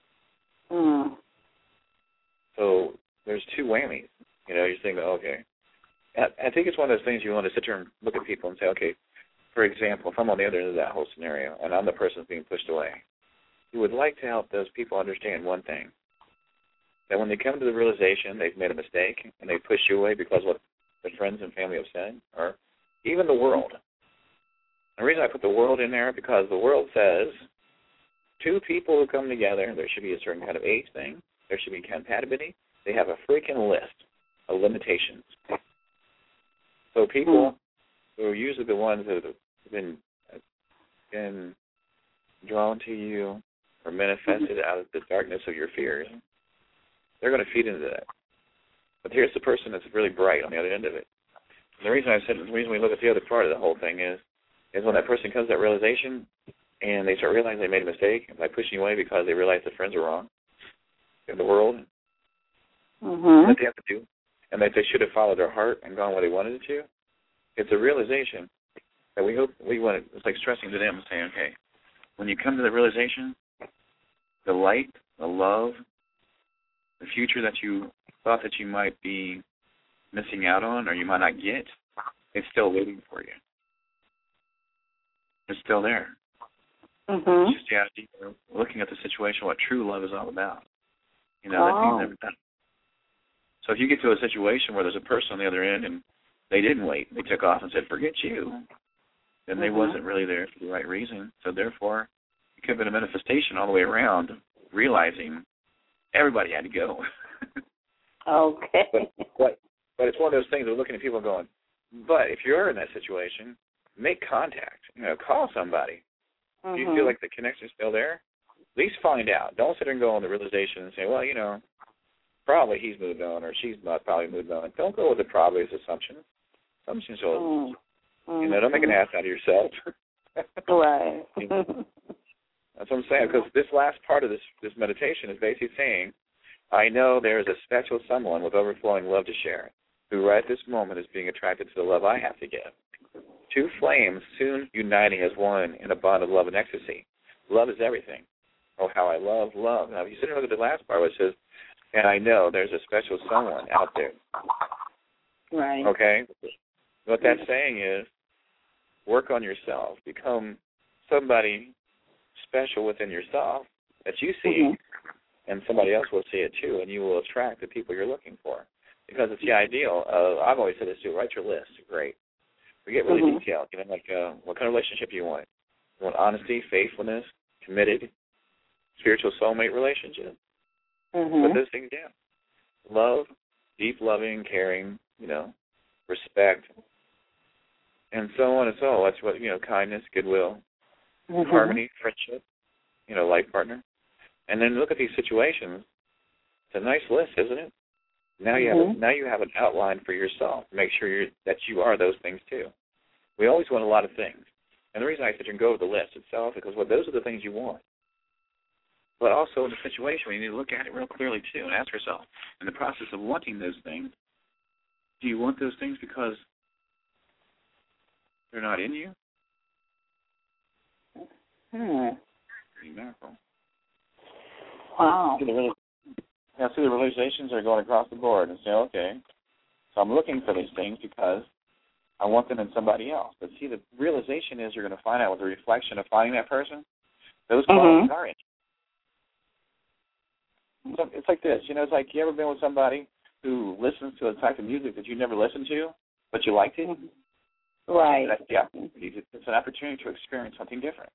So there's two whammies. You know, you're thinking, okay. I think it's one of those things you want to sit there and look at people and say, okay, for example, if I'm on the other end of that whole scenario and I'm the person that's being pushed away, you would like to help those people understand one thing, that when they come to the realization they've made a mistake and they push you away because of what their friends and family have said, or even the world. The reason I put the world in there because the world says two people who come together, there should be a certain kind of age thing, there should be compatibility. They have a freaking list of limitations. So people who are usually the ones that have been drawn to you or manifested out of the darkness of your fears, they're going to feed into that. But here's the person that's really bright on the other end of it. And the reason we look at the other part of the whole thing is when that person comes to that realization and they start realizing they made a mistake by pushing away because they realize their friends are wrong in the world, that they have to do, and that they should have followed their heart and gone where they wanted it to. It's a realization that it's like stressing to them and saying, okay, when you come to the realization, the light, the love, the future that you thought that you might be missing out on or you might not get, it's still waiting for you. It's still there. It's just looking at the situation, what true love is all about. You know, that thing's never done. So if you get to a situation where there's a person on the other end and they didn't wait, they took off and said, forget you, then they wasn't really there for the right reason. So therefore, it could have been a manifestation all the way around, realizing everybody had to go. But it's one of those things of looking at people and going, but if you're in that situation, make contact. You know, call somebody. Do you feel like the connection's still there? At least find out. Don't sit there and go on the realization and say, well, you know, probably he's moved on or she's not probably moved on. Don't go with the probably as assumption. Assumptions are, you know, don't make an ass out of yourself. Right. That's what I'm saying, because this last part of this meditation is basically saying, I know there is a special someone with overflowing love to share, who right at this moment is being attracted to the love I have to give. Two flames soon uniting as one in a bond of love and ecstasy. Love is everything. Oh, how I love love. Now, if you sit and look at the last part, which says, and I know there's a special someone out there. Right. Okay? What that's saying is, work on yourself. Become somebody special within yourself that you see, and somebody else will see it too, and you will attract the people you're looking for. Because it's the ideal of, I've always said this too, write your list. Great. We get really detailed. You know, like what kind of relationship you want. You want honesty, faithfulness, committed, spiritual soulmate relationship. Put those things down. Love, deep loving, caring, you know, respect, and so on and so on. That's what, you know, kindness, goodwill, harmony, friendship, you know, life partner. And then look at these situations. It's a nice list, isn't it? Now you have an outline for yourself. Make sure that you are those things too. We always want a lot of things. And the reason I sit and go over the list itself is because those are the things you want. But also in the situation, you need to look at it real clearly too and ask yourself, in the process of wanting those things, do you want those things because they're not in you? Pretty miracle. Wow. See the realizations are going across the board and say, okay, So I'm looking for these things because I want them in somebody else. But see, the realization is you're going to find out with the reflection of finding that person, those qualities are in you. So it's like this. It's like, you ever been with somebody who listens to a type of music that you never listened to, but you liked it? Right. It's an opportunity to experience something different.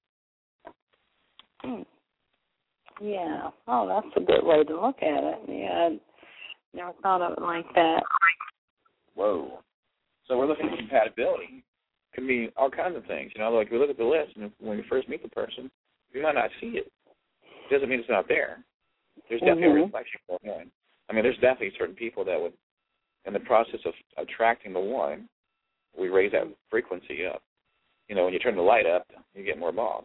Yeah. Oh, that's a good way to look at it. Yeah, I never thought of it like that. Whoa. So we're looking at compatibility. It can be all kinds of things. Like we look at the list, and when we first meet the person, we might not see it. It doesn't mean it's not there. There's definitely a reflection going on. I mean, there's definitely certain people that would, in the process of attracting the one, we raise that frequency up. When you turn the light up, you get more balls.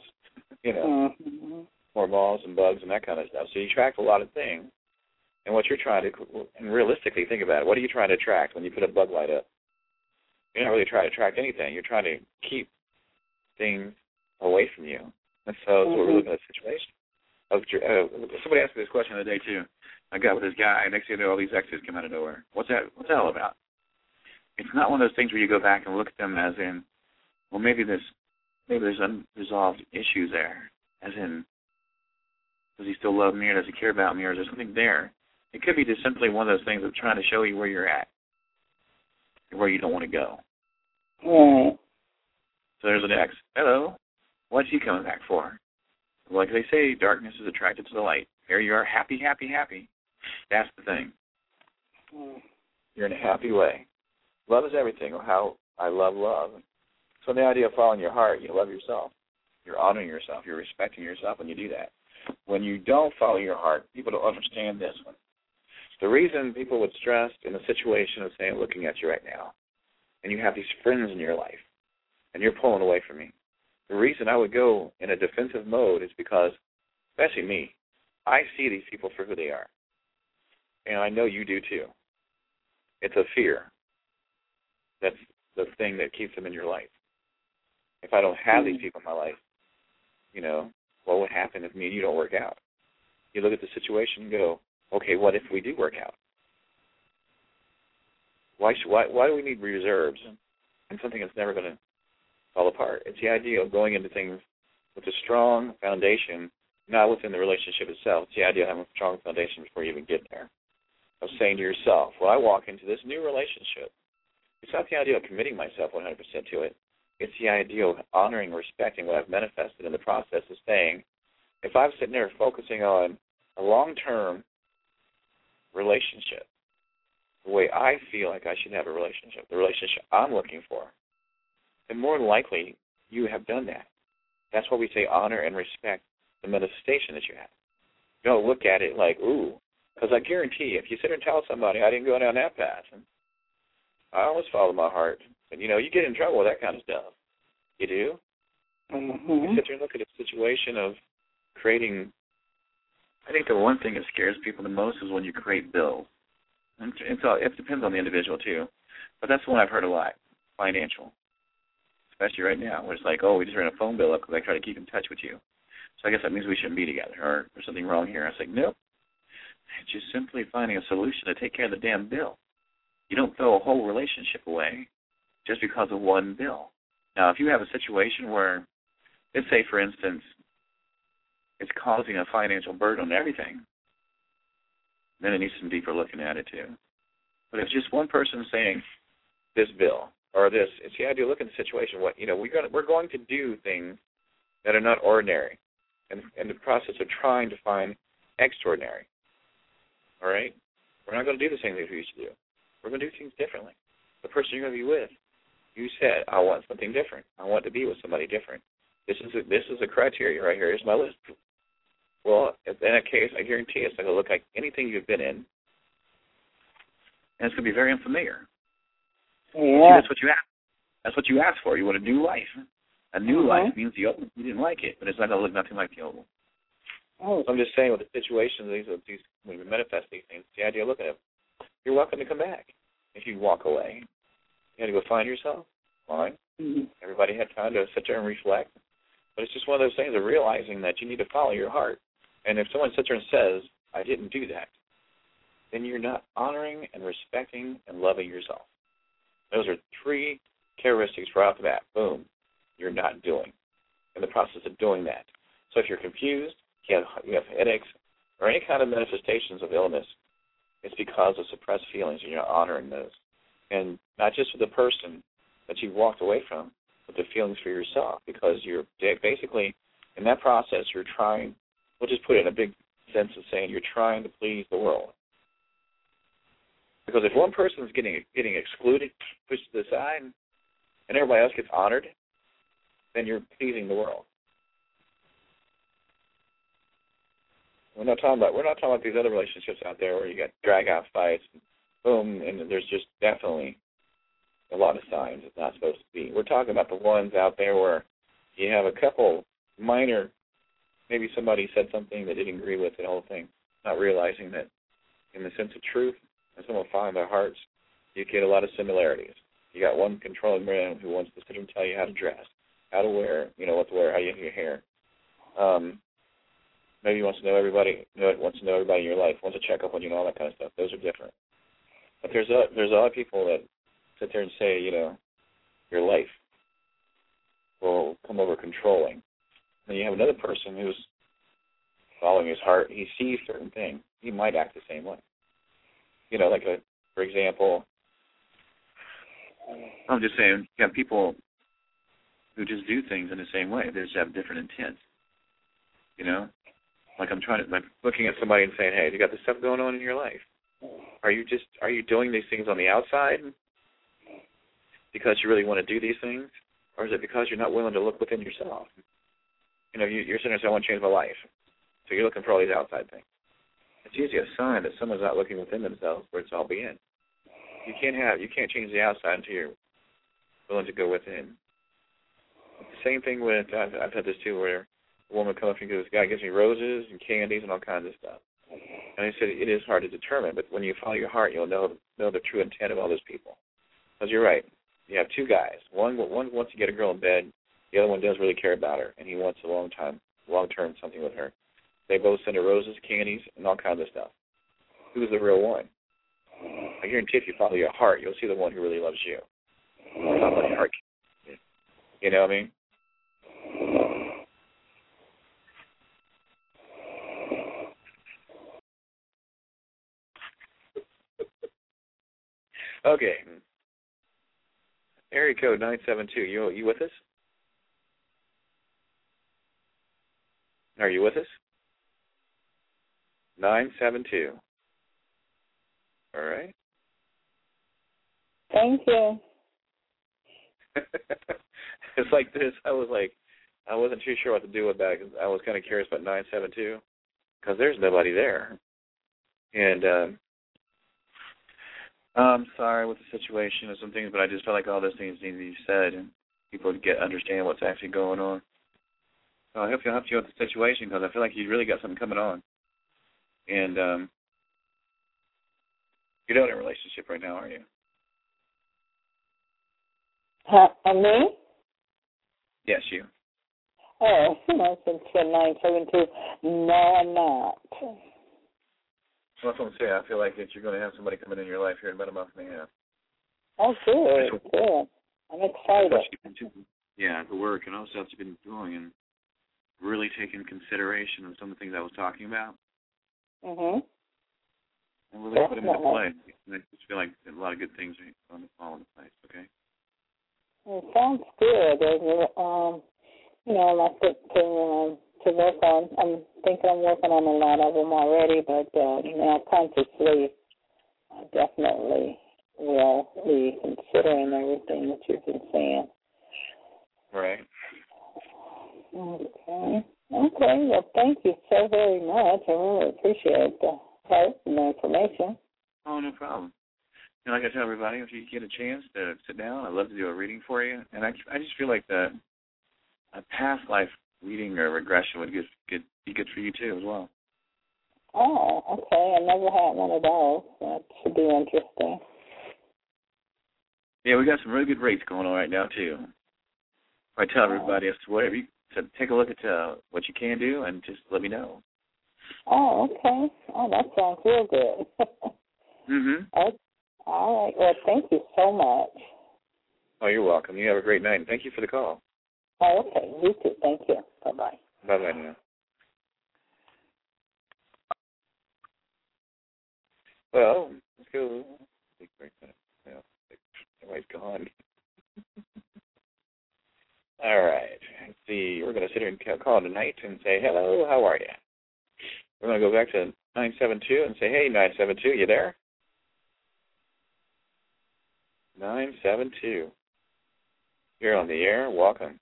More balls and bugs and that kind of stuff. So you attract a lot of things. And what you're trying to, and realistically think about it, what are you trying to attract when you put a bug light up? You're not really trying to attract anything. You're trying to keep things away from you. And so that's what we're looking at the situation. Somebody asked me this question the other day, too. I got with this guy, and next thing you know, all these exes come out of nowhere. What's that all about? It's not one of those things where you go back and look at them as in, well, maybe there's unresolved issues there, as in, does he still love me, or does he care about me, or is there something there? It could be just simply one of those things of trying to show you where you're at, and where you don't want to go. Right. So there's an ex. Hello. What's he coming back for? Like they say, darkness is attracted to the light. Here you are, happy, happy, happy. That's the thing. You're in a happy way. Love is everything. How I love love. So the idea of following your heart, you love yourself. You're honoring yourself. You're respecting yourself when you do that. When you don't follow your heart, people don't understand this one. The reason people would stress in the situation of saying, looking at you right now, and you have these friends in your life, and you're pulling away from me. The reason I would go in a defensive mode is because, especially me, I see these people for who they are. And I know you do too. It's a fear. That's the thing that keeps them in your life. If I don't have these people in my life, what would happen if me and you don't work out? You look at the situation and go, okay, what if we do work out? Why do we need reserves and something that's never going to fall apart? It's the idea of going into things with a strong foundation, not within the relationship itself. It's the idea of having a strong foundation before you even get there. Of saying to yourself, well, I walk into this new relationship. It's not the idea of committing myself 100% to it. It's the idea of honoring and respecting what I've manifested in the process of saying, if I'm sitting there focusing on a long-term relationship, the way I feel like I should have a relationship, the relationship I'm looking for, then more than likely you have done that. That's why we say honor and respect the manifestation that you have. Don't look at it like, ooh, because I guarantee if you sit and tell somebody I didn't go down that path, and I always follow my heart, and you get in trouble with that kind of stuff. You do? You sit there and look at a situation of creating. I think the one thing that scares people the most is when you create bills. And it depends on the individual too, but that's the one I've heard a lot, financial. Especially right now, where it's like, oh, we just ran a phone bill up because I try to keep in touch with you. So I guess that means we shouldn't be together, or there's something wrong here. I was like, nope. It's just simply finding a solution to take care of the damn bill. You don't throw a whole relationship away just because of one bill. Now, if you have a situation where, let's say, for instance, it's causing a financial burden on everything, then it needs some deeper looking at it too. But if just one person saying this bill or this, it's the idea of looking at the situation. We're going to do things that are not ordinary, and in the process of trying to find extraordinary. All right? We're not going to do the same things we used to do. We're going to do things differently. The person you're going to be with, you said, I want something different. I want to be with somebody different. This is a criteria right here. Here's my list. Well, in that case, I guarantee it's going to look like anything you've been in, and it's going to be very unfamiliar. Yeah. See, that's what you asked. That's what you asked for. You want a new life. A new life means the old one. You didn't like it, but it's not going to look nothing like the old one. So I'm just saying with the situations, these when we manifest these things, the idea of looking at them, you're welcome to come back. If you walk away, you got to go find yourself. Fine. Everybody had time to sit there and reflect. But it's just one of those things of realizing that you need to follow your heart. And if someone sits there and says, I didn't do that, then you're not honoring and respecting and loving yourself. Those are 3 characteristics right off the bat. Boom, you're not doing in the process of doing that. So if you're confused, you have headaches, or any kind of manifestations of illness, it's because of suppressed feelings, and you're not honoring those. And not just for the person that you've walked away from, but the feelings for yourself, because you're basically, in that process, you're trying, we'll just put it in a big sense of saying you're trying to please the world. Because if one person is getting excluded, pushed to the side, and everybody else gets honored, then you're pleasing the world. We're not talking about these other relationships out there where you got drag-out fights, and boom, and there's just definitely a lot of signs it's not supposed to be. We're talking about the ones out there where you have a couple minor, maybe somebody said something that didn't agree with the whole thing, not realizing that in the sense of truth, and someone following their hearts, you get a lot of similarities. You got one controlling man who wants to sit and tell you how to dress, how to wear, what to wear, how you do your hair. Maybe he wants to know everybody, wants to know everybody in your life, wants to check up on you and all that kind of stuff. Those are different. But there's a lot of people that sit there and say, your life will come over controlling. And you have another person who's following his heart. He sees certain things. He might act the same way. For example, I'm just saying, you have people who just do things in the same way. They just have different intents. Like looking at somebody and saying, hey, you got this stuff going on in your life. Are you doing these things on the outside because you really want to do these things? Or is it because you're not willing to look within yourself? You're sitting there saying, I want to change my life. So you're looking for all these outside things. It's usually a sign that someone's not looking within themselves where it's all being. You can't change the outside until you're willing to go within. It's the same thing with, I've had this too, where a woman comes up and goes, guy gives me roses and candies and all kinds of stuff. And I said, it is hard to determine, but when you follow your heart, you'll know the true intent of all those people. Because you're right. You have 2 guys. One wants to get a girl in bed. The other one does really care about her, and he wants a long-term something with her. They both send her roses, candies, and all kinds of stuff. Who's the real one? I guarantee if you follow your heart, you'll see the one who really loves you. Not my heart. You know what I mean? Okay. Area code 972. You with us? Are you with us? 972. All right. Thank you. It's like this. I wasn't too sure what to do with that because I was kind of curious about 972 because there's nobody there. And I'm sorry with the situation and some things, but I just felt like all those things need to be said and people understand what's actually going on. So I hope you help you with the situation because I feel like you really got something coming on. And you're not in a relationship right now, are you? Me? Yes, you. Oh, since 972. No, I'm not. Well, that's what I'm saying. I feel like that you're going to have somebody coming in your life here in about a month and a half. Oh, good. Good. I'm excited. The work and all the stuff you've been doing and really taking consideration of some of the things I was talking about. Mm-hmm. And really put them into play. I just feel like a lot of good things are going to fall into place, okay? It sounds good. To work on. I'm thinking I'm working on a lot of them already, but now consciously, I definitely will be considering everything that you've been saying. Right. Okay. Well, thank you so very much. I really appreciate the help and the information. Oh, no problem. Like I tell everybody, if you get a chance to sit down, I'd love to do a reading for you. And I just feel like a past life reading or regression would be good for you, too, as well. Oh, okay. I never had one of those. That should be interesting. Yeah, we got some really good rates going on right now, too. I tell everybody, if whatever you take a look at what you can do and just let me know. Oh, okay. Oh, that sounds real good. Mm-hmm. Oh, all right. Well, thank you so much. Oh, you're welcome. You have a great night, and thank you for the call. Oh, okay. You too. Thank you. Bye-bye. Bye-bye now. Well, let's go. Everybody's gone. All right. Let's see. We're going to sit here and call tonight and say, hello, how are you? We're going to go back to 972 and say, hey, 972, you there? 972. You're on the air. Welcome.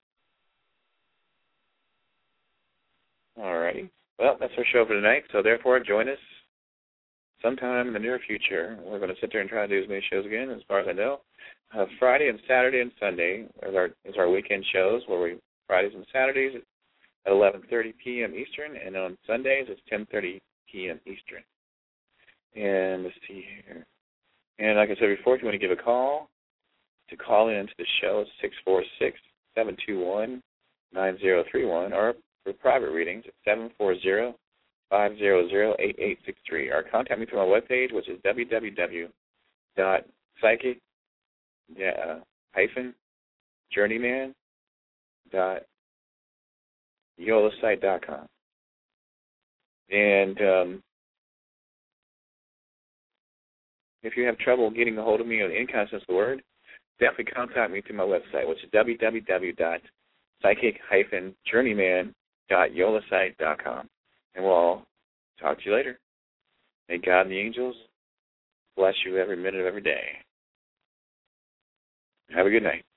All righty. Well, that's our show for tonight, so therefore join us sometime in the near future. We're going to sit there and try to do as many shows again, as far as I know. Friday and Saturday and Sunday is our weekend shows, where we Fridays and Saturdays at 11:30 p.m. Eastern, and on Sundays it's 10:30 p.m. Eastern. And let's see here. And like I said before, if you want to give a call, to call in to the show, it's 646-721-9031, or for private readings, it's 740-500-8863. Or contact me through my webpage, which is www.psychic-journeyman.yolasite.com. And if you have trouble getting a hold of me on any kind of sense of the word, definitely contact me through my website, which is www.psychic-journeyman.yolasite.com. And we'll talk to you later. May God and the angels bless you every minute of every day. Have a good night.